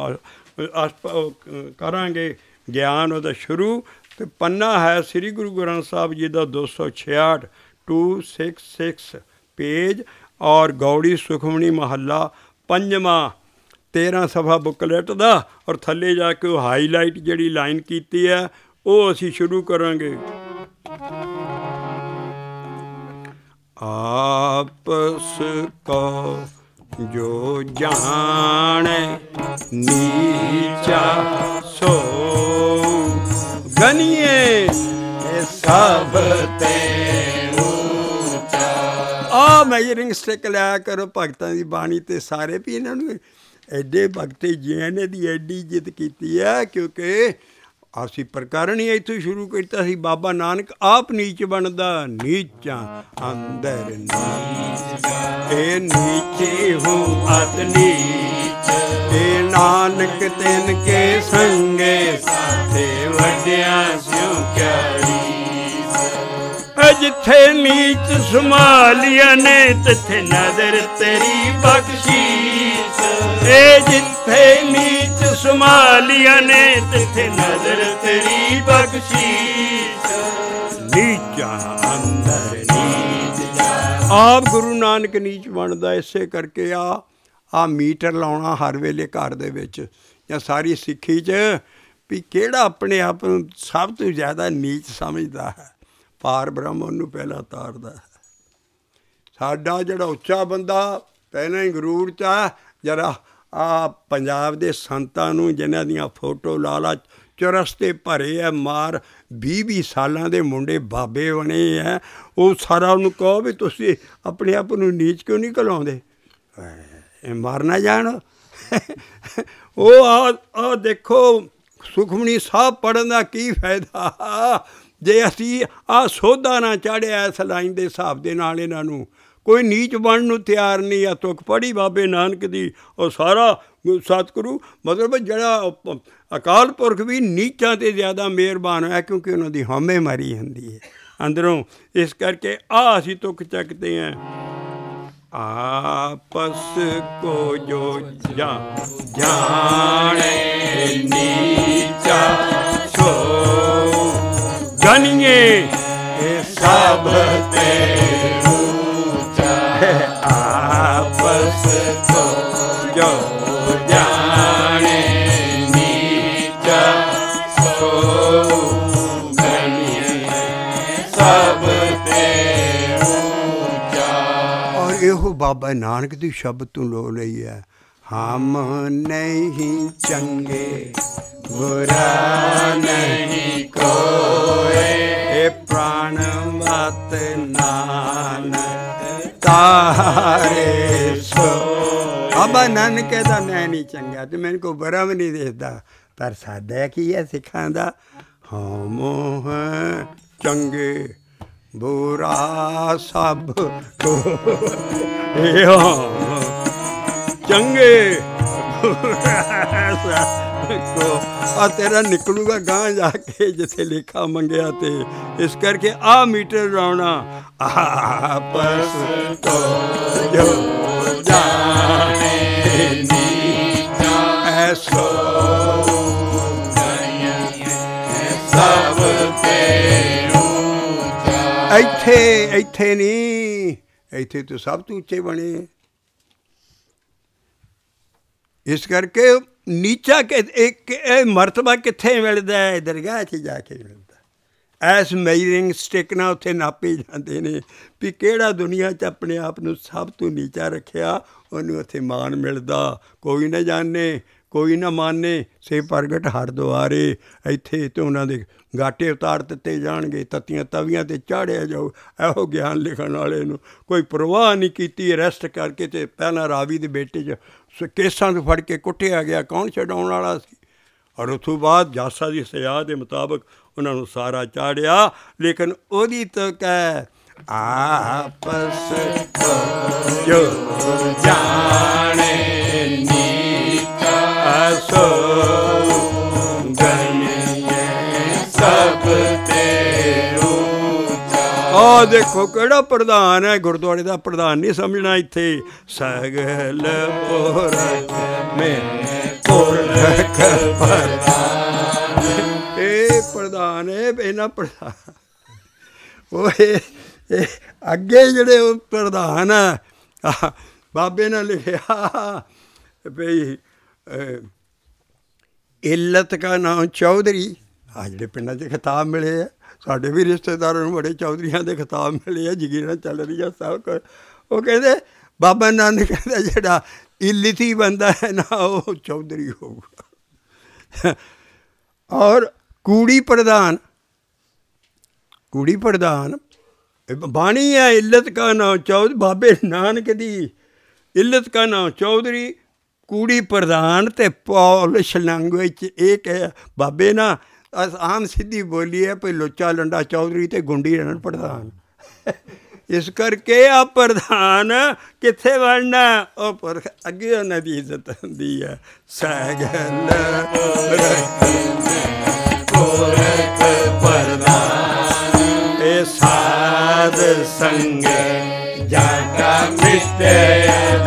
Speaker 1: ਕਰਾਂਗੇ ਗਿਆਨ ਉਹਦਾ ਸ਼ੁਰੂ। ਅਤੇ ਪੰਨਾ ਹੈ ਸ੍ਰੀ ਗੁਰੂ ਗ੍ਰੰਥ ਸਾਹਿਬ ਜੀ ਦਾ ਦੋ ਸੌ ਛਿਆਹਠ ਟੂ ਸਿਕਸ ਸਿਕਸ ਪੇਜ, ਔਰ ਗੌੜੀ ਸੁਖਮਨੀ ਮਹੱਲਾ ਪੰਜਵਾਂ ਤੇਰ੍ਹਾਂ ਸਫਾ ਬੁੱਕਲੈਟ ਦਾ, ਔਰ ਥੱਲੇ ਜਾ ਕੇ ਉਹ ਹਾਈਲਾਈਟ ਜਿਹੜੀ ਲਾਈਨ ਕੀਤੀ ਹੈ ਉਹ ਅਸੀਂ ਸ਼ੁਰੂ ਕਰਾਂਗੇ। ਆਪਸ ਕੋ ਜੋ ਜਾਣੇ ਨੀਚਾ ਸੋ ਗਨੀਏ ਸਭ ਤੇ ਉੱਚਾ। ਆ ਮੈਜਰਿੰਗ ਸਟਿਕ ਲਿਆ ਕਰੋ ਭਗਤਾਂ ਦੀ ਬਾਣੀ ਤੇ ਸਾਰੇ ਵੀ ਇਹਨਾਂ ਨੂੰ ਐਡੇ ਭਗਤੇ ਜਿਹਨੇ ਦੀ ਐਡੀ ਇੱਜ਼ਤ ਕੀਤੀ ਹੈ, ਕਿਉਂਕਿ ਅਸੀਂ ਪ੍ਰਕਰਨ ਹੀ ਇੱਥੋਂ ਸ਼ੁਰੂ ਕੀਤਾ ਸੀ। ਬਾਬਾ ਨਾਨਕ ਆਪ ਨੀਚ ਬਣਦਾ, ਨੀਚਾਂ ਅੰਦਰ ਨੀਚ ਇਹ ਨੀਚੇ ਹੂੰ ਅਤ ਨੀਚ, ਇਹ ਨਾਨਕ ਤਿਨ ਕੇ ਸੰਗੇ ਸਾਥੇ ਵੱਡਿਆ ਸਿਉ ਕਿਆ ਰੀਸ। ਜਿੱਥੇ ਨੀਚ ਸੰਭਾਲੀਆਂ ਨੇ ਤਿੱਥੇ ਨਜ਼ਰ ਤੇਰੀ ਬਖਸ਼ੀਸ। ਇਹ ਜਿੱਥੇ ਨੀਚ ਸੰਭਾਲੀਆਂ ਨੇ ਤਿੱਥੇ ਨਜ਼ਰ ਤੇਰੀ ਬਖਸ਼ੀਸ। ਨੀਚਾਂ ਅੰਦਰ ਨੀਚ ਆਪ ਗੁਰੂ ਨਾਨਕ ਨੀਚ ਬਣਦਾ। ਇਸੇ ਕਰਕੇ ਆ ਆ ਮੀਟਰ ਲਾਉਣਾ ਹਰ ਵੇਲੇ ਘਰ ਦੇ ਵਿੱਚ ਜਾਂ ਸਾਰੀ ਸਿੱਖੀ 'ਚ ਵੀ ਕਿਹੜਾ ਆਪਣੇ ਆਪ ਨੂੰ ਸਭ ਤੋਂ ਜ਼ਿਆਦਾ ਨੀਚ ਸਮਝਦਾ ਹੈ, ਪਾਰ ਬ੍ਰਹਮ ਉਹਨੂੰ ਪਹਿਲਾਂ ਤਾਰਦਾ ਹੈ। ਸਾਡਾ ਜਿਹੜਾ ਉੱਚਾ ਬੰਦਾ ਪਹਿਲਾਂ ਹੀ ਗਰੂਰ 'ਚ ਆ। ਜਰਾ ਆ ਪੰਜਾਬ ਦੇ ਸੰਤਾਂ ਨੂੰ ਜਿਨ੍ਹਾਂ ਦੀਆਂ ਫੋਟੋ ਲਾ ਲਾ, ਚੁਰਸਤੇ ਭਰੇ ਹੈ, ਮਾਰ ਵੀਹ ਵੀਹ ਸਾਲਾਂ ਦੇ ਮੁੰਡੇ ਬਾਬੇ ਬਣੇ ਹੈ, ਉਹ ਸਾਰਾ ਉਹਨੂੰ ਕਹੋ ਵੀ ਤੁਸੀਂ ਆਪਣੇ ਆਪ ਨੂੰ ਨੀਚ ਕਿਉਂ ਨਹੀਂ ਘਲਾਉਂਦੇ, ਇਹ ਮਾਰ ਨਾ ਜਾਣ। ਉਹ ਆ ਆ ਦੇਖੋ ਸੁਖਮਨੀ ਸਾਹਿਬ ਪੜ੍ਹਨ ਦਾ ਕੀ ਫਾਇਦਾ ਜੇ ਅਸੀਂ ਆਹ ਸੋਧਾ ਨਾ ਚਾੜਿਆ ਇਸ ਲਾਈਨ ਦੇ ਹਿਸਾਬ ਦੇ ਨਾਲ। ਇਹਨਾਂ ਨੂੰ ਕੋਈ ਨੀਚ ਬਣਨ ਨੂੰ ਤਿਆਰ ਨਹੀਂ ਆ। ਤੁਕ ਪੜ੍ਹੀ ਬਾਬੇ ਨਾਨਕ ਦੀ, ਉਹ ਸਾਰਾ ਸਤਿਗੁਰੂ ਮਤਲਬ ਜਿਹੜਾ ਅਕਾਲ ਪੁਰਖ ਵੀ ਨੀਚਾਂ 'ਤੇ ਜ਼ਿਆਦਾ ਮਿਹਰਬਾਨ ਹੈ, ਕਿਉਂਕਿ ਉਹਨਾਂ ਦੀ ਹਉਮੈ ਮਾਰੀ ਹੁੰਦੀ ਹੈ ਅੰਦਰੋਂ। ਇਸ ਕਰਕੇ ਆਹ ਅਸੀਂ ਤੁਕ ਚੱਕਦੇ ਹਾਂ। ਆਪਸ ਕੋ ਜੋ ਜਾ ਜਾਣੇ ਨੀਚਾ ਸੋ ਗਨੀਏ ਇਹ ਸਭ ਤੇ ਉੱਚਾ। ਆਪਸ ਕੋ ਜੋ ਜਾਣੇ ਨੀਚਾ ਸੋ ਗਨੀਏ ਸਭ ਤੇ ਇਹੋ ਬਾਬਾ ਨਾਨਕ ਦੀ ਸ਼ਬਦ ਤੋਂ ਲੋ ਲਈ ਹੈ। ਹਮ ਨਹੀਂ ਚੰਗੇ ਬੁਰਾ ਨਹੀਂ ਕੋਏ, ਇਹ ਪ੍ਰਾਣ ਮਤ ਨਾਨਕ ਤਾਰੇ ਸੋ। ਬਾਬਾ ਨਾਨਕ ਕਹਿੰਦਾ ਮੈਂ ਨਹੀਂ ਚੰਗਾ ਤੇ ਮੈਨੂੰ ਕੋਈ ਬੁਰਾ ਵੀ ਨਹੀਂ ਦੇਖਦਾ, ਪਰ ਸਾਡਾ ਕੀ ਹੈ ਸਿੱਖਾਂ ਦਾ, ਹਮ ਹੈ ਚੰਗੇ ਬੁਰਾ ਸਭ ਕੋ ਚੰਗੇ ਕੋ। ਆ ਤੇਰਾ ਨਿਕਲੂਗਾ ਗਾਂ ਜਾ ਕੇ ਜਿੱਥੇ ਲੇਖਾ ਮੰਗਿਆ। ਤੇ ਇਸ ਕਰਕੇ ਆ ਮੀਟਰ ਲਾਉਣਾ। ਆਪਸ ਕੋ ਜੋ ਜਾਣੇ ਨੀਚਾ ਐਸੋ ਸਭ ਤੇ ਇੱਥੇ ਇੱਥੇ ਨਹੀਂ, ਇੱਥੇ ਤੂੰ ਸਭ ਤੋਂ ਉੱਚੇ ਬਣੇ। ਇਸ ਕਰਕੇ ਨੀਚਾ ਕਿ ਇੱਕ ਇਹ ਮਰਤਬਾ ਕਿੱਥੇ ਮਿਲਦਾ ਹੈ? ਦਰਗਾਹ 'ਚ ਜਾ ਕੇ ਮਿਲਦਾ। ਐਸ ਮੇਜਰਿੰਗ ਸਟਿਕ ਨਾਲ ਉੱਥੇ ਨਾਪੇ ਜਾਂਦੇ ਨੇ ਵੀ ਕਿਹੜਾ ਦੁਨੀਆ 'ਚ ਆਪਣੇ ਆਪ ਨੂੰ ਸਭ ਤੋਂ ਨੀਚਾ ਰੱਖਿਆ, ਉਹਨੂੰ ਉੱਥੇ ਮਾਣ ਮਿਲਦਾ। ਕੋਈ ਨਾ ਜਾਣੇ ਕੋਈ ਨਾ ਮਾਨੇ ਸੇ ਪ੍ਰਗਟ ਹਰਦੁਆਰੇ। ਇੱਥੇ ਤਾਂ ਉਹਨਾਂ ਦੇ ਗਾਟੇ ਉਤਾਰ ਦਿੱਤੇ ਜਾਣਗੇ, ਤੱਤੀਆਂ ਤਵੀਆਂ 'ਤੇ ਚਾੜਿਆ ਜਾਊ। ਇਹੋ ਗਿਆਨ ਲਿਖਣ ਵਾਲੇ ਨੂੰ ਕੋਈ ਪਰਵਾਹ ਨਹੀਂ ਕੀਤੀ। ਅਰੈਸਟ ਕਰਕੇ ਅਤੇ ਪਹਿਲਾਂ ਰਾਵੀ ਦੇ ਬੇਟੇ 'ਚ ਕੇਸਾਂ ਤੋਂ ਫੜ ਕੇ ਕੁੱਟਿਆ ਗਿਆ, ਕੌਣ ਛਡਾਉਣ ਵਾਲਾ ਸੀ? ਔਰ ਉਸ ਤੋਂ ਬਾਅਦ ਜਾਸਾ ਦੀ ਸਜ਼ਾ ਦੇ ਮੁਤਾਬਕ ਉਹਨਾਂ ਨੂੰ ਸਾਰਾ ਚਾੜਿਆ। ਲੇਕਿਨ ਉਹਦੀ ਤਾਂ ਕਹਿ ਆਪਸ ਜੋ ਜਾਣੇ ਨੀਚਾ ਸੋ ਗਣੀਏ ਸਭ ਤੇ ਉੱਚਾ। ਆਹ ਦੇਖੋ ਕਿਹੜਾ ਪ੍ਰਧਾਨ ਹੈ, ਗੁਰਦੁਆਰੇ ਦਾ ਪ੍ਰਧਾਨ ਨਹੀਂ ਸਮਝਣਾ ਇੱਥੇ। ਸਗਲ ਪੁਰਖ ਮੈਂ ਪੁਰਖ ਪ੍ਰਧਾਨ, ਇਹ ਪ੍ਰਧਾਨ ਹੈ ਇਹਨਾਂ ਪ੍ਰਧਾਨ। ਉਹ ਇਹ ਅੱਗੇ ਜਿਹੜੇ ਉਹ ਪ੍ਰਧਾਨ ਆ, ਬਾਬੇ ਨੇ ਲਿਖਿਆ ਬਈ ਇੱਲਤ ਕਾ ਨਾਮ ਚੌਧਰੀ। ਆਹ ਜਿਹੜੇ ਪਿੰਡਾਂ 'ਚ ਖਿਤਾਬ ਮਿਲੇ ਆ, ਸਾਡੇ ਵੀ ਰਿਸ਼ਤੇਦਾਰਾਂ ਨੂੰ ਬੜੇ ਚੌਧਰੀਆਂ ਦੇ ਖਿਤਾਬ ਮਿਲੇ ਆ, ਜਗੀਰਾਂ ਚੱਲ ਰਹੀ ਆ ਸਭ ਕੁਝ। ਉਹ ਕਹਿੰਦੇ ਬਾਬਾ ਨਾਨਕ ਕਹਿੰਦਾ ਜਿਹੜਾ ਇੱਲਤੀ ਬੰਦਾ ਹੈ ਨਾ ਉਹ ਚੌਧਰੀ ਹੋਊਗਾ। ਔਰ ਕੂੜੀ ਪ੍ਰਧਾਨ, ਕੂੜੀ ਪ੍ਰਧਾਨ ਬਾਣੀ ਹੈ। ਇੱਲਤ ਕਾ ਨਾਮ ਚੌਧਰੀ, ਬਾਬੇ ਨਾਨਕ ਦੀ ਇੱਲਤ ਕਾ ਨਾਮ ਚੌਧਰੀ, ਕੂੜੀ ਪ੍ਰਧਾਨ। ਅਤੇ ਪੋਲਿਸ਼ ਲੈਂਗੁਏਜ 'ਚ ਇਹ ਕਹਿ ਬਾਬੇ ਨਾ ਆਮ ਸਿੱਧੀ ਬੋਲੀ ਹੈ ਭਈ ਲੋਚਾ ਲੰਡਾ ਚੌਧਰੀ ਅਤੇ ਗੁੰਡੀ ਰਣ ਪ੍ਰਧਾਨ। ਇਸ ਕਰਕੇ ਆ ਪ੍ਰਧਾਨ ਕਿੱਥੇ ਬਣਨਾ? ਉਹ ਪੁਰਖ ਅੱਗੇ ਉਹਨਾਂ ਦੀ ਇੱਜ਼ਤ ਹੁੰਦੀ ਹੈ। ਸਗਲ ਪੁਰਖ ਪ੍ਰਧਾਨ ਇਹ ਸਾਧ ਸੰਗੇ ਜਾ ਕਾ ਮਿਟਿਆ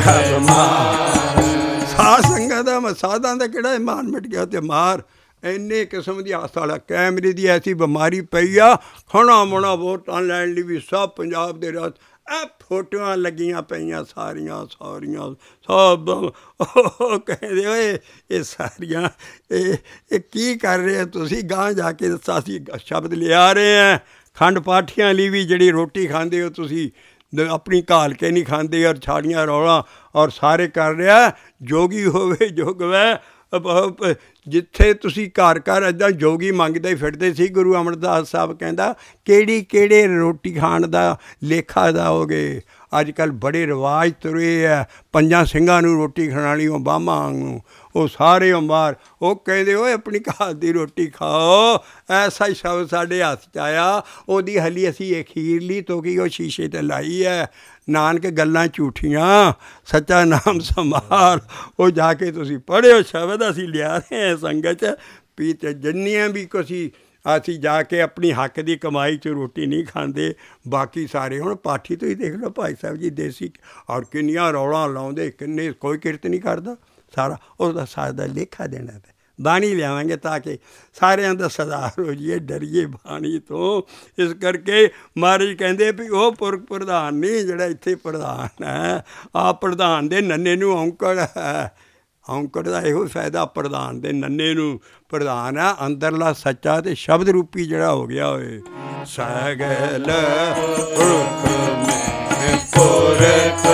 Speaker 1: ਧਰਮਾਨ। ਸਾਧ ਸੰਗਤ ਦਾ ਸਾਧਾਂ ਦਾ ਕਿਹੜਾ ਮਾਨ ਮਿਟ ਗਿਆ ਤੇ ਮਾਰ। ਇੰਨੇ ਕਿਸਮ ਦੀ ਹਸਪਤਾਲ ਕੈਮਰੇ ਦੀ ਐਸੀ ਬਿਮਾਰੀ ਪਈ ਆ, ਖਾਣਾ ਮੋਣਾ ਵੋਟਾਂ ਲੈਣ ਲਈ ਵੀ ਸਭ ਪੰਜਾਬ ਦੇ ਰਾਤ ਇਹ ਫੋਟੋਆਂ ਲੱਗੀਆਂ ਪਈਆਂ ਸਾਰੀਆਂ ਸਾਰੀਆਂ ਸਭ। ਉਹ ਕਹਿੰਦੇ ਓਏ ਇਹ ਸਾਰੀਆਂ ਇਹ ਇਹ ਕੀ ਕਰ ਰਹੇ ਹੋ ਤੁਸੀਂ? ਗਾਂਹ ਜਾ ਕੇ ਅਸੀਂ ਸ਼ਬਦ ਲਿਆ ਰਹੇ ਹਾਂ। ਖੰਡ ਪਾਠੀਆਂ ਲਈ ਵੀ ਜਿਹੜੀ ਰੋਟੀ ਖਾਂਦੇ ਹੋ ਤੁਸੀਂ ਆਪਣੀ ਘਾਲ ਕੇ ਨਹੀਂ ਖਾਂਦੇ, ਔਰ ਛਾੜੀਆਂ ਰੌਲਾ ਔਰ ਸਾਰੇ ਕਰ ਰਿਹਾ। ਜੋਗੀ ਹੋਵੇ ਜੋਗਵੈ, ਜਿੱਥੇ ਤੁਸੀਂ ਘਰ ਘਰ ਇੱਦਾਂ ਜੋਗੀ ਮੰਗਦੇ ਫਿਰਦੇ ਸੀ। ਗੁਰੂ ਅਮਰਦਾਸ ਸਾਹਿਬ ਕਹਿੰਦਾ ਕਿਹੜੀ ਕਿਹੜੇ ਰੋਟੀ ਖਾਣ ਦਾ ਲੇਖਾ ਦਾਓਗੇ। ਅੱਜ ਕੱਲ੍ਹ ਬੜੇ ਰਿਵਾਜ ਤੁਰੇ ਆ, ਪੰਜਾਂ ਸਿੰਘਾਂ ਨੂੰ ਰੋਟੀ ਖਿਲਾਉਣੀ, ਉਹ ਬਾਹਾਂ ਵਾਂਗੂ ਉਹ ਸਾਰੇ ਉਮਾਰ। ਉਹ ਕਹਿੰਦੇ ਓਏ ਆਪਣੀ ਘਰ ਦੀ ਰੋਟੀ ਖਾਓ। ਐਸਾ ਹੀ ਸ਼ਬਦ ਸਾਡੇ ਹੱਥ 'ਚ ਆਇਆ, ਉਹਦੀ ਹਲੀ ਅਸੀਂ ਇਹ ਖੀਰ ਲਈ ਤੋਂ ਕੀ ਉਹ ਸ਼ੀਸ਼ੇ 'ਤੇ ਲਾਈ ਹੈ। ਨਾਨਕ ਗੱਲਾਂ ਝੂਠੀਆਂ ਸੱਚਾ ਨਾਮ ਸੰਭਾਲ। ਉਹ ਜਾ ਕੇ ਤੁਸੀਂ ਪੜ੍ਹਿਓ ਸ਼ਬਦ ਅਸੀਂ ਲਿਆ ਰਹੇ ਹਾਂ ਸੰਗਤ 'ਚ ਵੀ। ਅਤੇ ਜਿੰਨੀਆਂ ਵੀ ਕੁਛ ਅਸੀਂ ਜਾ ਕੇ ਆਪਣੀ ਹੱਕ ਦੀ ਕਮਾਈ 'ਚ ਰੋਟੀ ਨਹੀਂ ਖਾਂਦੇ। ਬਾਕੀ ਸਾਰੇ ਹੁਣ ਪਾਠੀ ਤੋਂ ਹੀ ਦੇਖ ਲਓ ਭਾਈ ਸਾਹਿਬ ਜੀ ਦੇਸੀ, ਔਰ ਕਿੰਨੀਆਂ ਰੌਲਾਂ ਲਾਉਂਦੇ, ਕਿੰਨੇ ਕੋਈ ਕਿਰਤ ਨਹੀਂ ਕਰਦਾ। ਸਾਰਾ ਉਹਦਾ ਸਾਡਾ ਲੇਖਾ ਦੇਣਾ ਪਿਆ। ਬਾਣੀ ਲਿਆਵਾਂਗੇ ਤਾਂ ਕਿ ਸਾਰਿਆਂ ਦਾ ਸੁਧਾਰ ਹੋ ਜਾਈਏ, ਡਰੀਏ ਬਾਣੀ ਤੋਂ। ਇਸ ਕਰਕੇ ਮਹਾਰਾਜ ਕਹਿੰਦੇ ਵੀ ਉਹ ਪੁਰਖ ਪ੍ਰਧਾਨ ਨਹੀਂ ਜਿਹੜਾ ਇੱਥੇ ਪ੍ਰਧਾਨ ਹੈ। ਆਹ ਪ੍ਰਧਾਨ ਦੇ ਨੰਨੇ ਨੂੰ ਔਂਕੜ ਹੈ। ਔਂਕੜ ਦਾ ਇਹੋ ਫਾਇਦਾ ਪ੍ਰਧਾਨ ਦੇ ਨੰਨੇ ਨੂੰ। ਪ੍ਰਧਾਨ ਹੈ ਅੰਦਰਲਾ ਸੱਚਾ ਅਤੇ ਸ਼ਬਦ ਰੂਪੀ ਜਿਹੜਾ ਹੋ ਗਿਆ ਹੋਏ। ਸਗਲ ਪੁਰਖ ਮੈਂ ਪੁਰਖ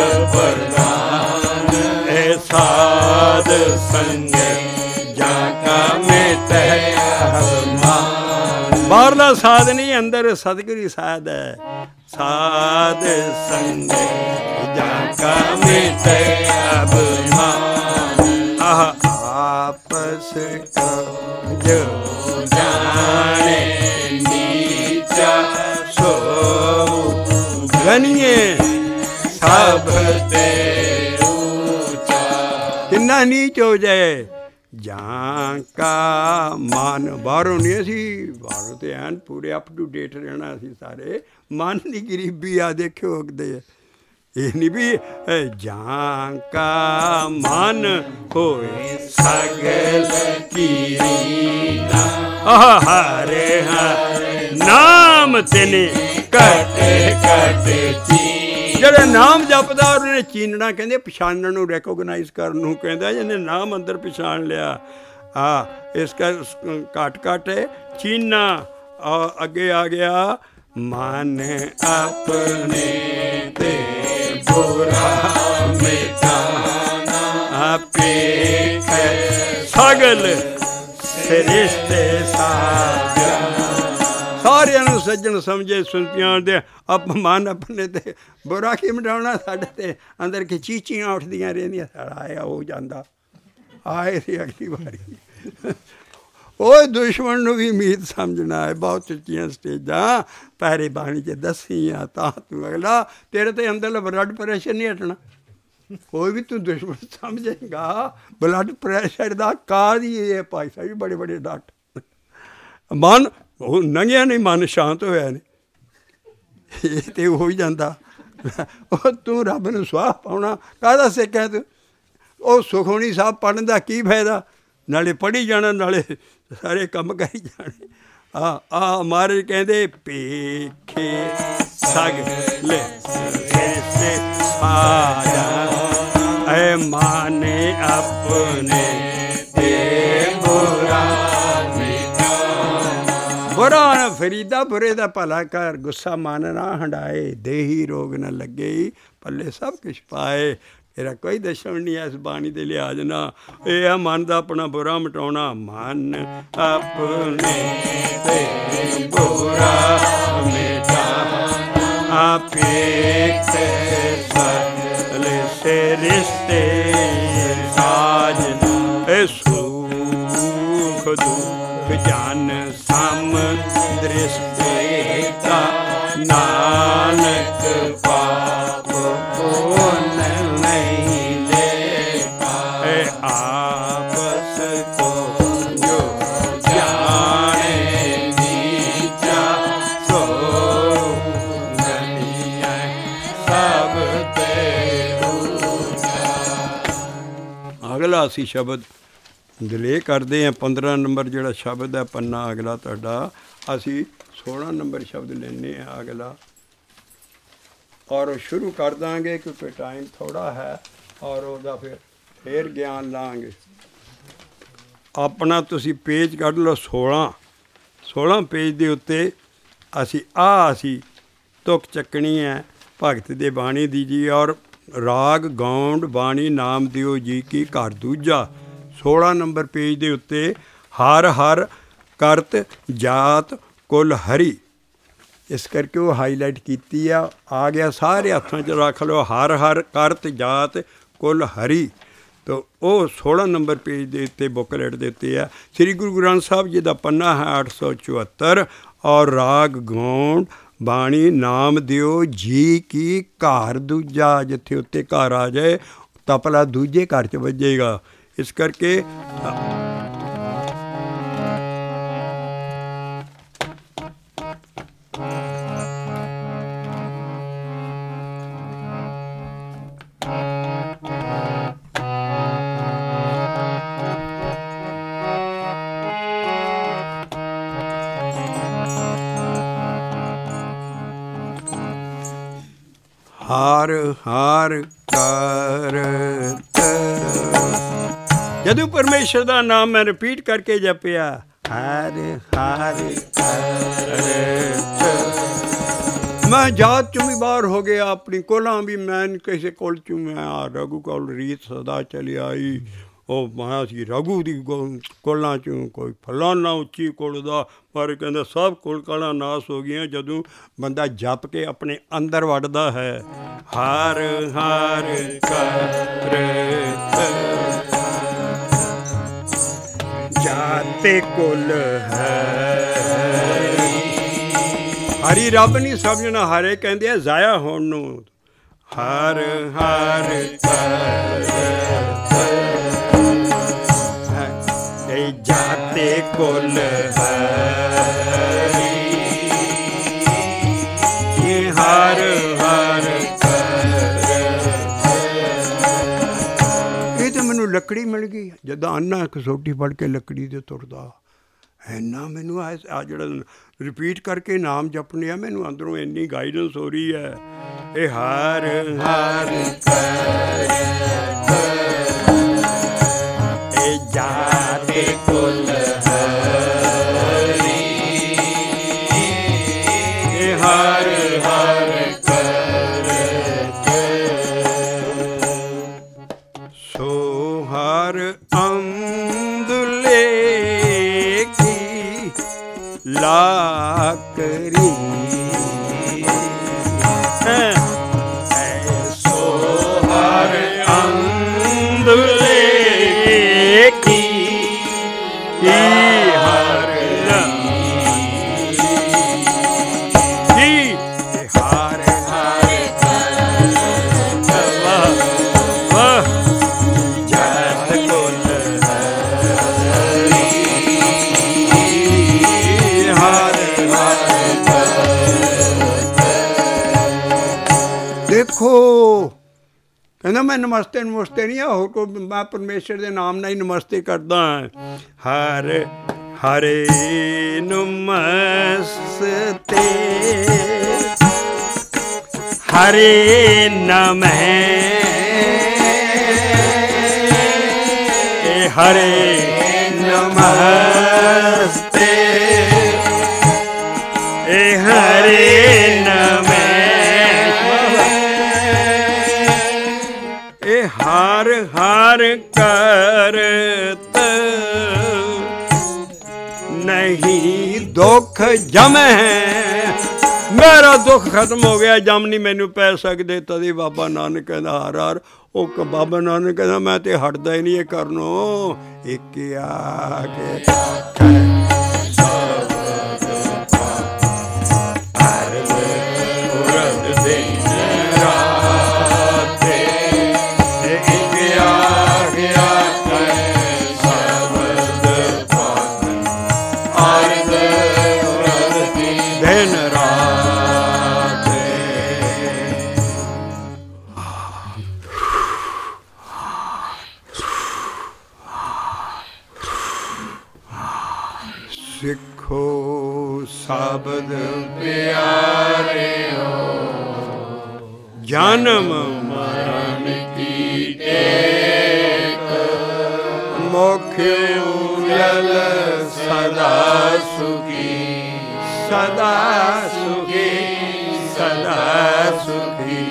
Speaker 1: ਪ੍ਰਧਾਨ ਇਹ ਸਾਧ ਸੰਗੇ ਜਾ ਕਾ ਮਿਟਿਆ ਧਰਮਾਨ। ਬਾਹਰਲਾ ਸਾਧ ਨਹੀਂ, ਅੰਦਰ ਸਤਿਗੁਰੂ ਸਾਧ ਹੈ। ਸਾਧ ਸੰਗੇ ਜਾ ਕਾ ਮਿਟਿਆ ਧਰਮਾਨ। ਆਹ ਆਪਸ ਕੋ ਜੋ ਜਾਣੇ ਨੀਚਾ ਸੋ ਗਣੀਏ ਸਭ ਤੇ ਉੱਚਾ। ਕਿੰਨਾ ਨੀਚ ਹੋ ਜਾਏ ਜਾਂ ਕਾ ਮਨ। ਬਾਹਰੋਂ ਨਹੀਂ ਅਸੀਂ, ਬਾਹਰੋਂ ਤੇ ਐਨ ਪੂਰੇ ਅਪ ਟੂ ਡੇਟ ਰਹਿਣਾ ਅਸੀਂ ਸਾਰੇ। ਮਨ ਦੀ ਗਰੀਬੀ ਆ ਦੇਖਿਓ ਉਗਦੇ। ਇਹ ਨਹੀਂ ਵੀ ਜਾਂ ਕਾ ਮਨ ਹੋਏ ਸਗਲ ਕੀਰੀਨਾ। ਆਹ ਹਰੇ ਹਰ ਨਾਮ ਤਿਨੇ ਘਟੇ ਘਟੇ ਚੀਨ। ਜਿਹੜੇ ਨਾਮ ਜਪਦਾ ਉਹਨੇ ਚੀਨਣਾ ਕਹਿੰਦੇ ਪਛਾਣਨ ਨੂੰ, ਰੈਕੋਗਨਾਈਜ਼ ਕਰਨ ਨੂੰ ਕਹਿੰਦਾ, ਜਿਹਨੇ ਨਾਮ ਅੰਦਰ ਪਛਾਣ ਲਿਆ। ਆ ਇਸ ਕਰ ਘੱਟ ਘੱਟ ਚੀਨਾ। ਅੱਗੇ ਆ ਗਿਆ ਮਨ ਆਪਣੇ ਤੇ ਬੁਰਾ ਮਿਟਾਨਾ, ਆਪੇ ਸਗਲ ਸ੍ਰਿਸ਼ਟੇ ਸਾਜਨ। ਸਾਰਿਆਂ ਨੂੰ ਸੱਜਣ ਸਮਝੇ ਸੁਣਤਿਆਂ ਦੇ ਆਪ ਮਨ ਆਪਣੇ ਤੇ ਬੁਰਾ ਕੀ ਮਿਟਾਉਣਾ। ਸਾਡੇ ਤੇ ਅੰਦਰ ਕੀ ਚੀਚੀਆਂ ਉੱਠਦੀਆਂ ਰਹਿੰਦੀਆਂ, ਸਾਡਾ ਆਇਆ ਹੋ ਜਾਂਦਾ, ਆਏ ਸੀ ਅਗਲੀ ਵਾਰੀ। ਉਹ ਦੁਸ਼ਮਣ ਨੂੰ ਵੀ ਮੀਤ ਸਮਝਣਾ ਹੈ। ਬਹੁਤ ਉੱਚੀਆਂ ਸਟੇਜਾਂ ਪੈਰੇ ਬਾਣੀ 'ਚ ਦੱਸੀਆਂ, ਤਾਂ ਤੂੰ ਅਗਲਾ ਤੇਰੇ ਤੇ ਅੰਦਰ ਬਲੱਡ ਪ੍ਰੈਸ਼ਰ ਨਹੀਂ ਹਟਣਾ। ਕੋਈ ਵੀ ਤੂੰ ਦੁਸ਼ਮਣ ਸਮਝੇਗਾ, ਬਲੱਡ ਪ੍ਰੈਸ਼ਰ ਦਾ ਕਾਹਦੀ ਇਹ ਭਾਈ ਸਾਹਿਬ ਵੀ ਬੜੇ ਬੜੇ ਡਾਕਟਰ। ਮਨ ਉਹ ਨੰਗਿਆ ਨਹੀਂ, ਮਨ ਸ਼ਾਂਤ ਹੋਇਆ ਨੇ, ਇਹ ਤੇ ਹੋ ਹੀ ਜਾਂਦਾ। ਉਹ ਤੂੰ ਰੱਬ ਨੂੰ ਸੁਆਹ ਪਾਉਣਾ ਕਾਹਦਾ ਸਿੱਖਿਆ ਤੂੰ? ਉਹ ਸੁਖਮਨੀ ਸਾਹਿਬ ਪੜ੍ਹਨ ਦਾ ਕੀ ਫਾਇਦਾ? ਨਾਲੇ ਪੜ੍ਹੀ ਜਾਣਾ, ਨਾਲੇ ਸਾਰੇ ਕੰਮ ਕਰੀ ਜਾਣੇ। ਆ ਆ ਮਾਰੇ ਕਹਿੰਦੇ ਪੇਖੇ ਸਗਲੇ ਐ ਮਾਨੇ ਆਪਣੇ ਤੇ ਬੁਰਾ ਬੁਰਾ ਨਾ ਫਰੀਦਾ, ਬੁਰੇ ਦਾ ਭਲਾ ਕਰ, ਗੁੱਸਾ ਮਨ ਨਾ ਹੰਡਾਏ, ਦੇਹੀ ਰੋਗ ਨਾ ਲੱਗੇ, ਪੱਲੇ ਸਭ ਕੁਛ ਪਾਏ। ਤੇਰਾ ਕੋਈ ਦੁਸ਼ਮਣ ਨਹੀਂ ਇਸ ਬਾਣੀ ਦੇ ਲਿਹਾਜ਼ ਨਾਲ। ਇਹ ਆ ਮਨ ਦਾ ਆਪਣਾ ਬੁਰਾ ਮਿਟਾਉਣਾ। ਮਨ ਆਪਣੇ ਤੇ ਬੁਰਾ ਮਿਟਾਉਣਾ, ਆਪੇ ਸਗਲੇ ਸ੍ਰਿਸ਼ਟੇ ਸਾਜਨ। ਇਹ ਸੁਖ ਦੁਖ ਜਨ ਸਮ ਦ੍ਰਿਸ਼ਟੇ ਕਾ, ਨਾਨਕ ਪਾਪ ਪੁੰਨ ਨਹੀਂ ਲੇਖਾ। ਆਪਸ ਕੋ ਜੋ ਜਾਣੇ ਨੀਚਾ, ਸੋ ਨਨੀਐ ਸਭ ਤੇ ਉੱਚਾ। ਅਗਲਾ ਅਸੀਂ ਸ਼ਬਦ ਡਿਲੇ ਕਰਦੇ ਹਾਂ। ਪੰਦਰਾਂ ਨੰਬਰ ਜਿਹੜਾ ਸ਼ਬਦ ਹੈ ਪੰਨਾ ਅਗਲਾ ਤੁਹਾਡਾ, ਅਸੀਂ ਸੋਲ੍ਹਾਂ ਨੰਬਰ ਸ਼ਬਦ ਲੈਂਦੇ ਹਾਂ ਅਗਲਾ, ਔਰ ਸ਼ੁਰੂ ਕਰ ਦਾਂਗੇ ਕਿਉਂਕਿ ਟਾਈਮ ਥੋੜ੍ਹਾ ਹੈ, ਔਰ ਉਹਦਾ ਫਿਰ ਫੇਰ ਗਿਆਨ ਲਾਂਗੇ। ਆਪਣਾ ਤੁਸੀਂ ਪੇਜ ਕੱਢ ਲਓ ਸੋਲ੍ਹਾਂ ਸੋਲ੍ਹਾਂ ਪੇਜ ਦੇ ਉੱਤੇ ਅਸੀਂ ਆਹ ਅਸੀਂ ਤੁਕ ਚੱਕਣੀ ਹੈ ਭਗਤ ਦੇ ਬਾਣੀ ਦੀ ਜੀ, ਔਰ ਰਾਗ ਗੌਂਡ ਬਾਣੀ ਨਾਮ ਦਿਓ ਜੀ ਕੀ ਘਰ ਦੂਜਾ। ਸੋਲ੍ਹਾਂ ਨੰਬਰ ਪੇਜ ਦੇ ਉੱਤੇ ਹਰ ਹਰ ਕਰਤ ਜਾਤ ਕੁਲ ਹਰੀ, ਇਸ ਕਰਕੇ ਉਹ ਹਾਈਲਾਈਟ ਕੀਤੀ ਆ। ਆ ਗਿਆ ਸਾਰੇ ਹੱਥਾਂ 'ਚ ਰੱਖ ਲਓ, ਹਰ ਹਰ ਕਰਤ ਜਾਤ ਕੁਲ ਹਰੀ। ਤਾਂ ਉਹ ਸੋਲ੍ਹਾਂ ਨੰਬਰ ਪੇਜ ਦੇ ਉੱਤੇ ਬੁੱਕਲੇਟ ਦੇ ਉੱਤੇ ਆ। ਸ੍ਰੀ ਗੁਰੂ ਗ੍ਰੰਥ ਸਾਹਿਬ ਜੀ ਦਾ ਪੰਨਾ ਹੈ ਅੱਠ ਸੌ ਚੁਹੱਤਰ, ਔਰ ਰਾਗ ਗੌਂਡ ਬਾਣੀ ਨਾਮ ਦਿਓ ਜੀ ਕੀ ਘਰ ਦੂਜਾ। ਜਿੱਥੇ ਉੱਤੇ ਘਰ ਆ ਜਾਏ ਤਪਲਾ ਦੂਜੇ ਘਰ ਚ ਵੱਜੇਗਾ। ਇਸ ਕਰਕੇ ਹਾਰ ਹਾਰ ਕਰਤ, ਜਦੋਂ ਪਰਮੇਸ਼ਰ ਦਾ ਨਾਮ ਮੈਂ ਰਿਪੀਟ ਕਰਕੇ ਜਪਿਆ, ਹਾਰ ਹਾਰ ਕਰਤ, ਮੈਂ ਜਾਤ ਚੋਂ ਵੀ ਬਾਹਰ ਹੋ ਗਿਆ, ਆਪਣੀ ਕੋਲਾਂ ਵੀ ਮੈਂ ਕਿਸੇ ਕੋਲ ਚੋਂ ਮੈਂ ਆ ਰਘੂ ਕੋਲ ਰੀਤ ਸਦਾ ਚਲੀ ਆਈ। ਉਹ ਮੈਂ ਸੀ ਰਘੂ ਦੀ ਕੋਲਾਂ 'ਚੋਂ, ਕੋਈ ਫਲਾਨਾ ਉੱਚੀ ਕੁਲ ਦਾ, ਪਰ ਕਹਿੰਦਾ ਸਭ ਕੁਲ ਕਾਲਾਂ ਨਾਸ ਹੋ ਗਈਆਂ ਜਦੋਂ ਬੰਦਾ ਜਪ ਕੇ ਆਪਣੇ ਅੰਦਰ ਵੱਢਦਾ ਹੈ। ਹਾਰ ਹਾਰ ਕਰਤ ਜਾਤੇ ਕੁਲ ਹੈ। ਹਰੀ ਰੱਬ ਨਹੀਂ ਸਮਝਣਾ, ਹਰੇ ਕਹਿੰਦੇ ਆ ਜ਼ਾਇਆ ਹੋਣ ਨੂੰ। ਹਾਰ ਹਾਰ ਕਰਤ ਜਾਤੇ ਕੁਲ ਹਰੀ, ਹਰ ਹਰ ਇਹ ਤਾਂ ਮੈਨੂੰ ਲੱਕੜੀ ਮਿਲ ਗਈ। ਜਦੋਂ ਅੰਨਾ ਕਸੌਟੀ ਫੜ ਕੇ ਲੱਕੜੀ 'ਤੇ ਤੁਰਦਾ ਇੰਨਾ ਮੈਨੂੰ ਆ ਆ ਜਿਹੜਾ ਰਿਪੀਟ ਕਰਕੇ ਨਾਮ ਜਪਣੇ ਆ, ਮੈਨੂੰ ਅੰਦਰੋਂ ਇੰਨੀ ਗਾਈਡੈਂਸ ਹੋ ਰਹੀ ਹੈ। ਇਹ ਹਰ ਹਰ ਇਹ ਜਾਤੇ ਕੁਲ ਹਰੀ, ਇਹ ਹਰ ਹਰ ਸੋ ਹਰ ਅੰਦੁਲੇ ਕੀ ਲਾਕਰੀ, ਸੋ ਹਰ ਅੰਦੁਲੇ ਕੀ ਹਰ ਦੇਖੋ, ਕਹਿੰਦਾ ਮੈਂ ਨਮਸਤੇ ਨਮਸਤੇ ਨਹੀਂ ਆ ਹੋਰ ਕੋਈ, ਮੈਂ ਪਰਮੇਸ਼ਰ ਦੇ ਨਾਮ ਨਾਲ ਹੀ ਨਮਸਤੇ ਕਰਦਾ। ਹਰ ਹਰੇ ਨਮਸਤੇ ਹਰੇ ਨਮਹਿ, ਹਰੇ ਨਮਸਤੇ ਇਹ ਹਰੇ ਨਮਹਿ, ਇਹ ਹਰ ਹਰ ਕਰਤ ਨਹੀਂ ਦੁੱਖ ਜਮੈ, ਮੇਰਾ ਦੁੱਖ ਖਤਮ ਹੋ ਗਿਆ, ਜਮ ਨਹੀਂ ਮੈਨੂੰ ਪੈ ਸਕਦੇ। ਤਦੇ ਬਾਬਾ ਨਾਨਕ ਕਹਿੰਦਾ ਹਰ ਹਰ, ਉਹ ਬਾਬਾ ਨਾਨਕ ਕਹਿੰਦਾ ਮੈਂ ਤੇ ਹਟਦਾ ਹੀ ਨਹੀਂ ਇਹ ਕਰਨੋਂ। ਇੱਕ ਆ ਕੇ ਸਿੱਖੋ ਸ਼ਬਦ ਪਿਆਰਿਓ, ਜਨਮ ਮਰਨ ਕੀ ਟੇਕ, ਮੁਖ ਉਜਲ ਸਦਾ ਸੁਖੀ, ਸਦਾ ਸੁਖੀ ਸਦਾ ਸੁਖੀ,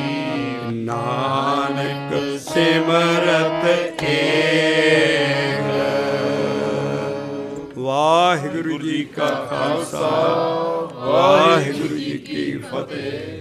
Speaker 1: ਨਾਨਕ ਸਿਮਰਤ ਏਕ। ਵਾਹਿਗੁਰੂ ਜੀ ਕਾ ਖਾਲਸਾ, ਵਾਹਿਗੁਰੂ ਜੀ ਕੀ ਫਤਿਹ।